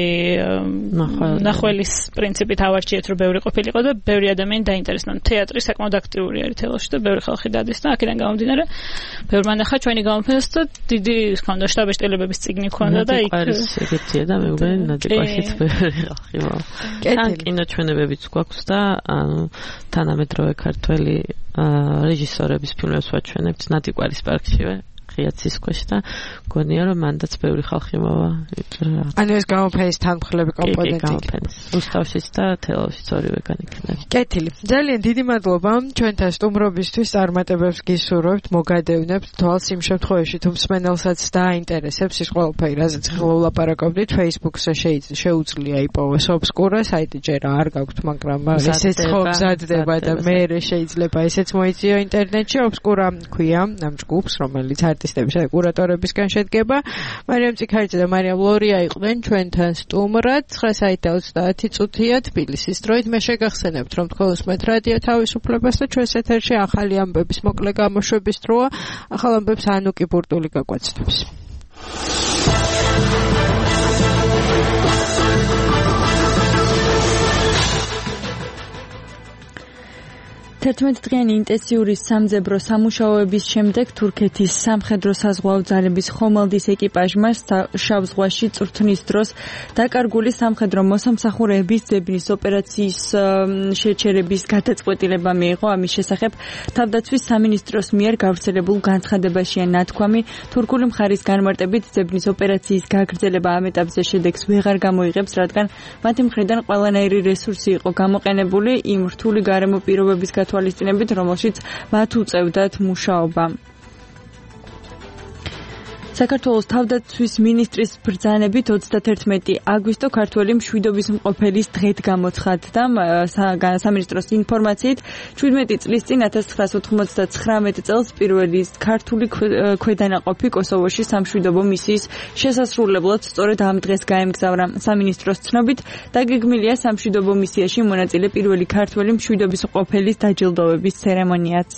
ნახველის პრინციპით ავარჩიეთ, რომ ბევრი ყოფილიყო და ბევრი ადამიანი დაინტერესდა. თეატრი საკმაოდ აქტიური არის თელავში და ბევრი ხალხი დადის და აქედან გამომდინარე ბევრმა ნახა ჩვენი გამოფენას და დიდი ჰქონდა შტაბ-შტილებების წიგნი ჰქონდა და იქ არის ეგეთია და მეუბნები ნადიყვაშიც ბევრი ხალხი მოვა. თან კინოჩვენებებიც გვაქვს და თანამედროვე ქართველი რეჟისორების ფილმებს ვაჩვენებთ ნადიყვარის პარკშივე. ღია ცისქვეშ და გონია რომ მანდაც ბევრი ხალხი მოვა. ანუ ეს გამოფენის თანმხლები კომპონენტი. რუსთავშიც და თელავშიც ორივე განიქნება. კეთილი. ძალიან დიდი მადლობა ჩვენთან სტუმრობისთვის, წარმატებებს გისურვებთ, მოგადევნებთ თვალს იმ შემთხვევაში, თუ მსმენელსაც დაინტერესებს ის ყველაფერი, რაზეც ვლაპარაკობდით, Facebook-ზე შეუძლია იპოვოს ობსკურა, საიტი ჯერ არ გაქვთ, მაგრამ ესეც ხო გზადდება და მე შეიძლება ესეც მოიწიო ინტერნეტში. ობსკურა ქვია ამ ჯგუფს, რომელიც არტისტებისა და კურატორებისგან შედგება. მარიამ წიქარიძე და მარიამ ლორია იყვნენ ჩვენთან სტუმრად. 9:30 წუთია თბილისის დროით. მე შეგახსენებთ, რომ თქვენ უსმენთ რადიო თავისუფლებას და ჩვენს ეთერში ახალი ამბების მოკლე გამოშვების დროა. ახალ ამბებს ანუკი ბურტული გაგვაცნობს. 11-დღიანი ინტენსიური სამძებრო სამუშაოების შემდეგ თურქეთის სამხედრო-საზღვაო ძალების ხომალდის ეკიპაჟმა შავ ზღვაში წვრთნის დროს დაკარგული სამხედრო მოსამსახურეების ძებნის ოპერაციის შეჩერების გადაწყვეტილება მიიღო. ამის შესახებ თავდაცვის სამინისტროს მიერ გავრცელებულ განცხადებაშია ნათქვამი, თურქული მხარის განმარტებით ძებნის ოპერაციის გაგრძელება ამ ეტაპზე შედეგს ვეღარ გამოიღებს, რადგან მათი მხრიდან ყველანაირი რესურსი იყო გამოყენებული იმ რთული გარემო პირობების თვალისწინებით, რომელშიც მათ უწევდათ მუშაობა. საქართველოს თავდაცვის მინისტრის ბრძანებით 31 აგვისტო ქართველი მშვიდობის მყოფელის დღედ გამოცხადდა. სამინისტროს ინფორმაციით 17 წლის წინ 1999 წელს პირველი ქართული ქვედანაყოფი კოსოვოში სამშვიდობო მისიის შესასრულებლად სწორედ ამ დღეს გაემგზავრა. სამინისტროს ცნობით დაგეგმილია სამშვიდობო მისიაში მონაწილე პირველი ქართველი მშვიდობის მყოფელის დაჯილდოების ცერემონიაც.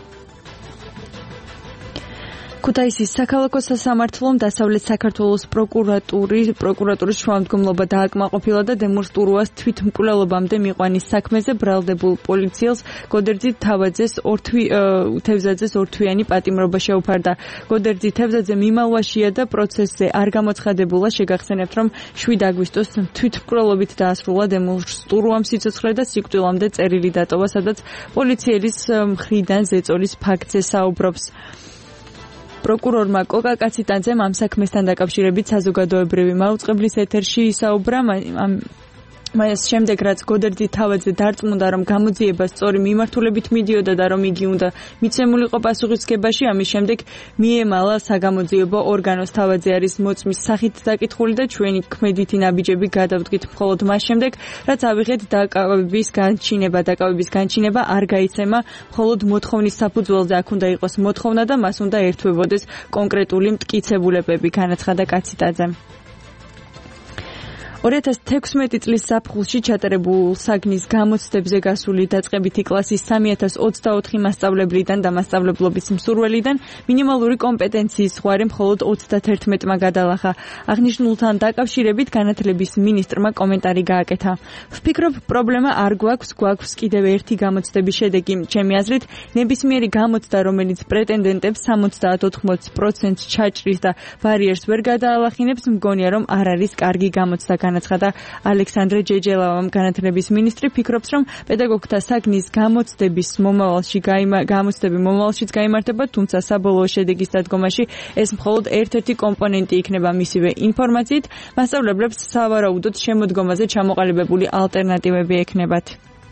ქუთაისის საქალაქო სასამართლომ დასავლეთ საქართველოს პროკურატურის შუამდგომლობა დააკმაყოფილა და დემურ სტურუას თვითმკვლელობამდე მიყვანის საქმეზე ბრალდებულ პოლიციელს გოდერძი თევზაძეს ორთვიანი პატიმრობა შეუფარდა. გოდერძი თევზაძე მიმალვაშია და პროცესზე არ გამოცხადებულა. შეგახსენებთ, რომ 7 აგვისტოს თვითმკვლელობით დაასრულა დემურ სტურუამ სიცოცხლე და სიკვდილამდე წერილი დატოვა, სადაც პოლიციელის მხრიდან ზეწოლის ფაქტზე საუბრობს. პროკურორმა კოკა კაციტანძემ ამ საქმესთან დაკავშირებით საზოგადოებრივი მაუწყებლის ეთერში ისაუბრა. მას შემდეგ რაც გოდერძი თავაძე დარწმუნდა, რომ გამოძიება სწორი მიმართულებით მიდიოდა და რომ იგი უნდა მიცემულიყო პასუხისგებაში, ამის შემდეგ მიემალა sagამოძიებო ორგანოს. თავაძე არის მოწმის სახით დაკითხული და ჩვენი ქმედვითი ნაბიჯები გადავდგით მხოლოდ მას შემდეგ, რაც ავიღეთ დაკავების განჩინება არ გაიცემა, მხოლოდ მოთხოვნის საფუძველზე აქ უნდა იყოს მოთხოვნა და მას უნდა ერთვებოდეს კონკრეტული მტკიცებულებები, განაცხადა კაციტაძემ. 2016 წლის ზაფხულში ჩატარებულ საგნის გამოცდებზე გასული დაწყებითი კლასის 3024 მასწავლებლიდან და მასწავლებლობის მსურველიდან მინიმალური კომპეტენციის ზღვარი მხოლოდ 31-მა გადალახა. აღნიშნულთან დაკავშირებით განათლების მინისტრმა კომენტარი გააკეთა. ვფიქრობ, პრობლემა არ გვაქვს კიდევ ერთი გამოცდების შედეგი. ჩემი აზრით, ნებისმიერი გამოცდა, რომელიც პრეტენდენტებს 70-80% ჩაჭრის და ბარიერს ვერ გადაალახინებს, მგონია, რომ არ არის კარგი გამოცდა, განაცხადა ალექსანდრე ჯეჯელავამ. განათლების მინისტრი ფიქრობს, რომ პედაგოგთა საგნის გამოცდები მომავალშიც გაიმართება, თუმცა საბოლოო შედეგის დადგომაში ეს მხოლოდ ერთ-ერთი კომპონენტი იქნება. მისივე ინფორმაციით, მასწავლებლებს სავარაუდოდ შემოდგომაზე ჩამოყალიბებული ალტერნატივები ექნებათ.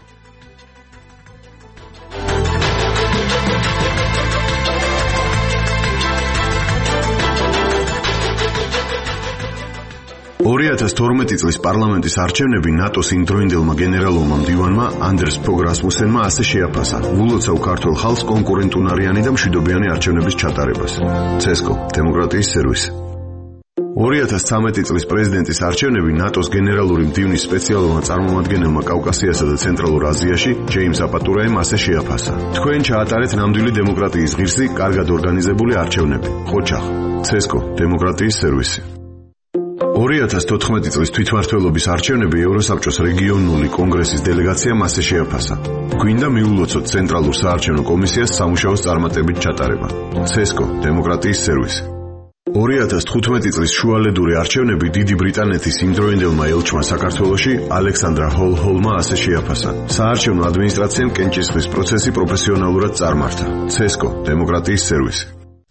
წლის პარლამენტის არჩევნები ნატოს იმდროინდელმა გენერალურმა მდივანმა ანდერს ფოგ რასმუსენმა ასე შეაფასა: "ვულოცავ ქართულ ხალხს კონკურენტუნარიანი და მშვიდობიანი არჩევნების ჩატარებას." CESCO დემოკრატიის სერვისი. 2013 წლის პრეზიდენტის არჩევნები ნატოს გენერალური მდივნის სპეციალურმა წარმომადგენელმა კავკასიასა და ცენტრალურ აზიაში ჯეიმს აპატურაემ ასე შეაფასა: "თქვენ ჩაატარეთ ნამდვილი დემოკრატიის ღირსი, კარგად ორგანიზებული არჩევნები." ხოჩახ. CESCO დემოკრატიის სერვისი. 2014 წლის თვითმმართველობის არჩევნები ევროსაბჭოს რეგიონული კონგრესის დელეგაციამ ასე შეაფასა: "გვინდა მიულოცოთ ცენტრალურ საარჩევნო კომისიას სამუშაოს წარმატებით ჩატარება." CESCO დემოკრატიის სერვისი. 2015 წლის შუალედური არჩევნები დიდი ბრიტანეთის იმდროინდელმა ელჩმა საქართველოში ალექსანდრა ჰოლჰოლმა ასე შეაფასა: "საარჩევნო ადმინისტრაციამ კენჭისყრის პროცესი პროფესიონალურად წარმართა." CESCO დემოკრატიის სერვისი.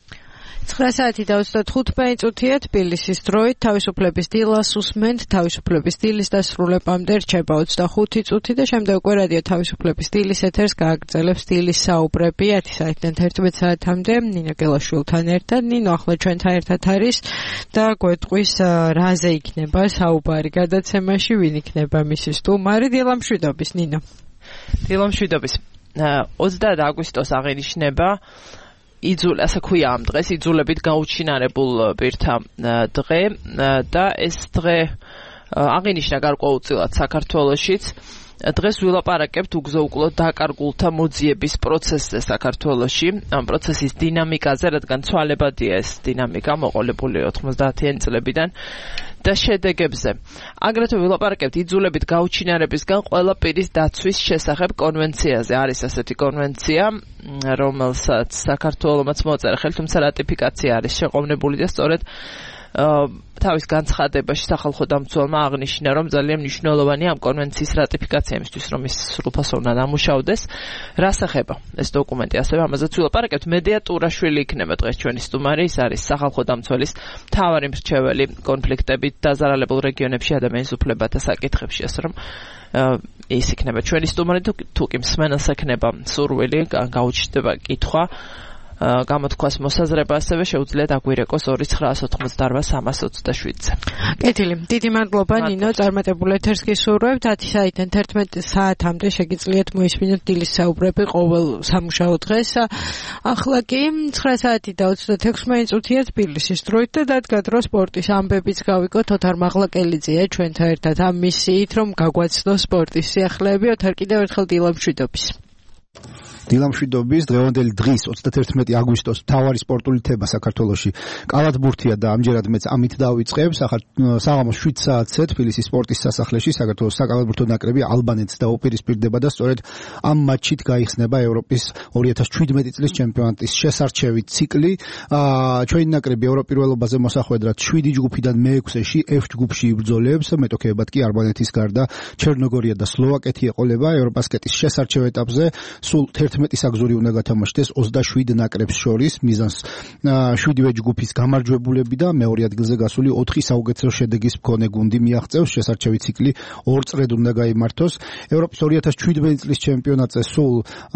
9 საათი და 25 წუთია თბილისის დროით. თავისუფლების დილას უსმენთ. თავისუფლების დილის დასრულებამდე რჩება 25 წუთი და შემდეგ უკვე რადიო თავისუფლების დილის ეთერს გააგრძელებს დილის საუბრები 10 საათიდან 11 საათამდე. ნინო გელაშვილთან ერთად. ნინო ახლა ჩვენთან ერთად არის და გვეტყვის რაზე იქნება საუბარი გადაცემაში, ვინ იქნება მისი სტუმარი. დილამშვიდობის ნინო. დილამშვიდობის. 30 აგვისტოს აღინიშნება ასე ქვია ამ დღეს იძულებით გაუჩინარებულ პირთა დღე და ეს დღე აღინიშნა გარკვეულწილად საქართველოშიც. დღეს ვილაპარაკებთ უგზო-უკვლოდ დაკარგულთა მოძიების პროცესზე საქართველოში, ამ პროცესის დინამიკაზე, რადგან ცვალებადია ეს დინამიკა მოყოლებული 90-იანი წლებიდან და შედეგებზე. აგრეთვე ვილაპარაკებთ იძულებით გაუჩინარებისგან ყველა პირის დაცვის შესახებ კონვენციაზე. არის ასეთი კონვენცია, რომელსაც საქართველოსაც მოაწერა ხელი, თუმცა რატიფიკაცია არის შეყოვნებული და სწორედ თავის განცხადებაში სახალხო დამცველმა აღნიშნა, რომ ძალიან მნიშვნელოვანია ამ კონვენციის რატიფიკაცია იმისთვის, რომ ის სრულფასოვნად ამუშავდეს. რას ეხება ეს დოკუმენტი? ასევე ამაზეც ვილაპარაკებთ. მედია ტურაშვილი იქნება დღეს ჩვენი სტუმარი. ის არის სახალხო დამცველის მთავარი მრჩეველი კონფლიქტებით დაზარალებულ რეგიონებში ადამიანის უფლებათა საკითხებში, ასე რომ ის იქნება ჩვენი სტუმარი. თუ კი მსმენელს ექნება სურვილი, გაუჩნდება კითხვა, გამოთქვას მოსაზრება, ასევე შეუძლია დაგვირეკოს 2988-327-ზე. კეთილი, დიდი მადლობა ნინო, წარმატებულ ეთერს გისურვებთ. 10 საათიდან 11 საათამდე შეგიძლიათ მოისმინოთ დილის საუბრები ყოველ სამუშაო დღეს. ახლა კი 9 საათი და 36 წუთია თბილისის დროით და დადგა დრო სპორტის ამბებიც გავიგოთ. ოთარ მაღლაკელიძეა ჩვენთან ერთად ამ მისიით, რომ გაგვაცნო სპორტის სიახლეები. ოთარ, კიდევ ერთხელ დილამშვიდობის. დილამშვიდობის. დღევანდელი დღის 31 აგვისტოს მთავარი სპორტული თემა საქართველოში კალათბურთია და ამჯერად მეც ამით დავიწყებ. საღამოს 7 საათზე თბილისის სპორტის სასახლეში საქართველოს საკალათბურთო ნაკრები ალბანეთს დაუპირისპირდება და სწორედ ამ მატჩით გაიხსნება ევროპის 2017 წლის ჩემპიონატის შესარჩევი ციკლი. ჩვენი ნაკრები ევროპირველობაზე მოსახვედრად 7 ჯგუფიდან მე-6-ში F ჯგუფში იბრძოლებს. მეტოქეებად კი ალბანეთის გარდა ჩერნოგორია და სლოვაკეთი ეყოლება ევროპასკეტის შესარჩევ ეტაპზე. სულ 11 საგზური უნდა გათამაშდეს 27 ნაკრებს შორის. მიზანს 7-ვე ჯგუფის გამარჯვებულები და მეორე ადგილზე გასული 4 საუკეთესო შედეგის მქონე გუნდი მიაღწევს. შესარჩევი ციკლი 2 წრედ უნდა გაიმართოს. ევროპის 2017 წლის ჩემპიონატზე სულ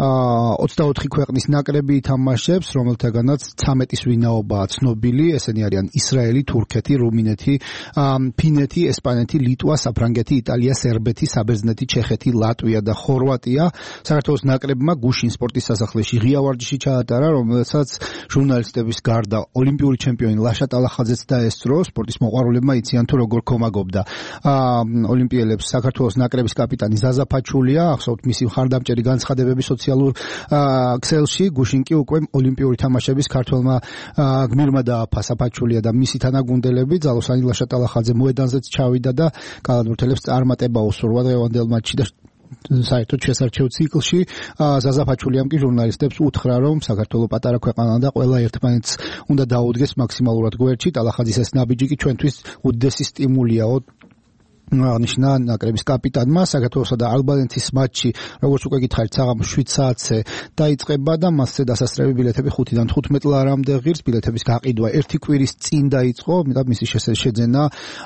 24 ქვეყნის ნაკრები ითამაშებს, რომელთაგანაც 13-ის ვინაობაა ცნობილი. ესენი არიან ისრაელი, თურქეთი, რუმინეთი, ფინეთი, ესპანეთი, ლიტვა, საფრანგეთი, იტალია, სერბეთი, საბერძნეთი, ჩეხეთი, ლატვია და ხორვატია. საქართველოს ნაკრებმა გუშინ სპორტის სასახლეში ღია ვარჯიში ჩაატარა, რომელსაც ჟურნალისტების გარდა ოლიმპიური ჩემპიონი ლაშა ტალახაძეც დაესწრო, სპორტის მოყვარულებმა იციან თუ როგორ კომაგობდა ოლიმპიელებს საქართველოს ნაკრების კაპიტანი ზაზა ფაჩულია, ახსოვთ მისი მხარდამჭერი განცხადებები სოციალურ ქსელში, გუშინ კი უკვე ოლიმპიური თამაშების ქართველმა გმირმა დააფასა ფაჩულია და მისი თანაგუნდელები, ძალოსანი ლაშა ტალახაძე მოედანზეც ჩავიდა და კალათბურთელებს წარმატება უსურვა დღევანდელ მატჩში და საერთოდ შესარჩევ ციკლში ზაზა ფაჩულიამ კი ჟურნალისტებს უთხრა, რომ საქართველოს პატარა ქვეყანა და ყველა ერთმანეთს უნდა დაუდგეს მაქსიმალურად გვერდში. ტალახაძის ეს ნაბიჯი კი ჩვენთვის უდიდესი სტიმულიაო, აღნიშნა ნაკრების კაპიტანმა. საქართველოსა და ალბანეთის მატჩი, როგორც უკვე გითხარით, საღამოს 7 საათზე დაიწყება და მასზე დასასწრები ბილეთები 5-დან 15 ლარამდე ღირს. ბილეთების გაყიდვა ერთი კვირის წინ დაიწყო და მისი შეძენა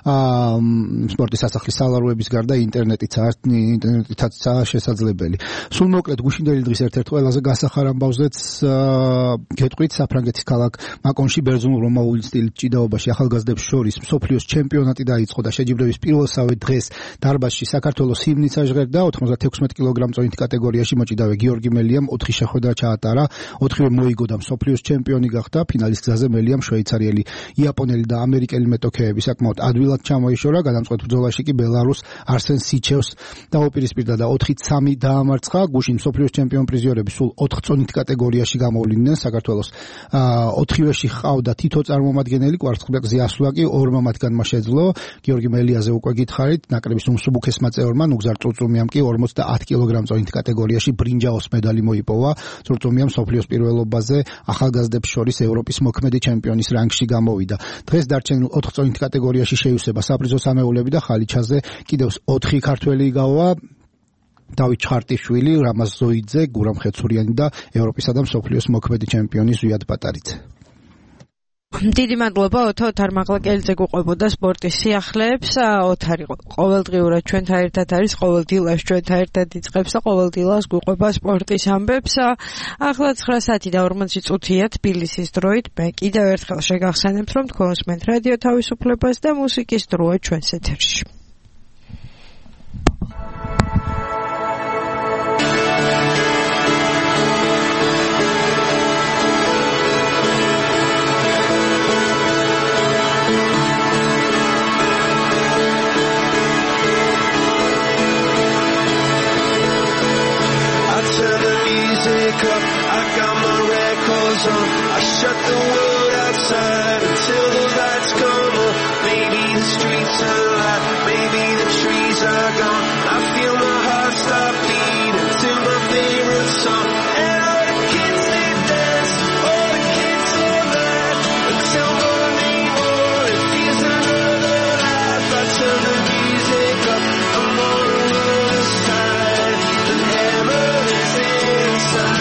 სპორტის სასახლის სალაროების გარდა ინტერნეტითაც შესაძლებელი. სულ მოკლედ გუშინდელი დღის ერთ-ერთ ყველაზე გასახარ ამბავზეც გეტყვით, საფრანგეთის ქალაქ მაკონში ბერძნულ-რომაული სტილის ჭიდაობაში ახალგაზრდებს შორის მსოფლიოს ჩემპიონატი დაიწყო და შეჯიბრების პირველსავე დღეს დარბაზში საქართველოს ჰიმნიც აჟღერდა. 96 კილოგრამ-წონით კატეგორიაში მოჭიდავე გიორგი მელიამ 4 შეხვედრა ჩაატარა, 4-ვე მოიგო და მსოფლიოს ჩემპიონი გახდა. ფინალის გზაზე მელიამ შვეიცარიელი, იაპონელი და ამერიკელი მეტოქეები საკმაოდ ადვილად ჩამოიშორა. გადამწყვეტ ბრძოლაში კი ბელარუს არსენ სიჩევს დაუპირისპირდა და 4-3 დაამარცხა. გუშინ მსოფლიოს ჩემპიონ პრიზიორები სულ 4 წონით კატეგორიაში გამოვლიდნენ. საქართველოს 4-ვეში ჰყავდა თითო წარმომადგენელი, კვარცხლბეკზე ასვლა კი ორმა მათგანმა შეძლო. გიორგი მელიაზე უკვე გითხარით, ნაკრების უმსუბუქესმა წევრმა ნუგზარ წურწუმიამ კი 50 კილოგრამ-წონით კატეგორიაში ბრინჯაოს медаლი მოიპოვა. წურწუმიამ მსოფლიოს პირველობაზე ახალგაზრდებს შორის ევროპის მოქმედი ჩემპიონის რანგში გამოვიდა. დღეს დარჩენილ 4 წონით კატეგორიაში შეივსება საპრიზო სამეულები და ხალიჩაზე კიდევ 4 ქართველი იგავა. დავით ჩხარტიშვილი, რამაზ ზოიძე, გურამ ხეცურიანი და ევროპისა და მსოფლიოს მოქმედი ჩემპიონი ზვიად ბატარიძე. დიდი მადლობა ოთარ მაღლაკელიძე გუყვებოდა სპორტის სიახლეებს. ოთარი ყოველდღიურად ჩვენთან ერთად არის, ყოველ დილას ჩვენთან ერთად იწყებს და ყოველ დილას გუყვება სპორტის ამბებს. ახლა 9 საათი და 40 წუთია თბილისის დროით. მე კიდევ ერთხელ შეგახსენებთ, რომ თქვენ უსმენთ რადიო თავისუფლებას და მუსიკის დროა ჩვენს ეთერში. I got my records on. I shut the world outside until the lights come on. Maybe the streets are alive, maybe the trees are gone. I feel my heart stop beating to my favorite song. And all the kids they dance, all the kids all laugh until morning more. It feels another life. I turn the music up. I'm on the world's side. The hammer is inside.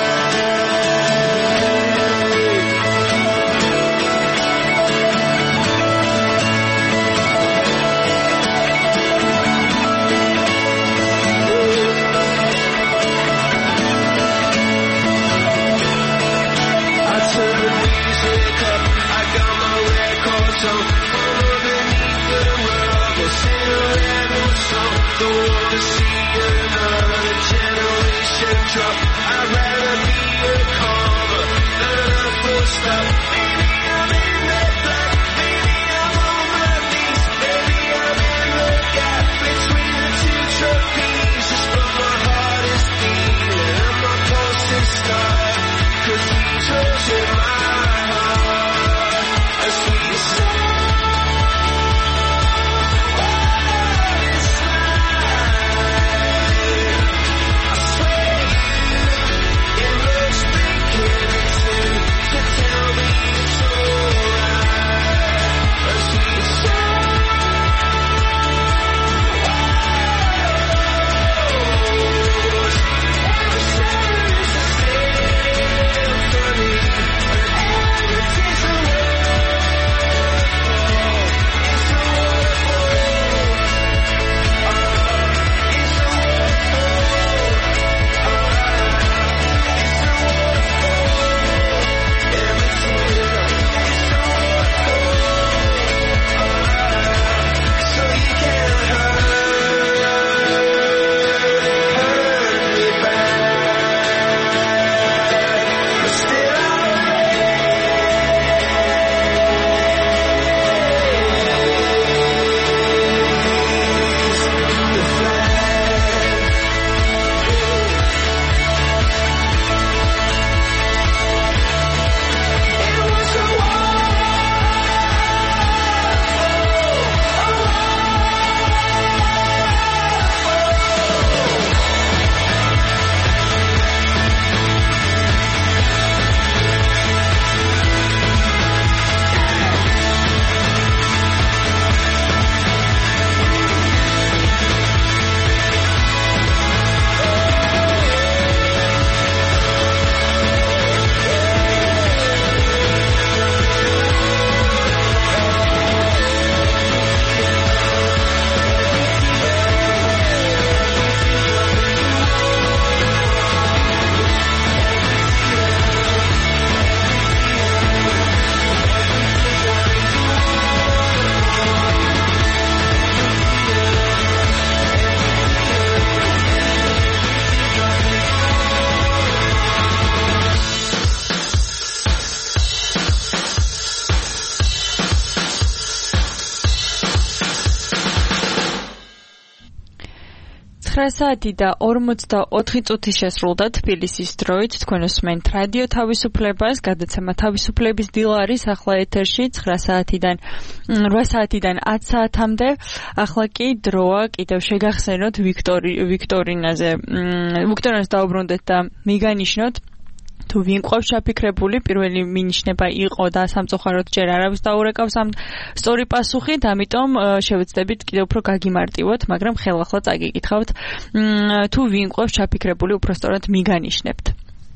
Don't wanna see another generation drop. I'd rather be a comma than a full stop. Maybe I'm in the black, maybe I'm on my knees, maybe I'm in the gap between the two trapezes. But my heart is beating and my pulse is stuck, 'cause these holes in my heart are sweet songs. Tell me 9 საათი და 44 წუთი შესრულდა თბილისის დროით. თქვენ უსმენთ რადიო თავისუფლებას, გადაცემა თავისუფლების დილა არის ახლა ეთერში 9 საათიდან 8 საათიდან 10 საათამდე. ახლა კი დროა კიდევ შეგახსენოთ ვიქტორინაზე. ვიქტორინას დაუბრუნდეთ და მიგანიშნოთ თუ ვინ ყავს ჩაფიქრებული. პირველი მინიშნება იყო და სამწუხაროდ ჯერ არავის დაურეკავს ამ სწორი პასუხით, ამიტომ შევეცდებით კიდევ უფრო გაგიმარტივოთ, მაგრამ ხელახლა წაგიკითხავთ თუ ვინ ყავს ჩაფიქრებული, უпростоრად მიგანიშნებთ.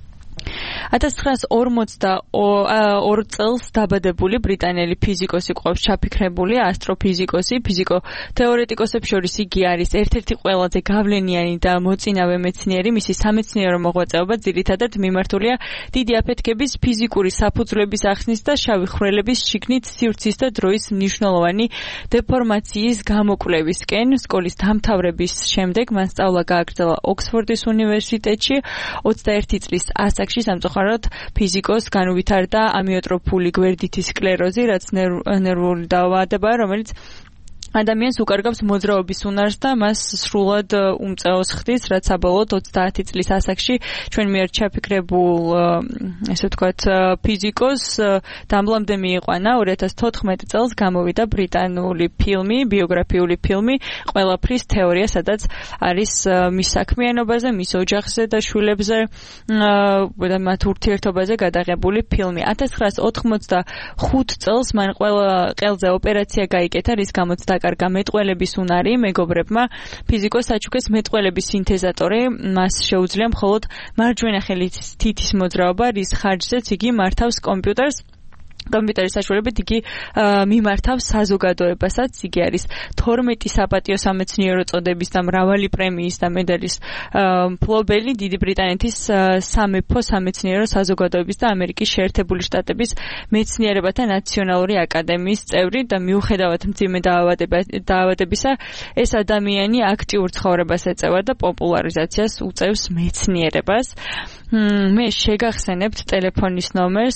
1942 წელს დაბადებული ბრიტანელი ფიზიკოსი ყავს ჩაფიქრებული, ასტროფიზიკოსი, ფიზიკო-თეორეტიკოსებს შორის იგი არის ერთ-ერთი ყველაზე გავლენიანი და მოწინავე მეცნიერი. მისი სამეცნიერო მოღვაწეობა ძირითადად მიმართულია დიდი აფეთქების, ფიზიკური საფუძვლების ახსნის და შავი ხვრელების შიგნით სივრცის და დროის მნიშვნელოვანი დეფორმაციის გამოკვლევისკენ. სკოლის დამთავრების შემდეგ მან სწავლა გააგრძელა ოქსფორდის უნივერსიტეტში. 21 წლის ასაკში სამწუხაროდ ფიზიკოს განუვითარდა ამიოტროფული გვერდითი სკლეროზი, რაც ნერვული დაავადებაა, რომელიც ადამიანს უკარგავს მოძრაობის უნარს და მას სრულად უმწეოს ხდის, რაც საბოლოოდ 30 წლის ასაკში ჩვენ მიერ ჩაფიქრებულ, ესე ვთქვათ, ფიზიკოს დამლამდე მიიყვანა. 2014 წელს გამოვიდა ბრიტანული ფილმი, ბიოგრაფიული ფილმი ყველაფრის თეორია, სადაც არის მის საქმიანობაზე, მის ოჯახზე და შვილებზე და მათ ურთიერთობაზე გადაღებული ფილმი. 1985 წელს მან ყელზე ოპერაცია გაიკეთა, რის გამოც კარგა მეტყველების უნარი მეგობრებმა. ფიზიკოს საჩუქეს მეტყველების სინთეზატორი, მას შეუძლია მხოლოდ მარჯვენა ხელის თითის მოძრაობა, რის ხარჯზეც იგი მართავს კომპიუტერს. კომპიუტერის საშუალებით იგი მიმართავს საზოგადოებასაც. იგი არის 12 საპატიო სამეცნიერო წოდების და მრავალი პრემიის და მედალის მფლობელი, დიდი ბრიტანეთის სამეფო სამეცნიერო საზოგადოების და ამერიკის შეერთებული შტატების მეცნიერებათა ნაციონალური აკადემიის წევრი და მიუხედავად მძიმე დაავადებისა, ეს ადამიანი აქტიურ ცხოვრებას ეწევა და პოპულარიზაციას უწევს მეცნიერებას. მე შეგახსენებთ ტელეფონის ნომერს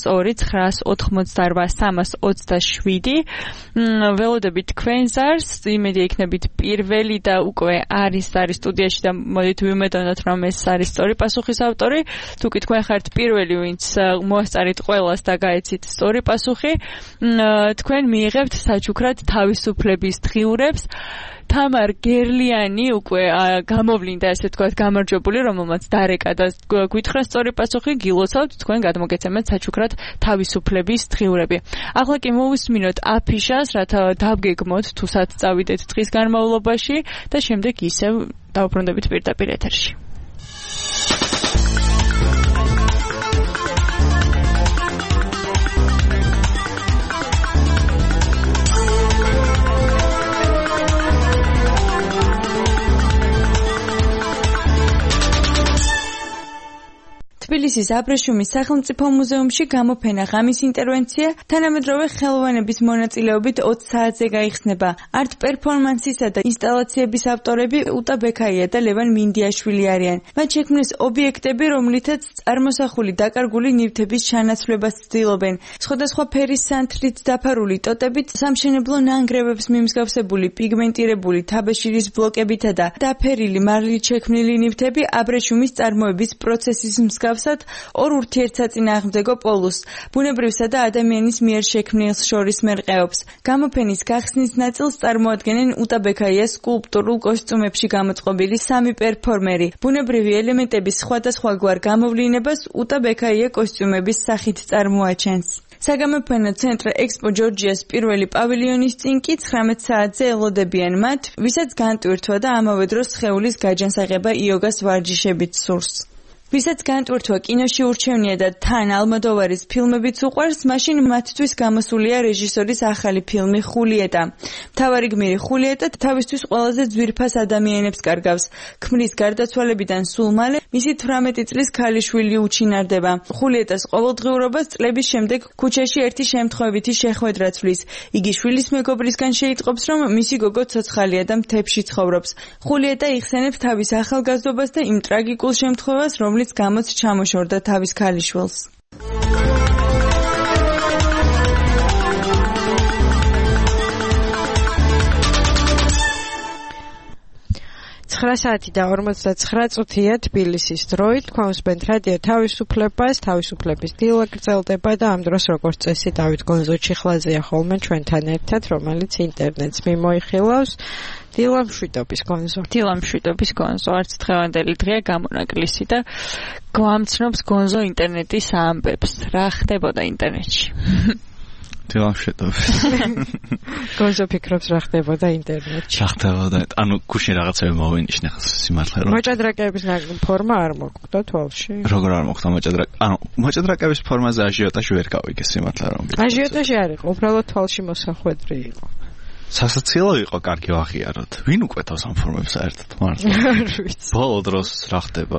2988327. ველოდებით თქვენ ზარს, იმედი იქნებით პირველი და უკვე არის სტუდიაში და მოდით ვიმედოვნოთ, რომ ეს არის სწორი პასუხის ავტორი. თუ კი თქვენ ხართ პირველი, ვინც მოასწარით ყველას და გაეცით სწორი პასუხი, თქვენ მიიღებთ საჩუქრად თავისუფლების დღიურებს. თამარ გერლიანი უკვე გამოვლინდა, ესე ვთქვათ, გამარჯვებული, რომელმაც დარეკა და გვითხრა სწორი პასუხი. გილოცავთ თქვენ გადმოგეცემეთ საჩუქრად თავისუფლების დღიურები. ახლა კი მოვისმინოთ აფიშას, რათა დავგეგმოთ თუ სად წავიდეთ დღის განმავლობაში და შემდეგ ისევ დავბრუნდებით პირდაპირ ეთერში. თბილისის აბრეშუმის სახელმწიფო მუზეუმში გამოფენა ღამის ინტერვენცია თანამედროვე ხელოვანების მონაწილეობით 20 საათზე გაიხსნება. არტ პერფორმანსისა და ინსტალაციების ავტორები უტა ბექაია და ლევან მინდიაშვილი არიან. მათ შექმნეს ობიექტები, რომლითაც წარმოსახული დაკარგული ნივთების ჩანაცვლებას ცდილობენ. სხვადასხვა ფერის სანთლით დაფარული ტოტებით, სამშენებლო ნანგრევებს მიმსგავსებული პიგმენტირებული თაბაშირის ბლოკებითა და დაფერილი მარლით შექმნილი ნივთები აბრეშუმის წარმოების პროცესის მსგავსად ორ ურთიერთსაწინააღმდეგო პოლუსს, ბუნებრივსა და ადამიანის მიერ შექმნილს შორის მერყეობს. გამოფენის გახსნის ნაწილს წარმოადგენენ უტა ბექაიას სკულპტურულ კოსტუმებში გამოწყობილი 3 პერფორმერი. ბუნებრივი ელემენტების სხვადასხვაგვარ გამოვლინებას უტა ბექაია კოსტუმების სახით წარმოაჩენს. საგამოფენო ცენტრ ექსპო ჯორჯიას პირველი პავილიონის წინ კი 19 საათზე ელოდებიან მათ, ვისაც განტვირთვა და ამავე დროს სხეულის გაჯანსაღება იოგას ვარჯიშებით სურს. ვისაც განტვირთვა კინოში ურჩევნია და თან ალმოდოვარის ფილმებიც უყვარს, მაშინ მათთვის გამოსულია რეჟისორის ახალი ფილმი ხულიეტა. მთავარი გმირი ხულიეტა თავისთვის ყველაზე ძვირფას ადამიანებს კარგავს. ქმრის გარდაცვალებიდან სულ მალე მისი 18 წლის ქალიშვილი უჩინარდება. ხულიეტას ყოველდღიურობას წლების შემდეგ ქუჩაში ერთი შემთხვევითი შეხვედრა ცვლის. იგი შვილის მეგობრისგან შეიტყობს, რომ მისი გოგო ცოცხალია და მთებში ცხოვრობს. ხულიეტა იხსენებს თავის ახალგაზრდობას და იმ ტრაგიკულ შემთხვევას, რომლის გამოც ჩამოშორდა თავის ქალიშვილს. 9 9 საათი და 59 წუთია თბილისის დროით. თქვენ უსმენთ რადიო თავისუფლებას, თავისუფლების დილა გრძელდება და ამ დროს როგორც წესი დავით გონზო-ჩიხლაძეა ხოლმე ჩვენთან ერთად, რომელიც ინტერნეტს მიმოიხილავს. დილა მშვიდობის გონზო. არც დღევანდელი დღეა გამონაკლისი და გვამცნობს გონზო ინტერნეტის ამბებს. რა ხდებოდა ინტერნეტში? გონზო ფიქრობს რა ხდებოდა ინტერნეტში. ანუ გუშინ რაღაცები მოვინიშნე სიმართლე რომ მოჭადრაკეების ფორმა არ მოგვდა თვალში. როგორ არ მოხდა მოჭადრაკეების ფორმაზე აჟიოტაჟი ვერ გავიგე სიმართლე რომ. აჟიოტაჟი არ იყო, უბრალოდ თვალში მოსახვედრი იყო. სასაცილო იყო, კარგი ვაღიაროთ. ვინ უკვეთავს ამ ფორმებს საერთოდ მართლა? ბოლო დროს რა ხდება?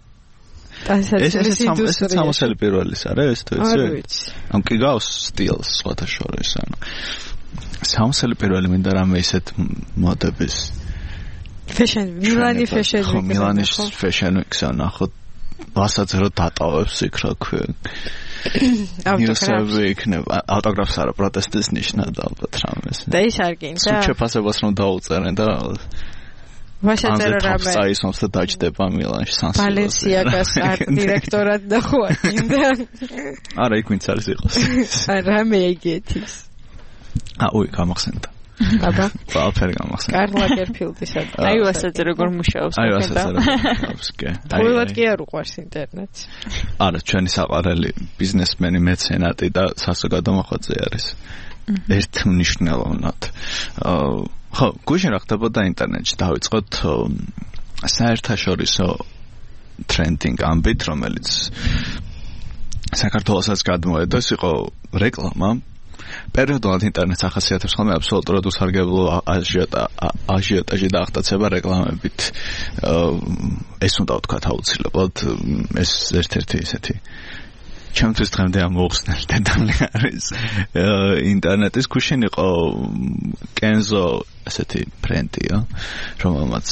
ეს სამოსელი პირველის არა ეს თუ იცი? ამ კი გავს სტილს სხვათა შორის, ანუ სამოსელი პირველი მინდა რამე ისეთ მოდების მილანის fashion week-ს ნახოთ ვასაძრო დატოვებს იქ რა ქვია ნიუსები იქნება ავტოგრაფს არა პროტესტის ნიშნად ალბათ რამეს და ის არ გინდა სულ შეფასებას რომ დაუწერენ და ვასაძრო რამე წაისვამს და დაჯდება მილანში სანსიროში ბალენსიაგას არт-დირექტორად და ხო არ გინდა არა იქ ვინც არის იყოს რამე ეგეთის უი გამახსენდა აბა ფალფერ გამახსენდა კარლ ლაგერფილდისა აი ვასაძრო როგორ მუშაობს აი ვასაძრო კი ყოველად კი არ უყვარს ინტერნეტს არა ჩვენი საყვარელი ბიზნესმენი მეცენატი და საზოგადო მოღვაწე არის ერთმნიშვნელოვნად ხო გუშინ რა ხდებოდა ინტერნეტში დავიწყოთ საერთაშორისო ტრენდინგ ამბით რომელიც საქართველოსაც გადმოედო ის იყო რეკლამა პერიოდულად ინტერნეტს ახასიათებს ხოლმე აბსოლუტურად უსარგებლო აჟიოტაჟი და აღტაცება რეკლამებით ეს უნდა ვთქვათ აუცილებლად ეს ერთ-ერთი ისეთი ჩემთვის დღემდე ამოუხსნელი დეტალი არის ინტერნეტის გუშინ იყო კენზო ესეთი ბრენდია რომელმაც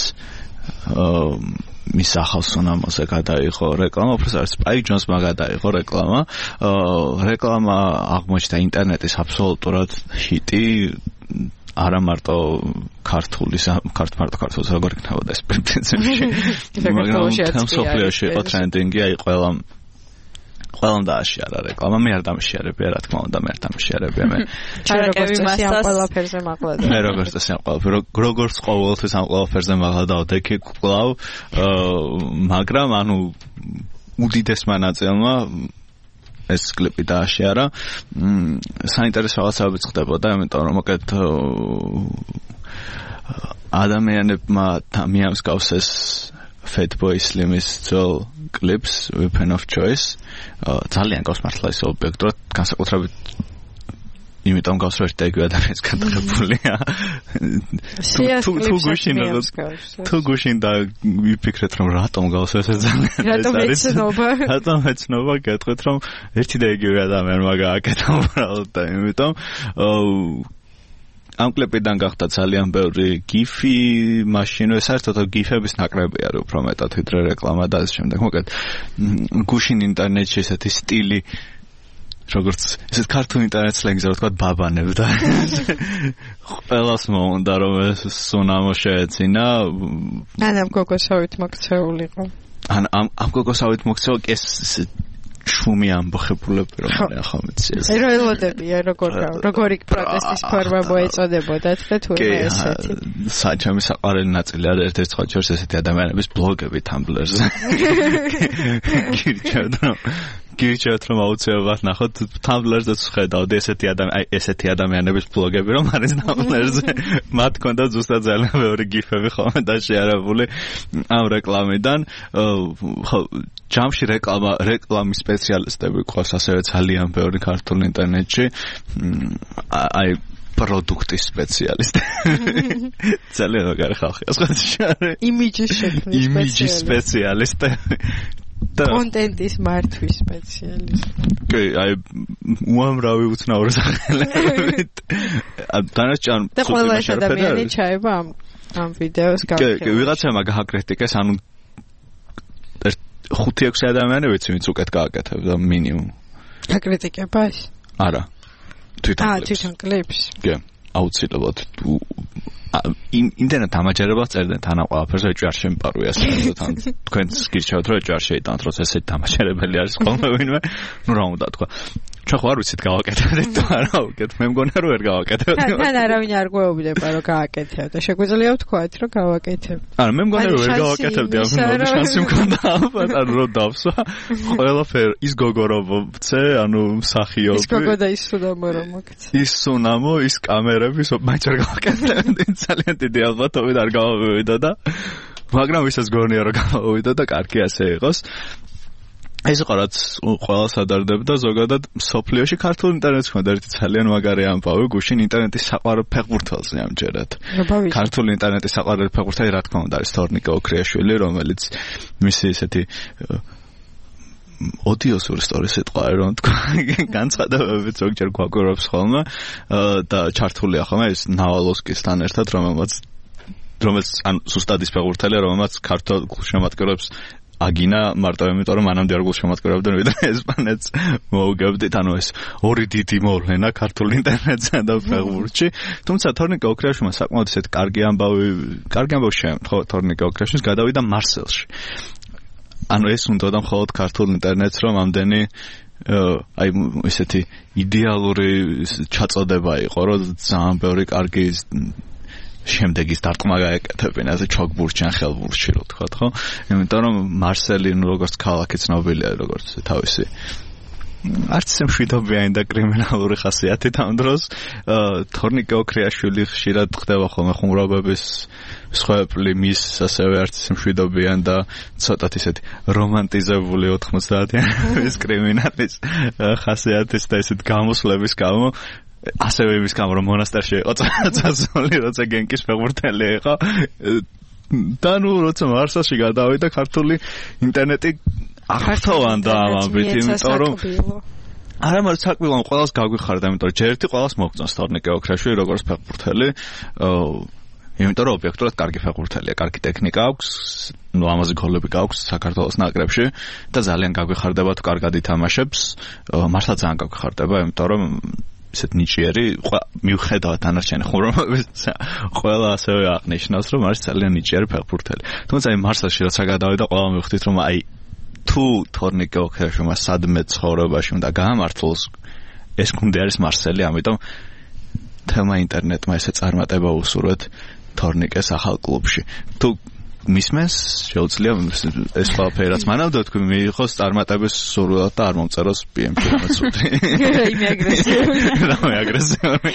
მის ახალ სუნამოზე გადაიღო რეკლამა, უბრალოდ Spike Jonze-მა გადაიღო რეკლამა. რეკლამა აღმოჩნდა ინტერნეტის აბსოლუტურად ჰიტი, არა მარტო ქართულს როგორ იქნებოდა ეს პრინციპში, მაგრამ მსოფლიოში იყო ტრენდინგი, აი ყველამ დააშიარა რეკლამა, მე არ დამშიარებია, რა თქმა უნდა, მე არ დამშიარებია მე. ჩარაკები მასთან ყველაფერზე მაყლადა. მე როგორც წესი ამ როგორც ყოველთვის ამ ყველაფერზე მაყლადავდი კვლავ, მაგრამ ანუ უდიდესმა ნაწილმა ეს კლიპი დააშიარა. საინტერესო რაღაცებიც ხდებოდა, იმიტომ რომ მოკეთ ადამიანებმა მიამსგავს ეს Fatboy Slim-ის ძველ კლიპს Weapon of Choice ძალიან გავს მართლა ეს ობიექტურად განსაკუთრებით იმიტომ გავს რომ ერთ-ერთი ადამიანის გადაღებულია თუ გუშინ და ვიფიქრეთ რომ რატომ გავს ეს ძალიან რატომ ეცნობა გეტყვით რომ ერთი და იგივე ადამიანმა გააკეთა უბრალოდ და იმიტომ ამ კლიპიდან გახდა ძალიან ბევრი გიფი, მაშინვე საერთოდ გიფების ნაკრები არის უფრო მეტად ვიდრე რეკლამა და ამ შემდეგ. მოკეთ გუშინ ინტერნეტში ესეთი სტილი როგორც ესეთ ქართულ ინტერნეტ სლენგზე რა თქვა ბაბანებდა. ყველას მოუნდა რომ ეს სუნამო შეეცინა. ამ გოგოსავით მოქცეულიყო. ამ გოგოსავით მოქცეულ ეს შუმი ამბოხებულები რომ არის ახლა მეცეს. ეროელოდებია როგორი პროტესტის ფორმა მოეწოდებოდათ და თუ ესეთი. საჩემი საყვარელი ნაწილი არის ერთ-ერთი სხვა შორის ესეთი ადამიანების ბლოგები Tumblr-ზე. გირჩევთ რომ აუცილებლად ნახოთ Tumblr-ზე ხედავდი ესეთი ადამიანების ბლოგები რომ არის Tumblr-ზე. მათ ქონდა ზუსტად ძალიან ბევრი გიფები ხოლმე დაშიარებული ამ რეკლამიდან. ხო ჯამში რეკლამის სპეციალისტები ყავს ასევე ძალიან ბევრი ქართულ ინტერნეტში. აი პროდუქტის სპეციალისტები. ძალიან მაგარი ხალხია სხვა. იმიჯის სპეციალისტები. კონტენტის მართვის სპეციალისტი. კი, აი უამრავი უცნაური სახელებით. დანარჩენ და ყველა ეს ადამიანი ჩაება ამ ვიდეოს გავხსნა. კი, ვიღაცამ გააკრიტიკეს, ანუ 5-6 ადამიანი ვიცი, ვინც უკეთ გააკეთებდა მინიმუმ. აკრიტიკებას? არა. თვითონ კლიპს. კი, აუცილებლად ინტერნეტ დამაჯერებას წერდნენ თან ამ ყველაფერს ეჭვი არ შემპარვია საერთოდ თან თქვენს გირჩევთ რომ ეჭვი არ შეიტანოთ რომ ესეთ დამაჯერებელი არის ხოლმე ვინმე ნუ რა უნდა თქვა ჩვენ ხო არ ვიცით გავაკეთებდეთ თუ არა უკეთ მე მგონია რომ ვერ გავაკეთებთ თან არავინ არ გვეუბნება რომ გააკეთებ და შეგვიძლია ვთქვათ რომ გავაკეთებ არა მე მგონია რომ ვერ გავაკეთებდი ამ ნუ შანსი მქონდა ანუ რომ დავსვა ყველაფერი ის გოგო რომ ვცე ანუ მსახიობი ის გოგო და ის სუნამო რომ მოგცე ის სუნამო ის კამერები მაინც არ გავაკეთებდი ძალიან დიდი ალბათობით არ გავავიდა და მაგრამ ვისაც გონია რომ გავავიდა და კარგი ასე იყოს ეს იყო რაც ყველას ადარდებდა ზოგადად სოფლიოში ქართულ ინტერნეტს ხონდა ერთი ძალიან მაგარი ამბავი გუშინ ინტერნეტის საყვარელ ფეხბურთელზე ამჯერად ქართულ ინტერნეტის საყვარელი ფეხბურთელი რა თქმა უნდა არის თორნიკე ოქრიაშვილი რომელიც მისი ესეთი ოდიოსური სწორი სიტყვა რომ თქვა განცხადებებით ზოგჯერ გვაკვირვებს ხოლმე და ჩართულია ხოლმე ეს ნავალოვსკისთან ერთად რომელიც ან სუსტადის ფეხბურთელია რომელმაც ქართულ შემატკივრებს აგინა მარტო იმიტომ რომ მანამდე არ გულშემატკივრებდნენ ვიდრე ესპანეთს მოუგებდით ანუ ეს ორი დიდი მოვლენა ქართულ ინტერნეტსა და ფეხბურთში თუმცა თორნიკე ოქრიაშვილმა საკმაოდ ისეთ კარგი ამბავი შემთხვევა თორნიკე ოქრიაშვილს გადავიდა მარსელში ანუ ეს უნდა და მხოლოდ ქართულ ინტერნეტს რომ ამდენი აი ესეთი იდეალური ჩაწოდება იყო რომ ძალიან ბევრი კარგი შემდეგ ის დარტყმა გაეკეთებინა ასე ჩოგბურჩი ან ხელბურჩი რო თქვა ხო იმიტომ რომ მარსელი როგორც ქალაქი ცნობილია როგორც თავისი არც მშვიდობიანი და კრიმინალური ხასიათით ამ დროს თორნიკე ოქრიაშვილი ხშირად ხდება ხოლმე ხუმრობების სხვაებლი მის ასევე არც მშვიდობიან და ცოტათ ისეთი რომანტიზებული 90-იანი კრიმინალის ხასიათის და ისეთ გამოსვლების გამო ასევე იმის გამო რომ მონასტერში იყო წასული როცა გენკის ფეხბურთელი იყო და ნუ როცა მარსელში გადავიდა ქართული ინტერნეტი აღფრთოვანდა ამით იმიტომ რომ არა მაგრამ საკმაოდ ყველას გაგვიხარდა იმიტომ რომ ჯერ ერთი ყველას მოგწონს თორნიკე ოქრიაშვილი როგორც ფეხბურთელი იმიტომ რომ ობიექტურად კარგი ფეხბურთელია კარგი ტექნიკა აქვს ნუ ამაზე გოლები გაქვს საქართველოს ნაკრებში და ძალიან გაგვიხარდება თუ კარგად ითამაშებს მართლა ძალიან გაგვიხარდება იმიტომ რომ ისეთ ნიჭიერი მიუხედავად დანარჩენი ხუმრობების ყველა ასევე აღნიშნავს რომ არის ძალიან ნიჭიერი ფეხბურთელი თუმცა აი მარსელში როცა გადავიდა ყველა მივხვდით რომ აი თუ თორნიკე ოქრიაშვილმა სადმე ცხოვრებაში უნდა გაამართლოს ეს გუნდი არის მარსელი ამიტომ თემა ინტერნეტმა ესე წარმატება უსურვეთ თორნიკეს ახალ კლუბში თუ მისმენს შეუძლია ეს ყველაფერი რაც მანამდე თქვი მიიღოს წარმატების სურვილად და არ მომწეროს PM-ში მოცუდი. იმე აგრესიული. რამე აგრესიული.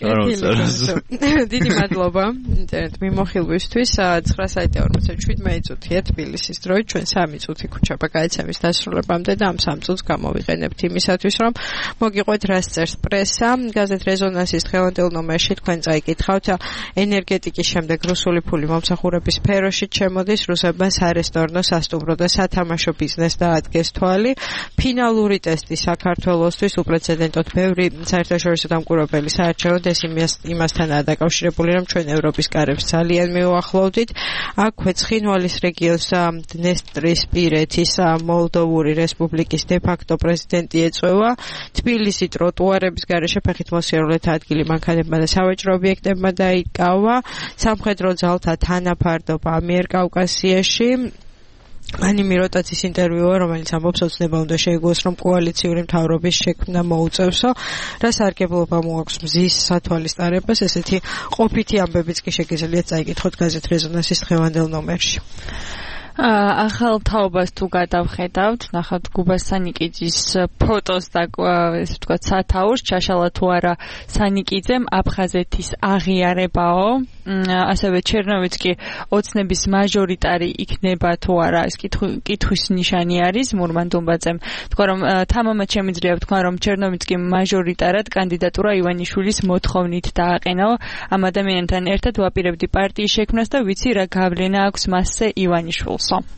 დიდი მადლობა ინტერნეტ მიმოხილვისთვის 9 საათი 47 წუთია თბილისის დროით ჩვენ 3 წუთი ქუჩაბა გაიცემის დასრულებამდე და ამ 3 წუთს გამოვიყენებთ იმისათვის რომ მოგიყვეთ რას წერს პრესა გაზეთ რეზონანსის დღევანდელ ნომერში თქვენ წაიკითხავთ ენერგეტიკის შემდეგ რუსული ფული მომსახურების სფეროში შემოდის რუსებმა სარესტორნო სასტუმრო და სათამაშო ბიზნეს დაადგეს თვალი ფინალური ტესტი საქართველოსთვის უპრეცედენტოდ ბევრი საერთაშორისო დამკვირვებელი საარჩევნოდ ეს იმასთანაა დაკავშირებული რომ ჩვენ ევროპის კარებს ძალიან მიუახლოვდით აქვე ცხინვალის რეგიონს დნესტრისპირეთის მოლდოვური რესპუბლიკის დე-ფაქტო პრეზიდენტი ეწევა თბილისი ტროტუარების გარეშე ფეხით მოსიარულეთ ადგილი მანქანებმა და სავაჭრო ობიექტებმა დაიკავა სამხედრო ძალთა თანაფარდობა ამიერკავკასიაში ანიმი როტაციის ინტერვიუა რომელიც ამბობს ოცნება უნდა შეეგუოს რომ კოალიციური მთავრობის შექმნა მოუწევსო რა სარგებლობა მოაქვს მზის სათვალისწარებას ესეთი ყოფითი ამბებიც კი შეგიძლიათ წაიკითხოთ გაზეთ რეზონანსის დღევანდელ ნომერში ახალ თაობას თუ გადავხედავთ, ნახავთ გუბას სანიკიძის ფოტოს და ესე ვთქვათ სათაურს, ჩაშალა თუ არა სანიკიძემ აფხაზეთის აღიარებაო, ასევე ჩერნოვიც კი ოცნების მაჟორიტარი იქნება თუ არა, ეს კითხვის ნიშანი არის მურმან დუმბაძემ. თქვა რომ თამამად შემიძლია ვთქვა რომ ჩერნოვიც კი მაჟორიტარად კანდიდატურა ივანიშვილის მოთხოვნით დააყენაო. ამ ადამიანთან ერთად ვაპირებდი პარტიის შექმნას და ვიცი რა გავლენა აქვს მასზე ივანიშვილს.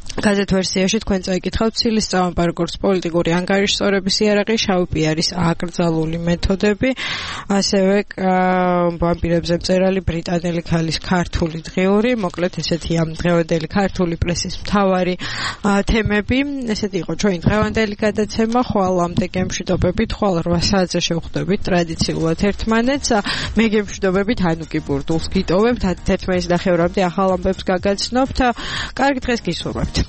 გაზეთ ვერსიაში თქვენ წაიკითხავთ ცილის სწავლება როგორც პოლიტიკური ანგარიშსწორების იარაღი, შავი პიარის აკრძალული მეთოდები, ასევე ვამპირებზე მწერალი ბრიტანელი ქალის ქართული დღიური, მოკლედ ესეთი ამ დღევანდელი ქართული პრესის მთავარი თემები. ესეთი იყო ჩვენი დღევანდელი გადაცემა. ხვალამდე გემშვიდობებით, ხვალ 8 საათზე შევხვდებით ტრადიციულად ერთმანეთს. მე გემშვიდობებით, ანუ კი ბურდულს გიტოვებთ, 11:30-მდე ახალ ამბებს გაგაცნობთ. კარგი დღეს გისურვებთ.